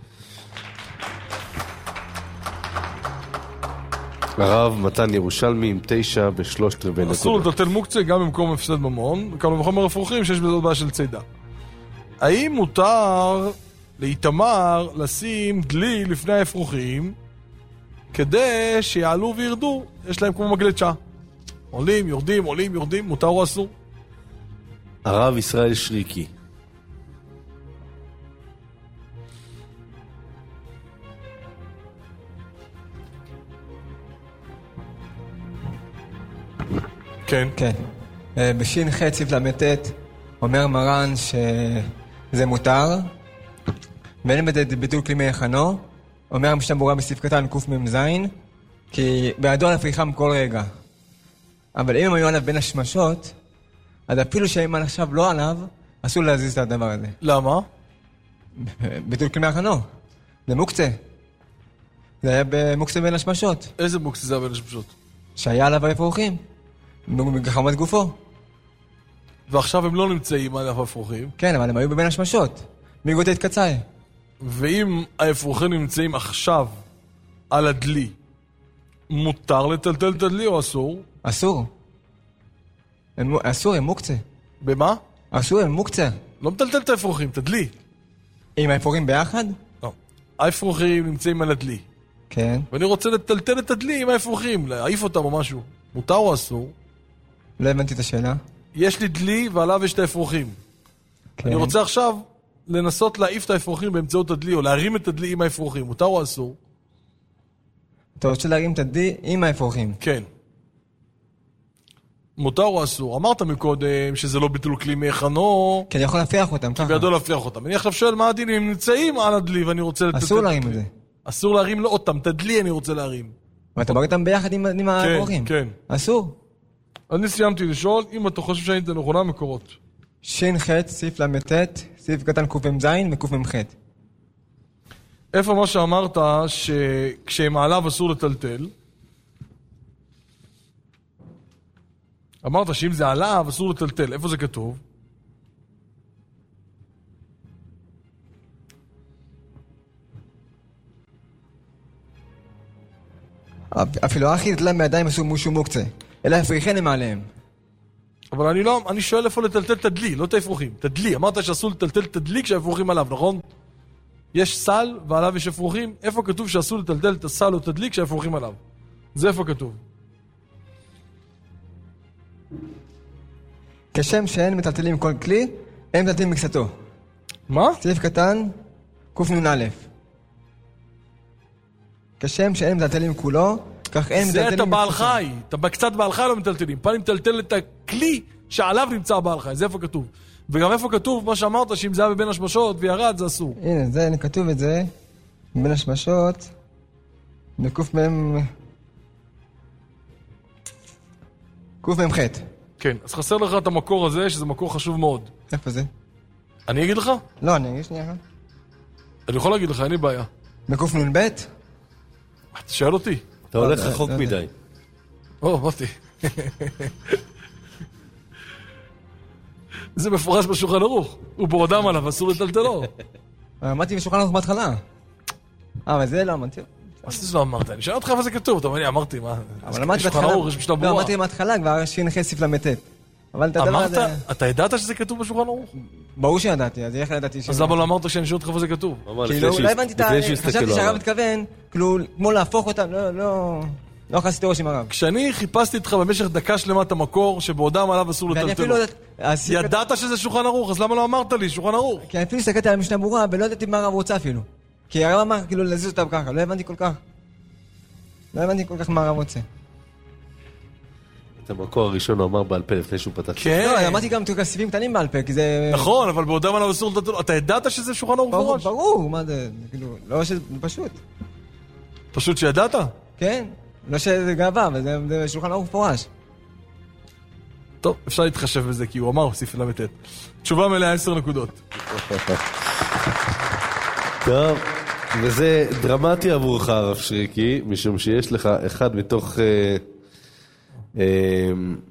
הרב מתן ירושלמי עם תשע בשלושת רבעי נקודה. אסור לטלטל מוקצה גם במקום הפסד ממון, וכמה וחומר אפרוחים שיש בזה בעיה של צידה. האם מותר לאיתמר לשים דלי לפני האפרוחים כדי שיעלו וירדו? יש להם כמו מגלצ'ה. עולים, יורדים, עולים, יורדים, מותר או אסור? הרב ישראל שריקי. כן. כן. אה, בשין ח' סעיף למתת אומר מרן שזה מותר, ואין בזה ביטול כלי מלחנו. אומר המשנה ברורה בסעיף קטן קמ"ז, כי בידו להפריחם כל רגע. אבל אם הם היו עליו בין השמשות, אז אפילו שהם עכשיו לא עליו, אסור להזיז את הדבר הזה. למה? ביטול כלי מלחנו. זה מוקצה. זה היה במוקצה בין השמשות. איזה מוקצה זה היה בין השמשות? שהיה עליו האפרוחים. מגחמת גופו. ועכשיו הם לא נמצאים על האפרוחים. כן, אבל הם היו בבין השמשות. מגותי התקצאי. ואם האפרוחים נמצאים עכשיו על הדלי, מותר לטלטל את הדלי או אסור? אסור. הם, אסור, הם מוקצה. במה? אסור, הם מוקצה. לא מטלטל את האפרוחים, את הדלי. עם האפרוחים ביחד? לא. האפרוחים נמצאים על הדלי. כן. ואני רוצה לטלטל את הדלי עם האפרוחים, להעיף אותם או משהו. מותר או אסור? לא הבנתי את השאלה. יש לי דלי ועליו יש את האפרוחים. כן. אני רוצה עכשיו לנסות להעיף את האפרוחים באמצעות הדלי, או להרים את הדלי עם האפרוחים. מותר או אסור? אתה רוצה להרים את הדלי עם האפרוחים? כן. מותר או אסור? אמרת מקודם שזה לא ביטול כלי מלחנו. כי אני יכול להפריח אותם ככה. כי בידו להפריח אותם. אני עכשיו שואל מה הדין אם הם נמצאים על הדלי ואני רוצה... אסור להרים את זה. אסור להרים לא אותם, את הדלי אני רוצה להרים. ואתה בא איתם ביחד עם האפרוחים? כן, כן. אסור. אני סיימתי לשאול, אם אתה חושב שאני אתן נכונה מקורות. שין ח' סעיף למתת, סעיף קטן קמ"ז וקמ"ח. איפה מה שאמרת שכשהם עליו אסור לטלטל? אמרת שאם זה עליו אסור לטלטל. איפה זה כתוב? אפילו אחי נטלם בידיים עשו משהו מוקצה. אלא הפריחן הם עליהם. אבל אני לא, אני שואל איפה לטלטל את הדלי, לא את האפרוחים. את הדלי, אמרת שאסור לטלטל את הדלי כשהאפרוחים עליו, נכון? יש סל ועליו יש אפרוחים. איפה כתוב שאסור לטלטל את הסל או את הדלי כשהאפרוחים עליו? זה איפה כתוב. כשם שאין מטלטלים כל כלי, אין מטלטלים מקצתו. מה? סעיף קטן, קנ"א. כשם שאין מטלטלים כולו, כך אין מטלטלים... זה אתה בעל חי, אתה קצת בעל חי לא מטלטלים. פעם מטלטל את הכלי שעליו נמצא בעל חי, זה איפה כתוב. וגם איפה כתוב מה שאמרת, שאם זה היה בבין השמשות וירד, זה אסור. הנה, זה, אני כתוב את זה, בין השמשות, בקוף מהם... קוף מהם חטא. כן, אז חסר לך את המקור הזה, שזה מקור חשוב מאוד. איפה זה? אני אגיד לך? לא, אני אגיד שנייה. אני יכול להגיד לך, אין לי בעיה. בקוף נ"ב? אתה שואל אותי. אתה הולך רחוק מדי. או, באתי. זה מפורש בשולחן ערוך. הוא בורדם עליו, אסור לטלטלו. אמרתי בשולחן ערוך בהתחלה. אה, אבל זה לא אמרתי. מה זה לא אמרת? אני שואל אותך איפה זה כתוב. אתה אומר לי, אמרתי, מה? אבל אמרתי בהתחלה. לא, אמרתי בהתחלה, כבר שין ח' סעיף למתת. אמרת, אתה ידעת שזה כתוב בשולחן ערוך? ברור שידעתי, אז איך ידעתי? אז למה לא אמרת שאני שואל אותך איפה זה כתוב? כאילו, לא הבנתי את ה... חשבתי שהרב מתכוון, כאילו, כמו להפוך אותם, לא, לא... לא חסיתי ראש עם הרב. כשאני חיפשתי איתך במשך דקה שלמה את המקור שבעודם עליו אסור לטלטלו. ידעת שזה שולחן ערוך, אז למה לא אמרת לי שולחן ערוך? כי אני אפילו הסתכלתי על המשנה ברורה ולא ידעתי מה הרב רוצה אפילו. כי הרב אמר כאילו להזיז אותם ככה, לא הבנתי כל כך. לא הבנתי כל כך מה הרב רוצה. את המקור הראשון הוא אמר בעל פה לפני שהוא פתח. כן. לא, אמרתי גם כסיבים קטנים בעל פה, כי זה... נכון, אבל בעודם עליו אסור לטלטלו. אתה ידעת שזה שולחן ערוך בראש? ברור, מה זה, כאילו, לא שזה פשוט. פשוט שידעת? כן. לא שזה גאווה, אבל זה שולחן ערוך פורש. טוב, אפשר להתחשב בזה, כי הוא אמר, סעיף למתת. תשובה מלאה עשר נקודות. טוב, וזה דרמטי עבורך, הרב שריקי, משום שיש לך אחד מתוך... אה, אה,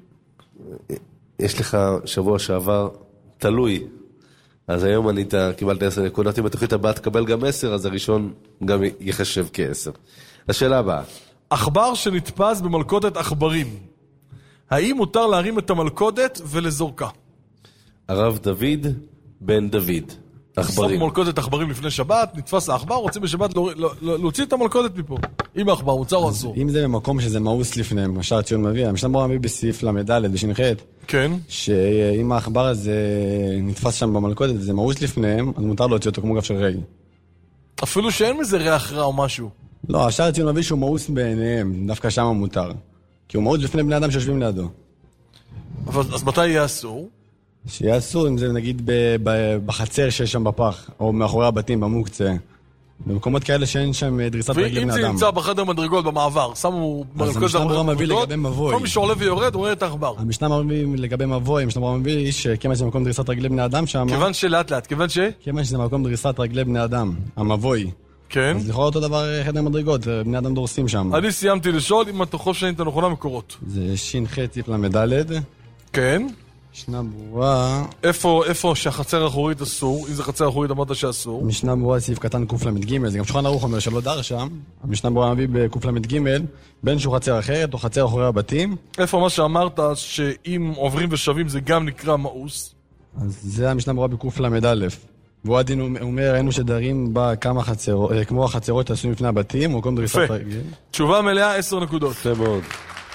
יש לך שבוע שעבר תלוי. אז היום אני קיבלת עשר נקודות, אם בתוכנית הבאה תקבל גם עשר, אז הראשון גם יחשב כעשר. השאלה הבאה. עכבר שנתפס במלכודת עכברים. האם מותר להרים את המלכודת ולזורקה? הרב דוד בן דוד. עכברים. שם מלכודת עכברים לפני שבת, נתפס העכבר, רוצים בשבת להוציא את המלכודת מפה. אם העכבר מוצר או אסור. אם זה במקום שזה מאוס לפניהם, השאר ציון מביא, המשנה ברורה מביא בסעיף למד' בשין ח' כן. שאם העכבר הזה נתפס שם במלכודת וזה מאוס לפניהם, אז מותר להוציא אותו כמו גב של רגל. אפילו שאין מזה ריח רע או משהו. לא, השאר ציון מביא שהוא מאוס בעיניהם, דווקא שם מותר. כי הוא מאוס לפני בני אדם שיושבים לידו. אבל, אז מתי יהיה אסור? שיהיה אסור אם זה נגיד ב- ב- בחצר שיש שם בפח, או מאחורי הבתים, במוקצה. במקומות כאלה שאין שם דריסת רגל בני אדם. ואם זה נמצא בחדר מדרגות במעבר, שמו אז המשנה ברורה מביא לגבי מבוי. כל מי שעולה ויורד רואה את העכבר. המשנה מביא לגבי מבוי, המשנה ברורה מביא שכיוון שזה מקום דריסת רגלי בני אדם שם... כיוון שלאט לאט, כיוון ש... כיוון שזה מקום דריסת רגלי בני אדם, המבוי. כן. אז לכאורה אותו דבר חדר מדרגות, בני אדם דורסים שם. אני סיימתי לשאול אם אתה חושב שאני את הנכונה מקורות. זה שין ח' ציפ למדלת. כן. משנה ברורה... איפה, איפה שהחצר האחורית אסור? אם זה חצר האחורית אמרת שאסור. משנה ברורה סעיף קטן קוף למד ג', זה גם שולחן ערוך אומר שלא דר שם. המשנה ברורה מביא בקוף למד ג', בין שהוא חצר אחרת או חצר אחורי הבתים. איפה מה שאמרת שאם עוברים ושבים זה גם נקרא מאוס? אז זה המשנה ברורה בקוף למד א'. והוא הדין אומר, ראינו שדרים בה כמה חצרות, כמו החצרות עשויים לפני הבתים, או כל דריסת רגל. תשובה מלאה, עשר נקודות. יפה מאוד.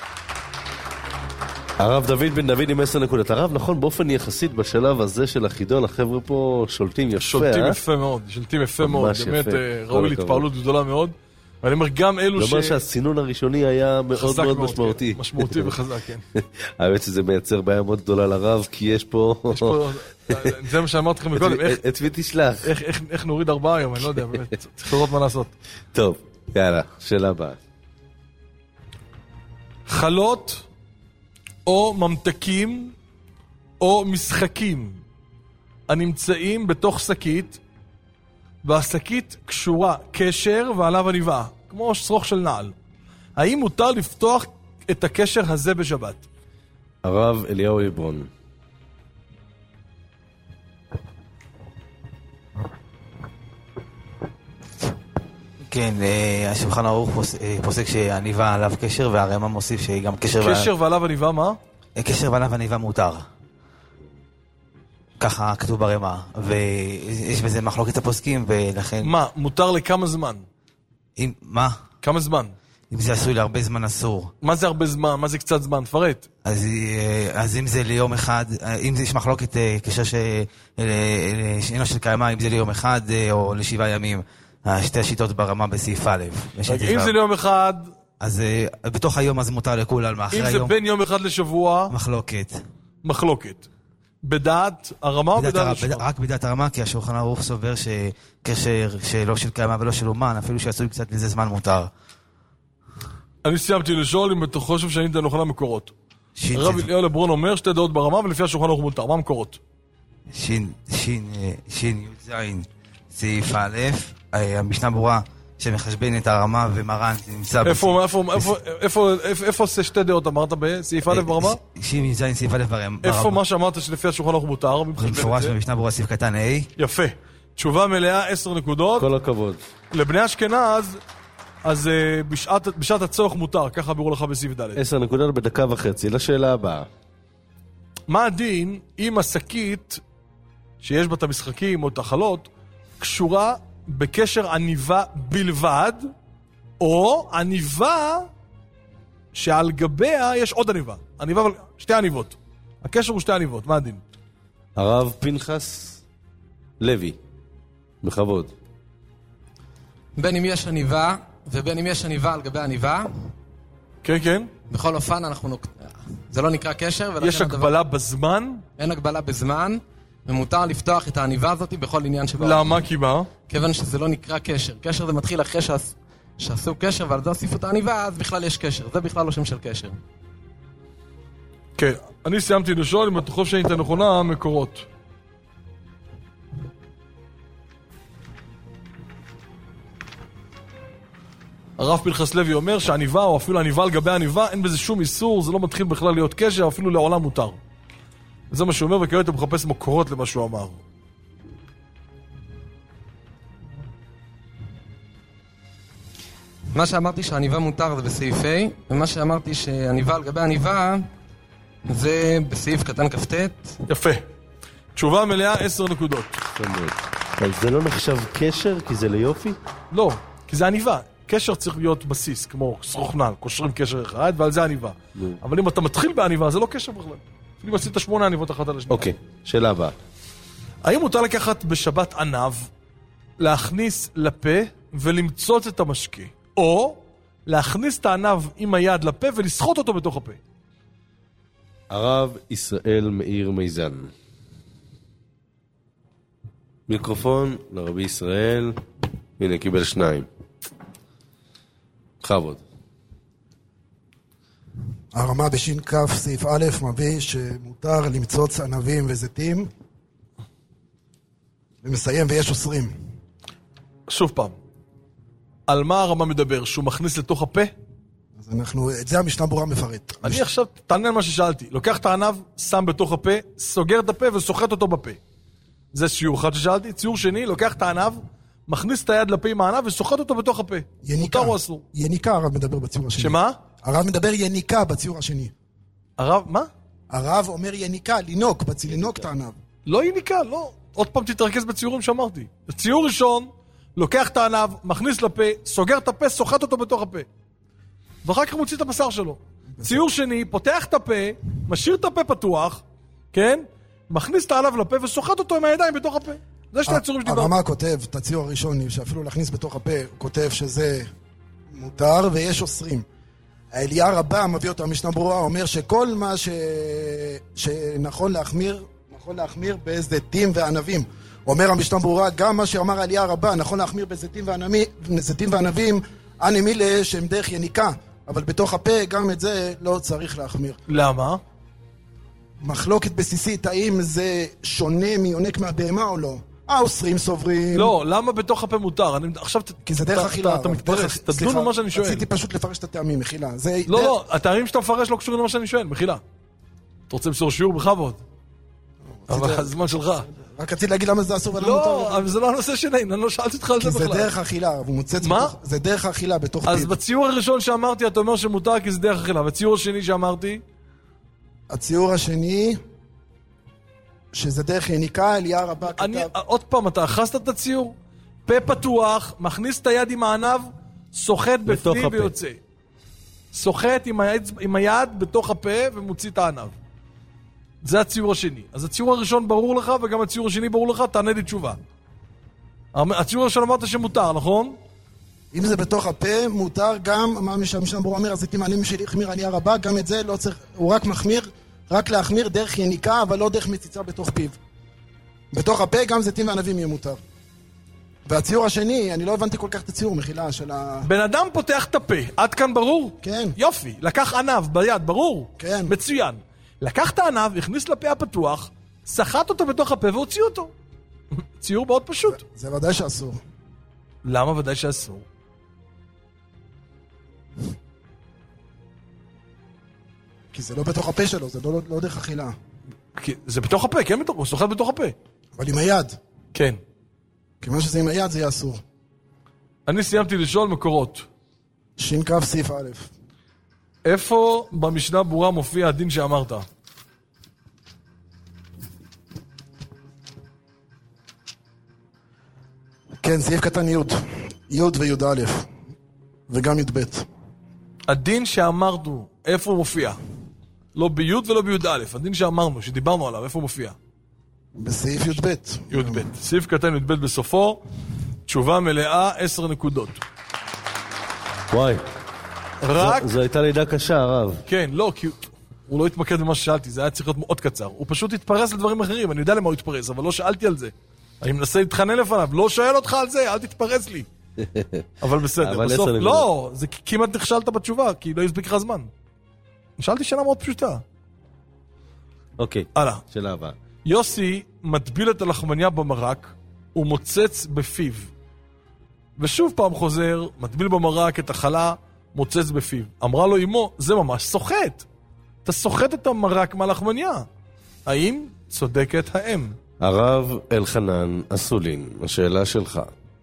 הרב דוד בן דוד עם עשר נקודות. הרב, נכון, באופן יחסית בשלב הזה של החידון, החבר'ה פה שולטים יפה, שולטים אה? יפה מאוד, שולטים יפה מאוד. ממש באמת יפה. ראוי להתפעלות גדולה מאוד. ואני אומר, גם אלו ש... זאת אומרת שהסינון הראשוני היה מאוד מאוד מאוד, משמעותי. כן. משמעותי וחזק, כן. האמת שזה מייצר בעיה מאוד גדולה לרב, כי יש פה... יש פה... זה מה שאמרתי לכם מקודם. את מי תשלח? איך, איך, איך נוריד ארבעה היום, אני לא יודע, באמת. צריך לראות מה לעשות. טוב, יאללה, שאלה הבאה. חלות או ממתקים או משחקים הנמצאים בתוך שקית, והשקית קשורה קשר ועליו עניבה, כמו שרוך של נעל. האם מותר לפתוח את הקשר הזה בשבת? הרב אליהו עברון. כן, השולחן ערוך פוסק שעניבה עליו קשר, והרמ"א מוסיף שגם קשר... קשר ועליו עניבה מה? קשר ועליו עניבה מותר. ככה כתוב ברמ"א, ויש בזה מחלוקת הפוסקים, ולכן... מה, מותר לכמה זמן? אם, מה? כמה זמן? אם זה עשוי להרבה זמן אסור. מה זה הרבה זמן? מה זה קצת זמן? תפרט. אז, אז אם זה ליום אחד, אם זה יש מחלוקת קשר שאינו של קיימה, אם זה ליום אחד או לשבעה ימים, שתי השיטות ברמ"א בסעיף א'. אם זה ליום אחד... אז בתוך היום אז מותר לכולם, אחרי היום... אם זה בין יום אחד לשבוע... מחלוקת. מחלוקת. בדעת הרמ"א או בדעת השולחן? רק בדעת הרמ"א, כי השולחן ערוך סובר שקשר שלא של קיימה ולא של אומן, אפילו שעשוי קצת מזה זמן מותר. אני סיימתי לשאול אם אתה חושב שאני אתן נכונה מקורות. הרב אליהו לברון אומר שתי דעות ברמ"א ולפי השולחן ערוך מותר. מה מקורות? שין, שין, שין, י' זין, סעיף א', המשנה ברורה שמחשבן את הרמ"א ומרן נמצא... איפה, איפה, איפה, איפה עושה שתי דעות אמרת בסעיף א' ברמ"א? שין, י' זין, סעיף א' ברמ"א. איפה מה שאמרת שלפי השולחן ערוך מותר? במפורש במשנה ברורה סעיף קטן A. יפה. תשובה מלאה, עשר נקודות. כל הכבוד. לבני אשכנז, אז בשעת, בשעת הצורך מותר, ככה בירו לך בסעיף ד'. עשר נקודות בדקה וחצי. לשאלה הבאה. מה הדין אם השקית שיש בה את המשחקים או את החלות קשורה בקשר עניבה בלבד, או עניבה שעל גביה יש עוד עניבה. עניבה, שתי עניבות. הקשר הוא שתי עניבות, מה הדין? הרב פנחס לוי. בכבוד. בין אם יש עניבה, ובין אם יש עניבה על גבי עניבה. כן, כן. בכל אופן אנחנו... זה לא נקרא קשר. יש הגבלה הדבר... בזמן? אין הגבלה בזמן, ומותר לפתוח את העניבה הזאת בכל עניין שבא. למה? כי מה? כיוון שזה לא נקרא קשר. קשר זה מתחיל אחרי שעש... שעשו קשר, ועל זה הוסיפו את העניבה, אז בכלל יש קשר. זה בכלל לא שם של קשר. כן, אני סיימתי לשאול אם אתה חושב שאני את הנכונה מקורות. הרב פנחס לוי אומר שהעניבה, או אפילו העניבה על גבי העניבה, אין בזה שום איסור, זה לא מתחיל בכלל להיות קשר, אפילו לעולם מותר. זה מה שהוא אומר, וכעת הוא מחפש מקורות למה שהוא אמר. מה שאמרתי שהעניבה מותר זה בסעיף A, ומה שאמרתי שהעניבה על גבי העניבה זה בסעיף קטן כ"ט. יפה. תשובה מלאה, עשר נקודות. אבל זה לא נחשב קשר כי זה ליופי? לא, כי זה עניבה. קשר צריך להיות בסיס, כמו סרוכנל, קושרים קשר אחד, ועל זה עניבה. אבל אם אתה מתחיל בעניבה, זה לא קשר בכלל. אם עשית שמונה עניבות אחת על השנייה. אוקיי, שאלה הבאה. האם מותר לקחת בשבת ענב, להכניס לפה ולמצוץ את המשקה, או להכניס את הענב עם היד לפה ולסחוט אותו בתוך הפה? הרב ישראל מאיר מיזן. מיקרופון לרבי ישראל. הנה, קיבל שניים. חבוד. הרמה בשין כף סעיף א' מביא שמותר למצוץ ענבים וזיתים, ומסיים ויש אוסרים. שוב פעם, על מה הרמה מדבר? שהוא מכניס לתוך הפה? אז אנחנו, את זה המשנה ברורה מפרט. אני עכשיו, תענה מה ששאלתי. לוקח את הענב, שם בתוך הפה, סוגר את הפה וסוחט אותו בפה. זה שיעור אחד ששאלתי. ציור שני, לוקח את הענב, מכניס את היד לפה עם הענב וסוחט אותו בתוך הפה. יניקה. מותר או אסור? יניקה הרב מדבר בציור השני. שמה? הרב מדבר יניקה בציור השני. הרב, מה? הרב אומר יניקה, לינוק, בצי לינוק את הענב. לא יניקה, לא. עוד פעם תתרכז בציורים שאמרתי. ציור ראשון, לוקח את הענב, מכניס לפה, סוגר את הפה, סוחט אותו בתוך הפה. ואחר כך מוציא את הבשר שלו. ציור שני, פותח את הפה, משאיר את הפה פתוח, כן? מכניס את הענב לפה וסוחט אותו עם הידיים בתוך הפה. זה שני הציורים שדיברתי. הרמה כותב, את הציור הראשון, שאפילו להכניס בתוך הפה, הוא כותב שזה מותר ויש אוסרים. האליה רבה מביא אותו המשנה ברורה, אומר שכל מה ש... שנכון להחמיר, נכון להחמיר בזיתים וענבים. אומר המשנה ברורה, גם מה שאמר האליה רבה, נכון להחמיר בזיתים וענבים, זיתים וענבים, אני מילה שהם דרך יניקה, אבל בתוך הפה גם את זה לא צריך להחמיר. למה? מחלוקת בסיסית, האם זה שונה מיונק מהבהמה או לא? האוסרים סוברים. לא, למה בתוך הפה מותר? אני עכשיו... כי זה דרך אכילה. אתה מתפרס, תדונו מה שאני שואל. רציתי פשוט לפרש את הטעמים, מחילה. לא, לא, הטעמים שאתה מפרש לא קשורים למה שאני שואל, מחילה. אתה רוצה למסור שיעור בכבוד? אבל הזמן שלך. רק רציתי להגיד למה זה אסור ולמה מותר. לא, אבל זה לא הנושא שלי, אני לא שאלתי אותך על זה בכלל. כי זה דרך אכילה, והוא מוצץ... מה? זה דרך אכילה בתוך פיו. אז בציור הראשון שאמרתי, אתה אומר שמותר כי זה דרך אכילה. והציור השני שאמרתי? הציור השני... שזה דרך יניקה, אליה רבה כתב. אני, עוד פעם, אתה אחזת את הציור? פה פתוח, מכניס את היד עם הענב, סוחט בפנים ויוצא. סוחט עם היד, עם היד בתוך הפה ומוציא את הענב. זה הציור השני. אז הציור הראשון ברור לך, וגם הציור השני ברור לך, תענה לי תשובה. הציור הראשון אמרת שמותר, נכון? אם זה בתוך הפה, מותר גם, מה שהמשנה ברורה אומר, הזיתים הענבים שלי החמיר אליה רבה, גם את זה לא צריך, הוא רק מחמיר, רק להחמיר דרך יניקה, אבל לא דרך מציצה בתוך פיו. בתוך הפה גם זיתים וענבים יהיה מותר. והציור השני, אני לא הבנתי כל כך את הציור, מחילה של ה... בן אדם פותח את הפה, עד כאן ברור? כן. יופי, לקח ענב ביד, ברור? כן. מצוין. לקח את הענב, הכניס לפה הפתוח, סחט אותו בתוך הפה והוציא אותו. ציור מאוד פשוט. זה, זה ודאי שאסור. למה ודאי שאסור? כי זה לא בתוך הפה שלו, זה לא, לא דרך אכילה. כי זה בתוך הפה, כן בתוך, הוא סוחט בתוך הפה. אבל עם היד. כן. כיוון שזה עם היד זה יהיה אסור. אני סיימתי לשאול מקורות. שין כף סעיף א'. איפה במשנה ברורה מופיע הדין שאמרת? כן, סעיף קטן י', י' וי' א', וגם י' ב'. הדין שאמרנו, איפה הוא מופיע? לא בי' ולא בי' א', הדין שאמרנו, שדיברנו עליו, איפה הוא מופיע? בסעיף י' ב'. י' ב'. סעיף קטן י' ב' בסופו, תשובה מלאה, עשר נקודות. וואי. רק... זו הייתה לידה קשה, הרב. כן, לא, כי הוא לא התמקד במה ששאלתי, זה היה צריך להיות מאוד קצר. הוא פשוט התפרס לדברים אחרים, אני יודע למה הוא התפרס, אבל לא שאלתי על זה. אני מנסה להתחנן לפניו, לא שואל אותך על זה, אל תתפרס לי. אבל בסדר, בסוף, לא, זה כמעט נכשלת בתשובה, כי לא יספיק לך זמן. שאלתי שאלה מאוד פשוטה. אוקיי, הלאה. שאלה הבאה. יוסי מטביל את הלחמניה במרק, הוא מוצץ בפיו. ושוב פעם חוזר, מטביל במרק את החלה, מוצץ בפיו. אמרה לו אמו, זה ממש סוחט. אתה סוחט את המרק מהלחמניה. האם צודקת האם? הרב אלחנן אסולין, השאלה שלך.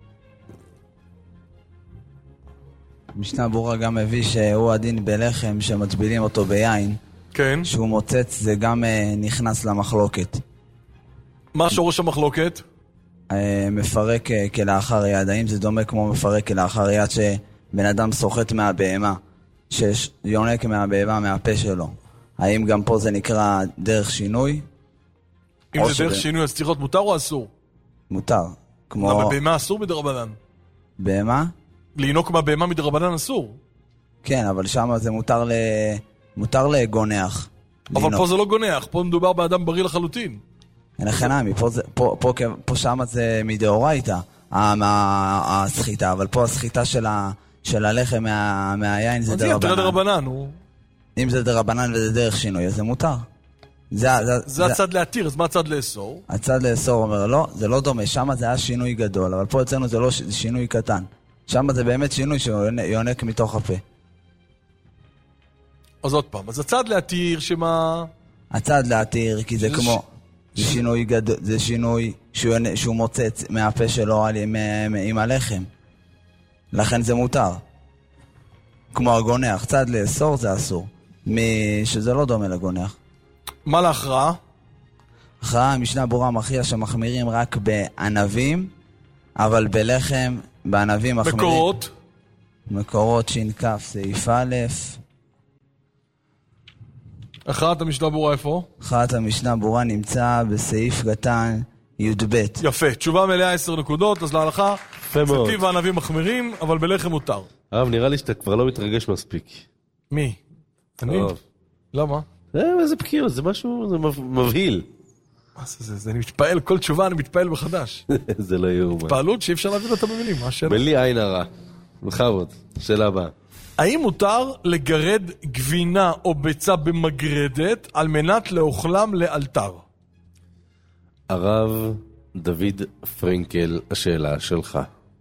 משנה ברורה גם מביא שהוא הדין בלחם שמטבילים אותו ביין. כן. שהוא מוצץ, זה גם uh, נכנס למחלוקת. מה שורש המחלוקת? Uh, מפרק uh, כלאחר יד. האם זה דומה כמו מפרק כלאחר יד שבן אדם סוחט מהבהמה, שיונק מהבהמה מהפה שלו? האם גם פה זה נקרא דרך שינוי? אם זה דרך שינוי, אז צריך להיות מותר או אסור? מותר. כמו... אבל בהמה אסור מדרבנן. בהמה? לינוק מהבהמה מדרבנן אסור. כן, אבל שם זה מותר ל... מותר לגונח. אבל פה זה לא גונח, פה מדובר באדם בריא לחלוטין. אין לכן עמי, פה, פה, פה, פה שם זה מדאורייתא, הסחיטה, אבל פה הסחיטה של, ה, של הלחם מה, מהיין זה דרבנן. דרבנן, הוא... אם זה דרבנן וזה דרך שינוי, אז זה מותר. זה, זה, זה, זה הצד להתיר, אז מה הצד לאסור? הצד לאסור אומר, לא, זה לא דומה, שם זה היה שינוי גדול, אבל פה אצלנו זה לא ש, זה שינוי קטן. שם זה באמת שינוי שיונק מתוך הפה. אז עוד פעם, אז הצד להתיר שמה... הצד להתיר, כי זה, זה כמו... ש... זה שינוי גדול, זה שינוי שהוא, שהוא מוצץ מהפה שלו על, עם, עם הלחם. לכן זה מותר. כמו הגונח, צד לאסור זה אסור. שזה לא דומה לגונח. מה להכרעה? הכרעה, המשנה ברורה מכריע שמחמירים רק בענבים, אבל בלחם, בענבים מחמירים... מקורות? מקורות שינקף, סעיף א'. הכרעת המשנה ברורה איפה? הכרעת המשנה ברורה נמצא בסעיף קטן י' ב'. יפה, תשובה מלאה עשר נקודות, אז להלכה, סעיף וענבים מחמירים, אבל בלחם מותר. הרב, נראה לי שאתה כבר לא מתרגש מספיק. מי? אני? למה? איזה בקיר, זה משהו, זה מבהיל. מה זה זה? זה אני מתפעל, כל תשובה אני מתפעל מחדש. זה לא יאומן. התפעלות שאי אפשר להבין אותה במילים, מה השאלה? בלי עין הרע. בכבוד, שאלה הבאה. האם מותר לגרד גבינה או ביצה במגרדת על מנת לאוכלם לאלתר? הרב דוד פרנקל, השאלה שלך.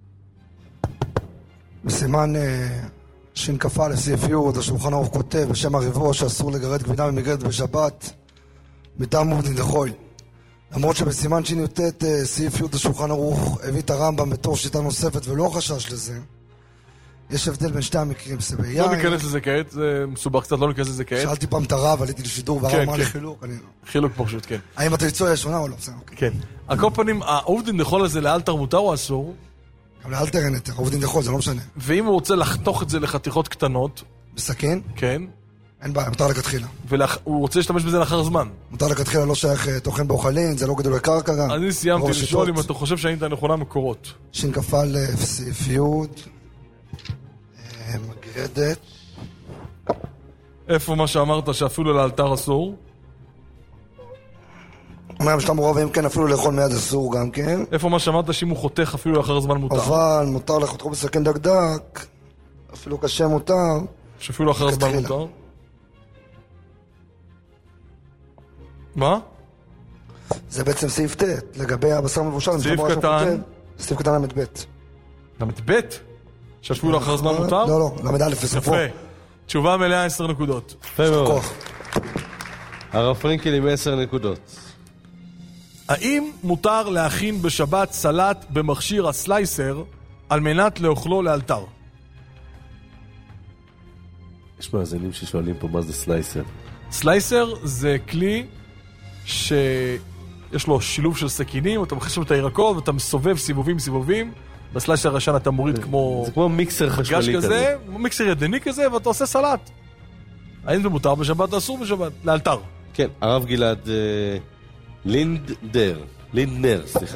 בסימן שינקפה לסעיף י' השולחן ערוך כותב בשם הריבו שאסור לגרד גבינה במגרדת בשבת מטעם עובדין דחוי. למרות שבסימן שי"ט סעיף י' השולחן ערוך הביא את הרמב"ם בתור שיטה נוספת ולא חשש לזה. יש הבדל בין שתי המקרים, זה ביין. לא ניכנס לזה כעת, זה מסובך קצת, לא ניכנס לזה כעת. שאלתי פעם את הרב, עליתי לשידור והרב אמר לי חילוק. חילוק פשוט, כן. האם אתה יצוא ישונה או לא? כן. על כל פנים, העובדין דחול הזה לאלתר מותר או אסור? גם לאלתר אין יותר, עובדין דחול, זה לא משנה. ואם הוא רוצה לחתוך את זה לחתיכות קטנות? בסכין? כן. אין בעיה, מותר לכתחילה. והוא רוצה להשתמש בזה לאחר זמן? מותר לכתחילה, לא שייך תוכן באוכלין, זה לא גדול לקרקע. אני סיימתי לשאול אם אתה חושב שהיית נכונה מקורות. שינקפה לסעיף י' מגרדת. איפה מה שאמרת שאפילו לאלתר אסור? אומר משנה ברורה ואם כן אפילו לאכול מיד אסור גם כן. איפה מה שאמרת שאם הוא חותך אפילו לאחר זמן מותר? אבל מותר לחתכו בסכין דקדק, אפילו קשה מותר. שאפילו לאחר זמן מותר? מה? זה בעצם סעיף ט' לגבי הבשר מבושל. סעיף קטן? סעיף קטן למד ב'. למד ב'? שאפילו לאחר זמן מותר? לא, לא, למד א' בסופו. יפה. תשובה מלאה עשר נקודות. יפה מאוד. הרב פרנקל עם עשר נקודות. האם מותר להכין בשבת סלט במכשיר הסלייסר על מנת לאוכלו לאלתר? יש מאזינים ששואלים פה מה זה סלייסר. סלייסר זה כלי שיש לו שילוב של סכינים, אתה מכניס שם את הירקות ואתה מסובב סיבובים סיבובים. בסלייסר הראשון אתה מוריד כמו... זה כמו מיקסר חשמלי כזה. מיקסר ידני כזה, ואתה עושה סלט. האם זה מותר בשבת או אסור בשבת? לאלתר. כן, הרב גלעד לינדר. לינדנר, סליחה.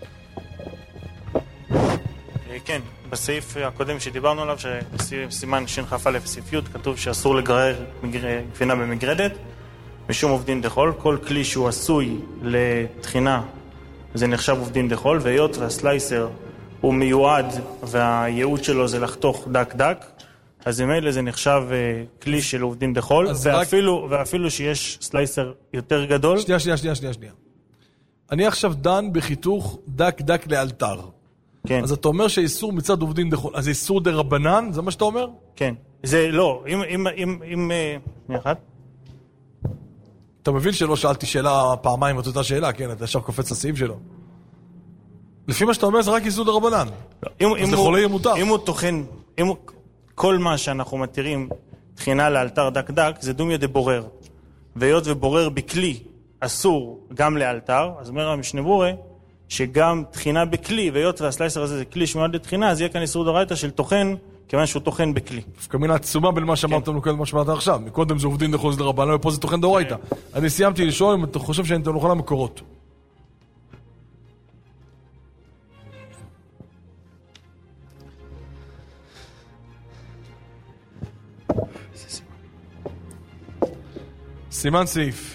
כן, בסעיף הקודם שדיברנו עליו, שסימן שינכף א' סעיף י' כתוב שאסור לגרר גבינה במגרדת, משום עובדין דחול. כל כלי שהוא עשוי לתחינה זה נחשב עובדין דחול, והיות והסלייסר הוא מיועד והייעוד שלו זה לחתוך דק דק, אז ממילא זה נחשב כלי של עובדין דחול, ואפילו, רק... ואפילו שיש סלייסר יותר גדול. שנייה, שנייה, שנייה, שנייה, שנייה. אני עכשיו דן בחיתוך דק דק לאלתר. כן. אז אתה אומר שהאיסור מצד עובדין דחול, אז זה איסור דרבנן? זה מה שאתה אומר? כן. זה לא, אם, אם, אם, אם, שנייה אחת. אתה מבין שלא שאלתי שאלה פעמיים את אותה שאלה, כן? אתה ישר קופץ לסעיף שלו. לפי מה שאתה אומר זה רק איסור דרבנן. אם, אז לחולה יהיה מותר. אם הוא תוכן, אם הוא, כל מה שאנחנו מתירים תחינה לאלתר דק דק, זה דומיה דבורר. והיות ובורר בכלי אסור גם לאלתר, אז אומר המשנה ברורה, שגם תחינה בכלי, והיות והסלייסר הזה זה כלי שמיועד לתחינה, אז יהיה כאן איסור דרייתא של תוכן, כיוון שהוא תוכן בכלי. דווקא מן העצומה בין מה שאמרתם לנו קודם מה שאמרת עכשיו. מקודם זה עובדין דחול זה דרבנן, ופה זה תוכן דרייתא. אני סיימתי לשאול אם אתה חושב שאני נוכל למקורות. סימן סעיף.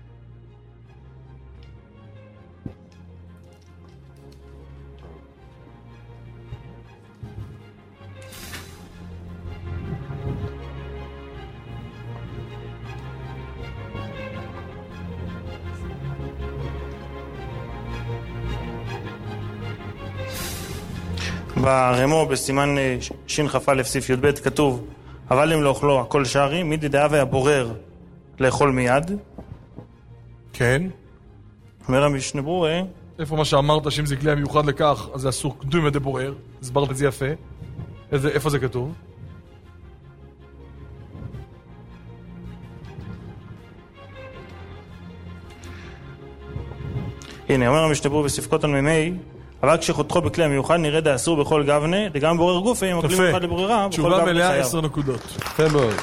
ברמו בסימן שין חפה סעיף י"ב כתוב אבל אם לאוכלו הכל שרי מידי דאב היה בורר לאכול מיד. כן. אומר המשנה ברורה איפה מה שאמרת שאם זה כלי המיוחד לכך אז זה אסור קדום ידי בורר, הסברת את זה יפה. איזה, איפה זה כתוב? הנה אומר המשנה ברורה בסעיף קוטן ממי אבל כשחותכו בכלי המיוחד נראה דה אסור בכל גבנה, דגם בורר גופה, אם הכלי מיוחד לבוררה, תשובה מלאה עשר נקודות. יפה מאוד.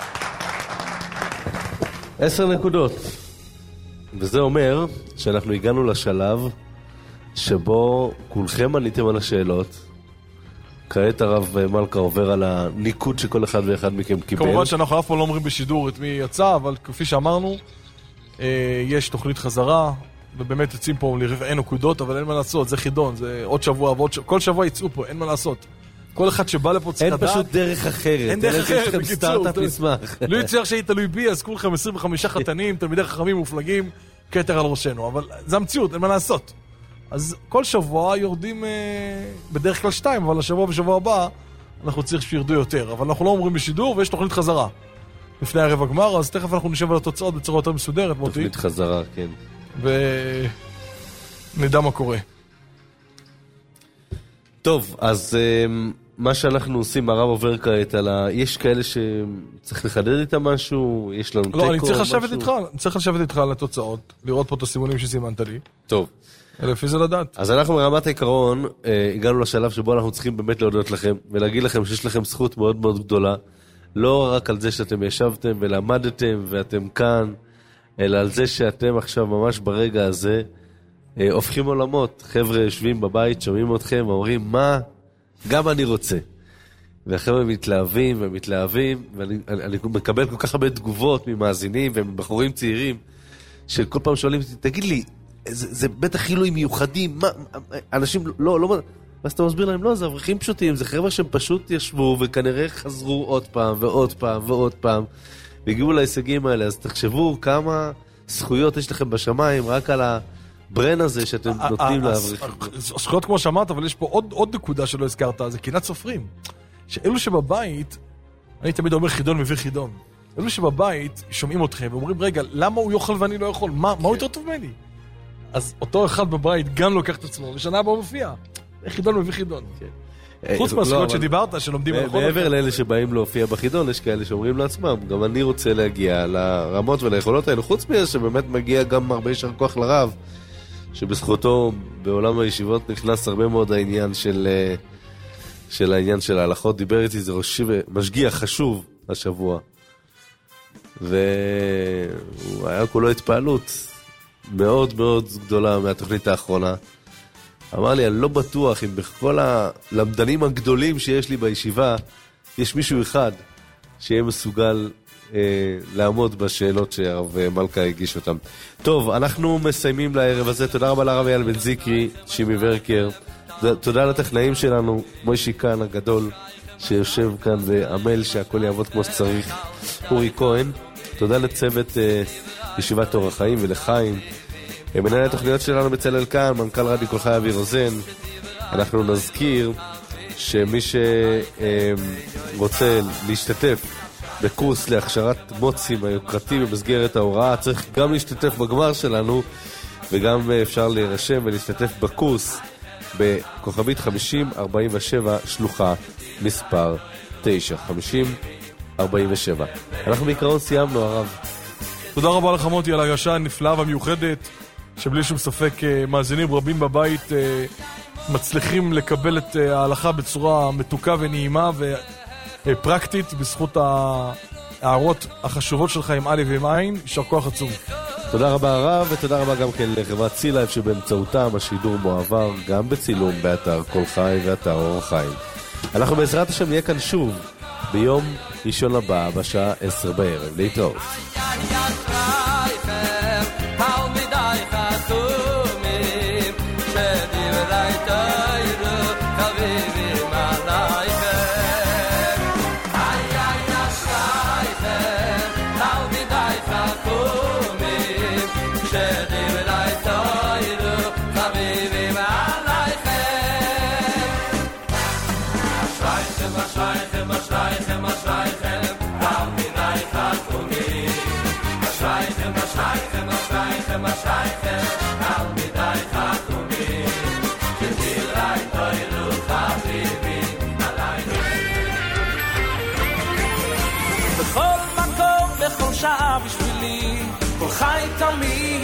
עשר נקודות. וזה אומר שאנחנו הגענו לשלב שבו כולכם עניתם על השאלות. כעת הרב מלכה עובר על הניקוד שכל אחד ואחד מכם קיבל. כמובן שאנחנו אף פעם לא אומרים בשידור את מי יצא, אבל כפי שאמרנו, יש תוכנית חזרה, ובאמת יוצאים פה לרבעי נקודות, אבל אין מה לעשות, זה חידון, זה עוד שבוע ועוד שבוע, כל שבוע יצאו פה, אין מה לעשות. כל אחד שבא לפה צריך לדעת... אין פשוט דרך אחרת. אין דרך אחרת, בקיצור. סטארט-אפ מסמך. לא יצטרך שהיא תלוי בי, אז כולכם עשרים וחמישה חתנים, תלמידי חכמים מופלגים, כתר על ראשנו, אבל זה המציאות, אין מה לעשות. אז כל שבוע יורדים בדרך כלל שתיים, אבל השבוע בשבוע הבא אנחנו צריך שירדו יותר, אבל אנחנו לא אומרים בשידור, ויש תוכנית חזרה. לפני הערב הגמר, אז תכף אנחנו נשב על התוצאות בצורה יותר מסודרת, מוטי. תוכנית חזרה, כן. ונדע מה קורה. טוב, אז מה שאנחנו עושים, הרב עובר כעת על ה... יש כאלה שצריך לחדד איתם משהו, יש לנו טקו, לא, אני צריך לשבת איתך, אני צריך לשבת איתך על התוצאות, לראות פה את הסימונים שסימנת לי. טוב. לפי זה לדעת. אז אנחנו ברמת העיקרון, הגענו לשלב שבו אנחנו צריכים באמת להודות לכם, ולהגיד לכם שיש לכם זכות מאוד מאוד גדולה, לא רק על זה שאתם ישבתם ולמדתם ואתם כאן, אלא על זה שאתם עכשיו ממש ברגע הזה אה, הופכים עולמות. חבר'ה יושבים בבית, שומעים אתכם, אומרים מה? גם אני רוצה. והחבר'ה מתלהבים ומתלהבים, ואני אני, אני מקבל כל כך הרבה תגובות ממאזינים ומבחורים צעירים, שכל פעם שואלים, תגיד לי, זה, זה בטח אילויים מיוחדים, מה? אנשים לא, לא, מה אתה מסביר להם? לא, זה אברכים פשוטים, זה חבר'ה שהם פשוט ישבו וכנראה חזרו עוד פעם ועוד פעם ועוד פעם, והגיעו להישגים האלה. אז תחשבו כמה זכויות יש לכם בשמיים רק על הברן הזה שאתם נותנים לאברכים. זכויות כמו שאמרת, אבל יש פה עוד, עוד נקודה שלא הזכרת, זה קנאת סופרים. שאלו שבבית, אני תמיד אומר חידון מביא חידון, אלו שבבית שומעים אתכם ואומרים, רגע, למה הוא יאכל ואני לא יכול? מה, מה הוא יותר טוב ממני? אז אותו אחד בבית גם לוקח את עצמו, ושנה הבאה מופיע. חידון מביא חידון. חוץ מהזכויות שדיברת, שלומדים על החול. מעבר לאלה שבאים להופיע בחידון, יש כאלה שאומרים לעצמם, גם אני רוצה להגיע לרמות וליכולות האלה, חוץ מזה שבאמת מגיע גם הרבה יישר כוח לרב, שבזכותו בעולם הישיבות נכנס הרבה מאוד העניין של, של העניין של ההלכות. דיבר איתי, זה ראשי משגיח חשוב השבוע, והוא היה כולו התפעלות מאוד מאוד גדולה מהתוכנית האחרונה. אמר לי, אני לא בטוח אם בכל הלמדנים הגדולים שיש לי בישיבה, יש מישהו אחד שיהיה מסוגל אה, לעמוד בשאלות שהרב מלכה הגיש אותם. טוב, אנחנו מסיימים לערב הזה. תודה רבה לרב אייל בן זיקרי, שימי ורקר. תודה לטכנאים שלנו, מוישי כאן הגדול, שיושב כאן ועמל שהכל יעבוד כמו שצריך, אורי כהן. תודה לצוות אה, ישיבת אור החיים ולחיים. מנהל התוכניות שלנו בצלאל כאן, מנכ"ל רדיו כל חי אבי רוזן. אנחנו נזכיר שמי שרוצה להשתתף בקורס להכשרת מוצים היוקרתי במסגרת ההוראה, צריך גם להשתתף בגמר שלנו, וגם אפשר להירשם ולהשתתף בקורס בכוכבית חמישים ארבעים ושבע שלוחה מספר תשע, חמישים ארבעים ושבע. אנחנו בעיקרון סיימנו, הרב. תודה רבה לך מוטי על ההגשה הנפלאה והמיוחדת, שבלי שום ספק מאזינים רבים בבית מצליחים לקבל את ההלכה בצורה מתוקה ונעימה ופרקטית בזכות ההערות החשובות שלך עם א' ועם עין. יישר כוח עצום. תודה רבה הרב, ותודה רבה גם כן לחברת סילייב שבאמצעותם השידור מועבר גם בצילום באתר כל חי ואתר אור החיים. אנחנו בעזרת השם נהיה כאן שוב ביום ראשון הבא בשעה עשר בערב. להתראות. בכל מקום, בכל שעה בשבילי, כל חי תמיד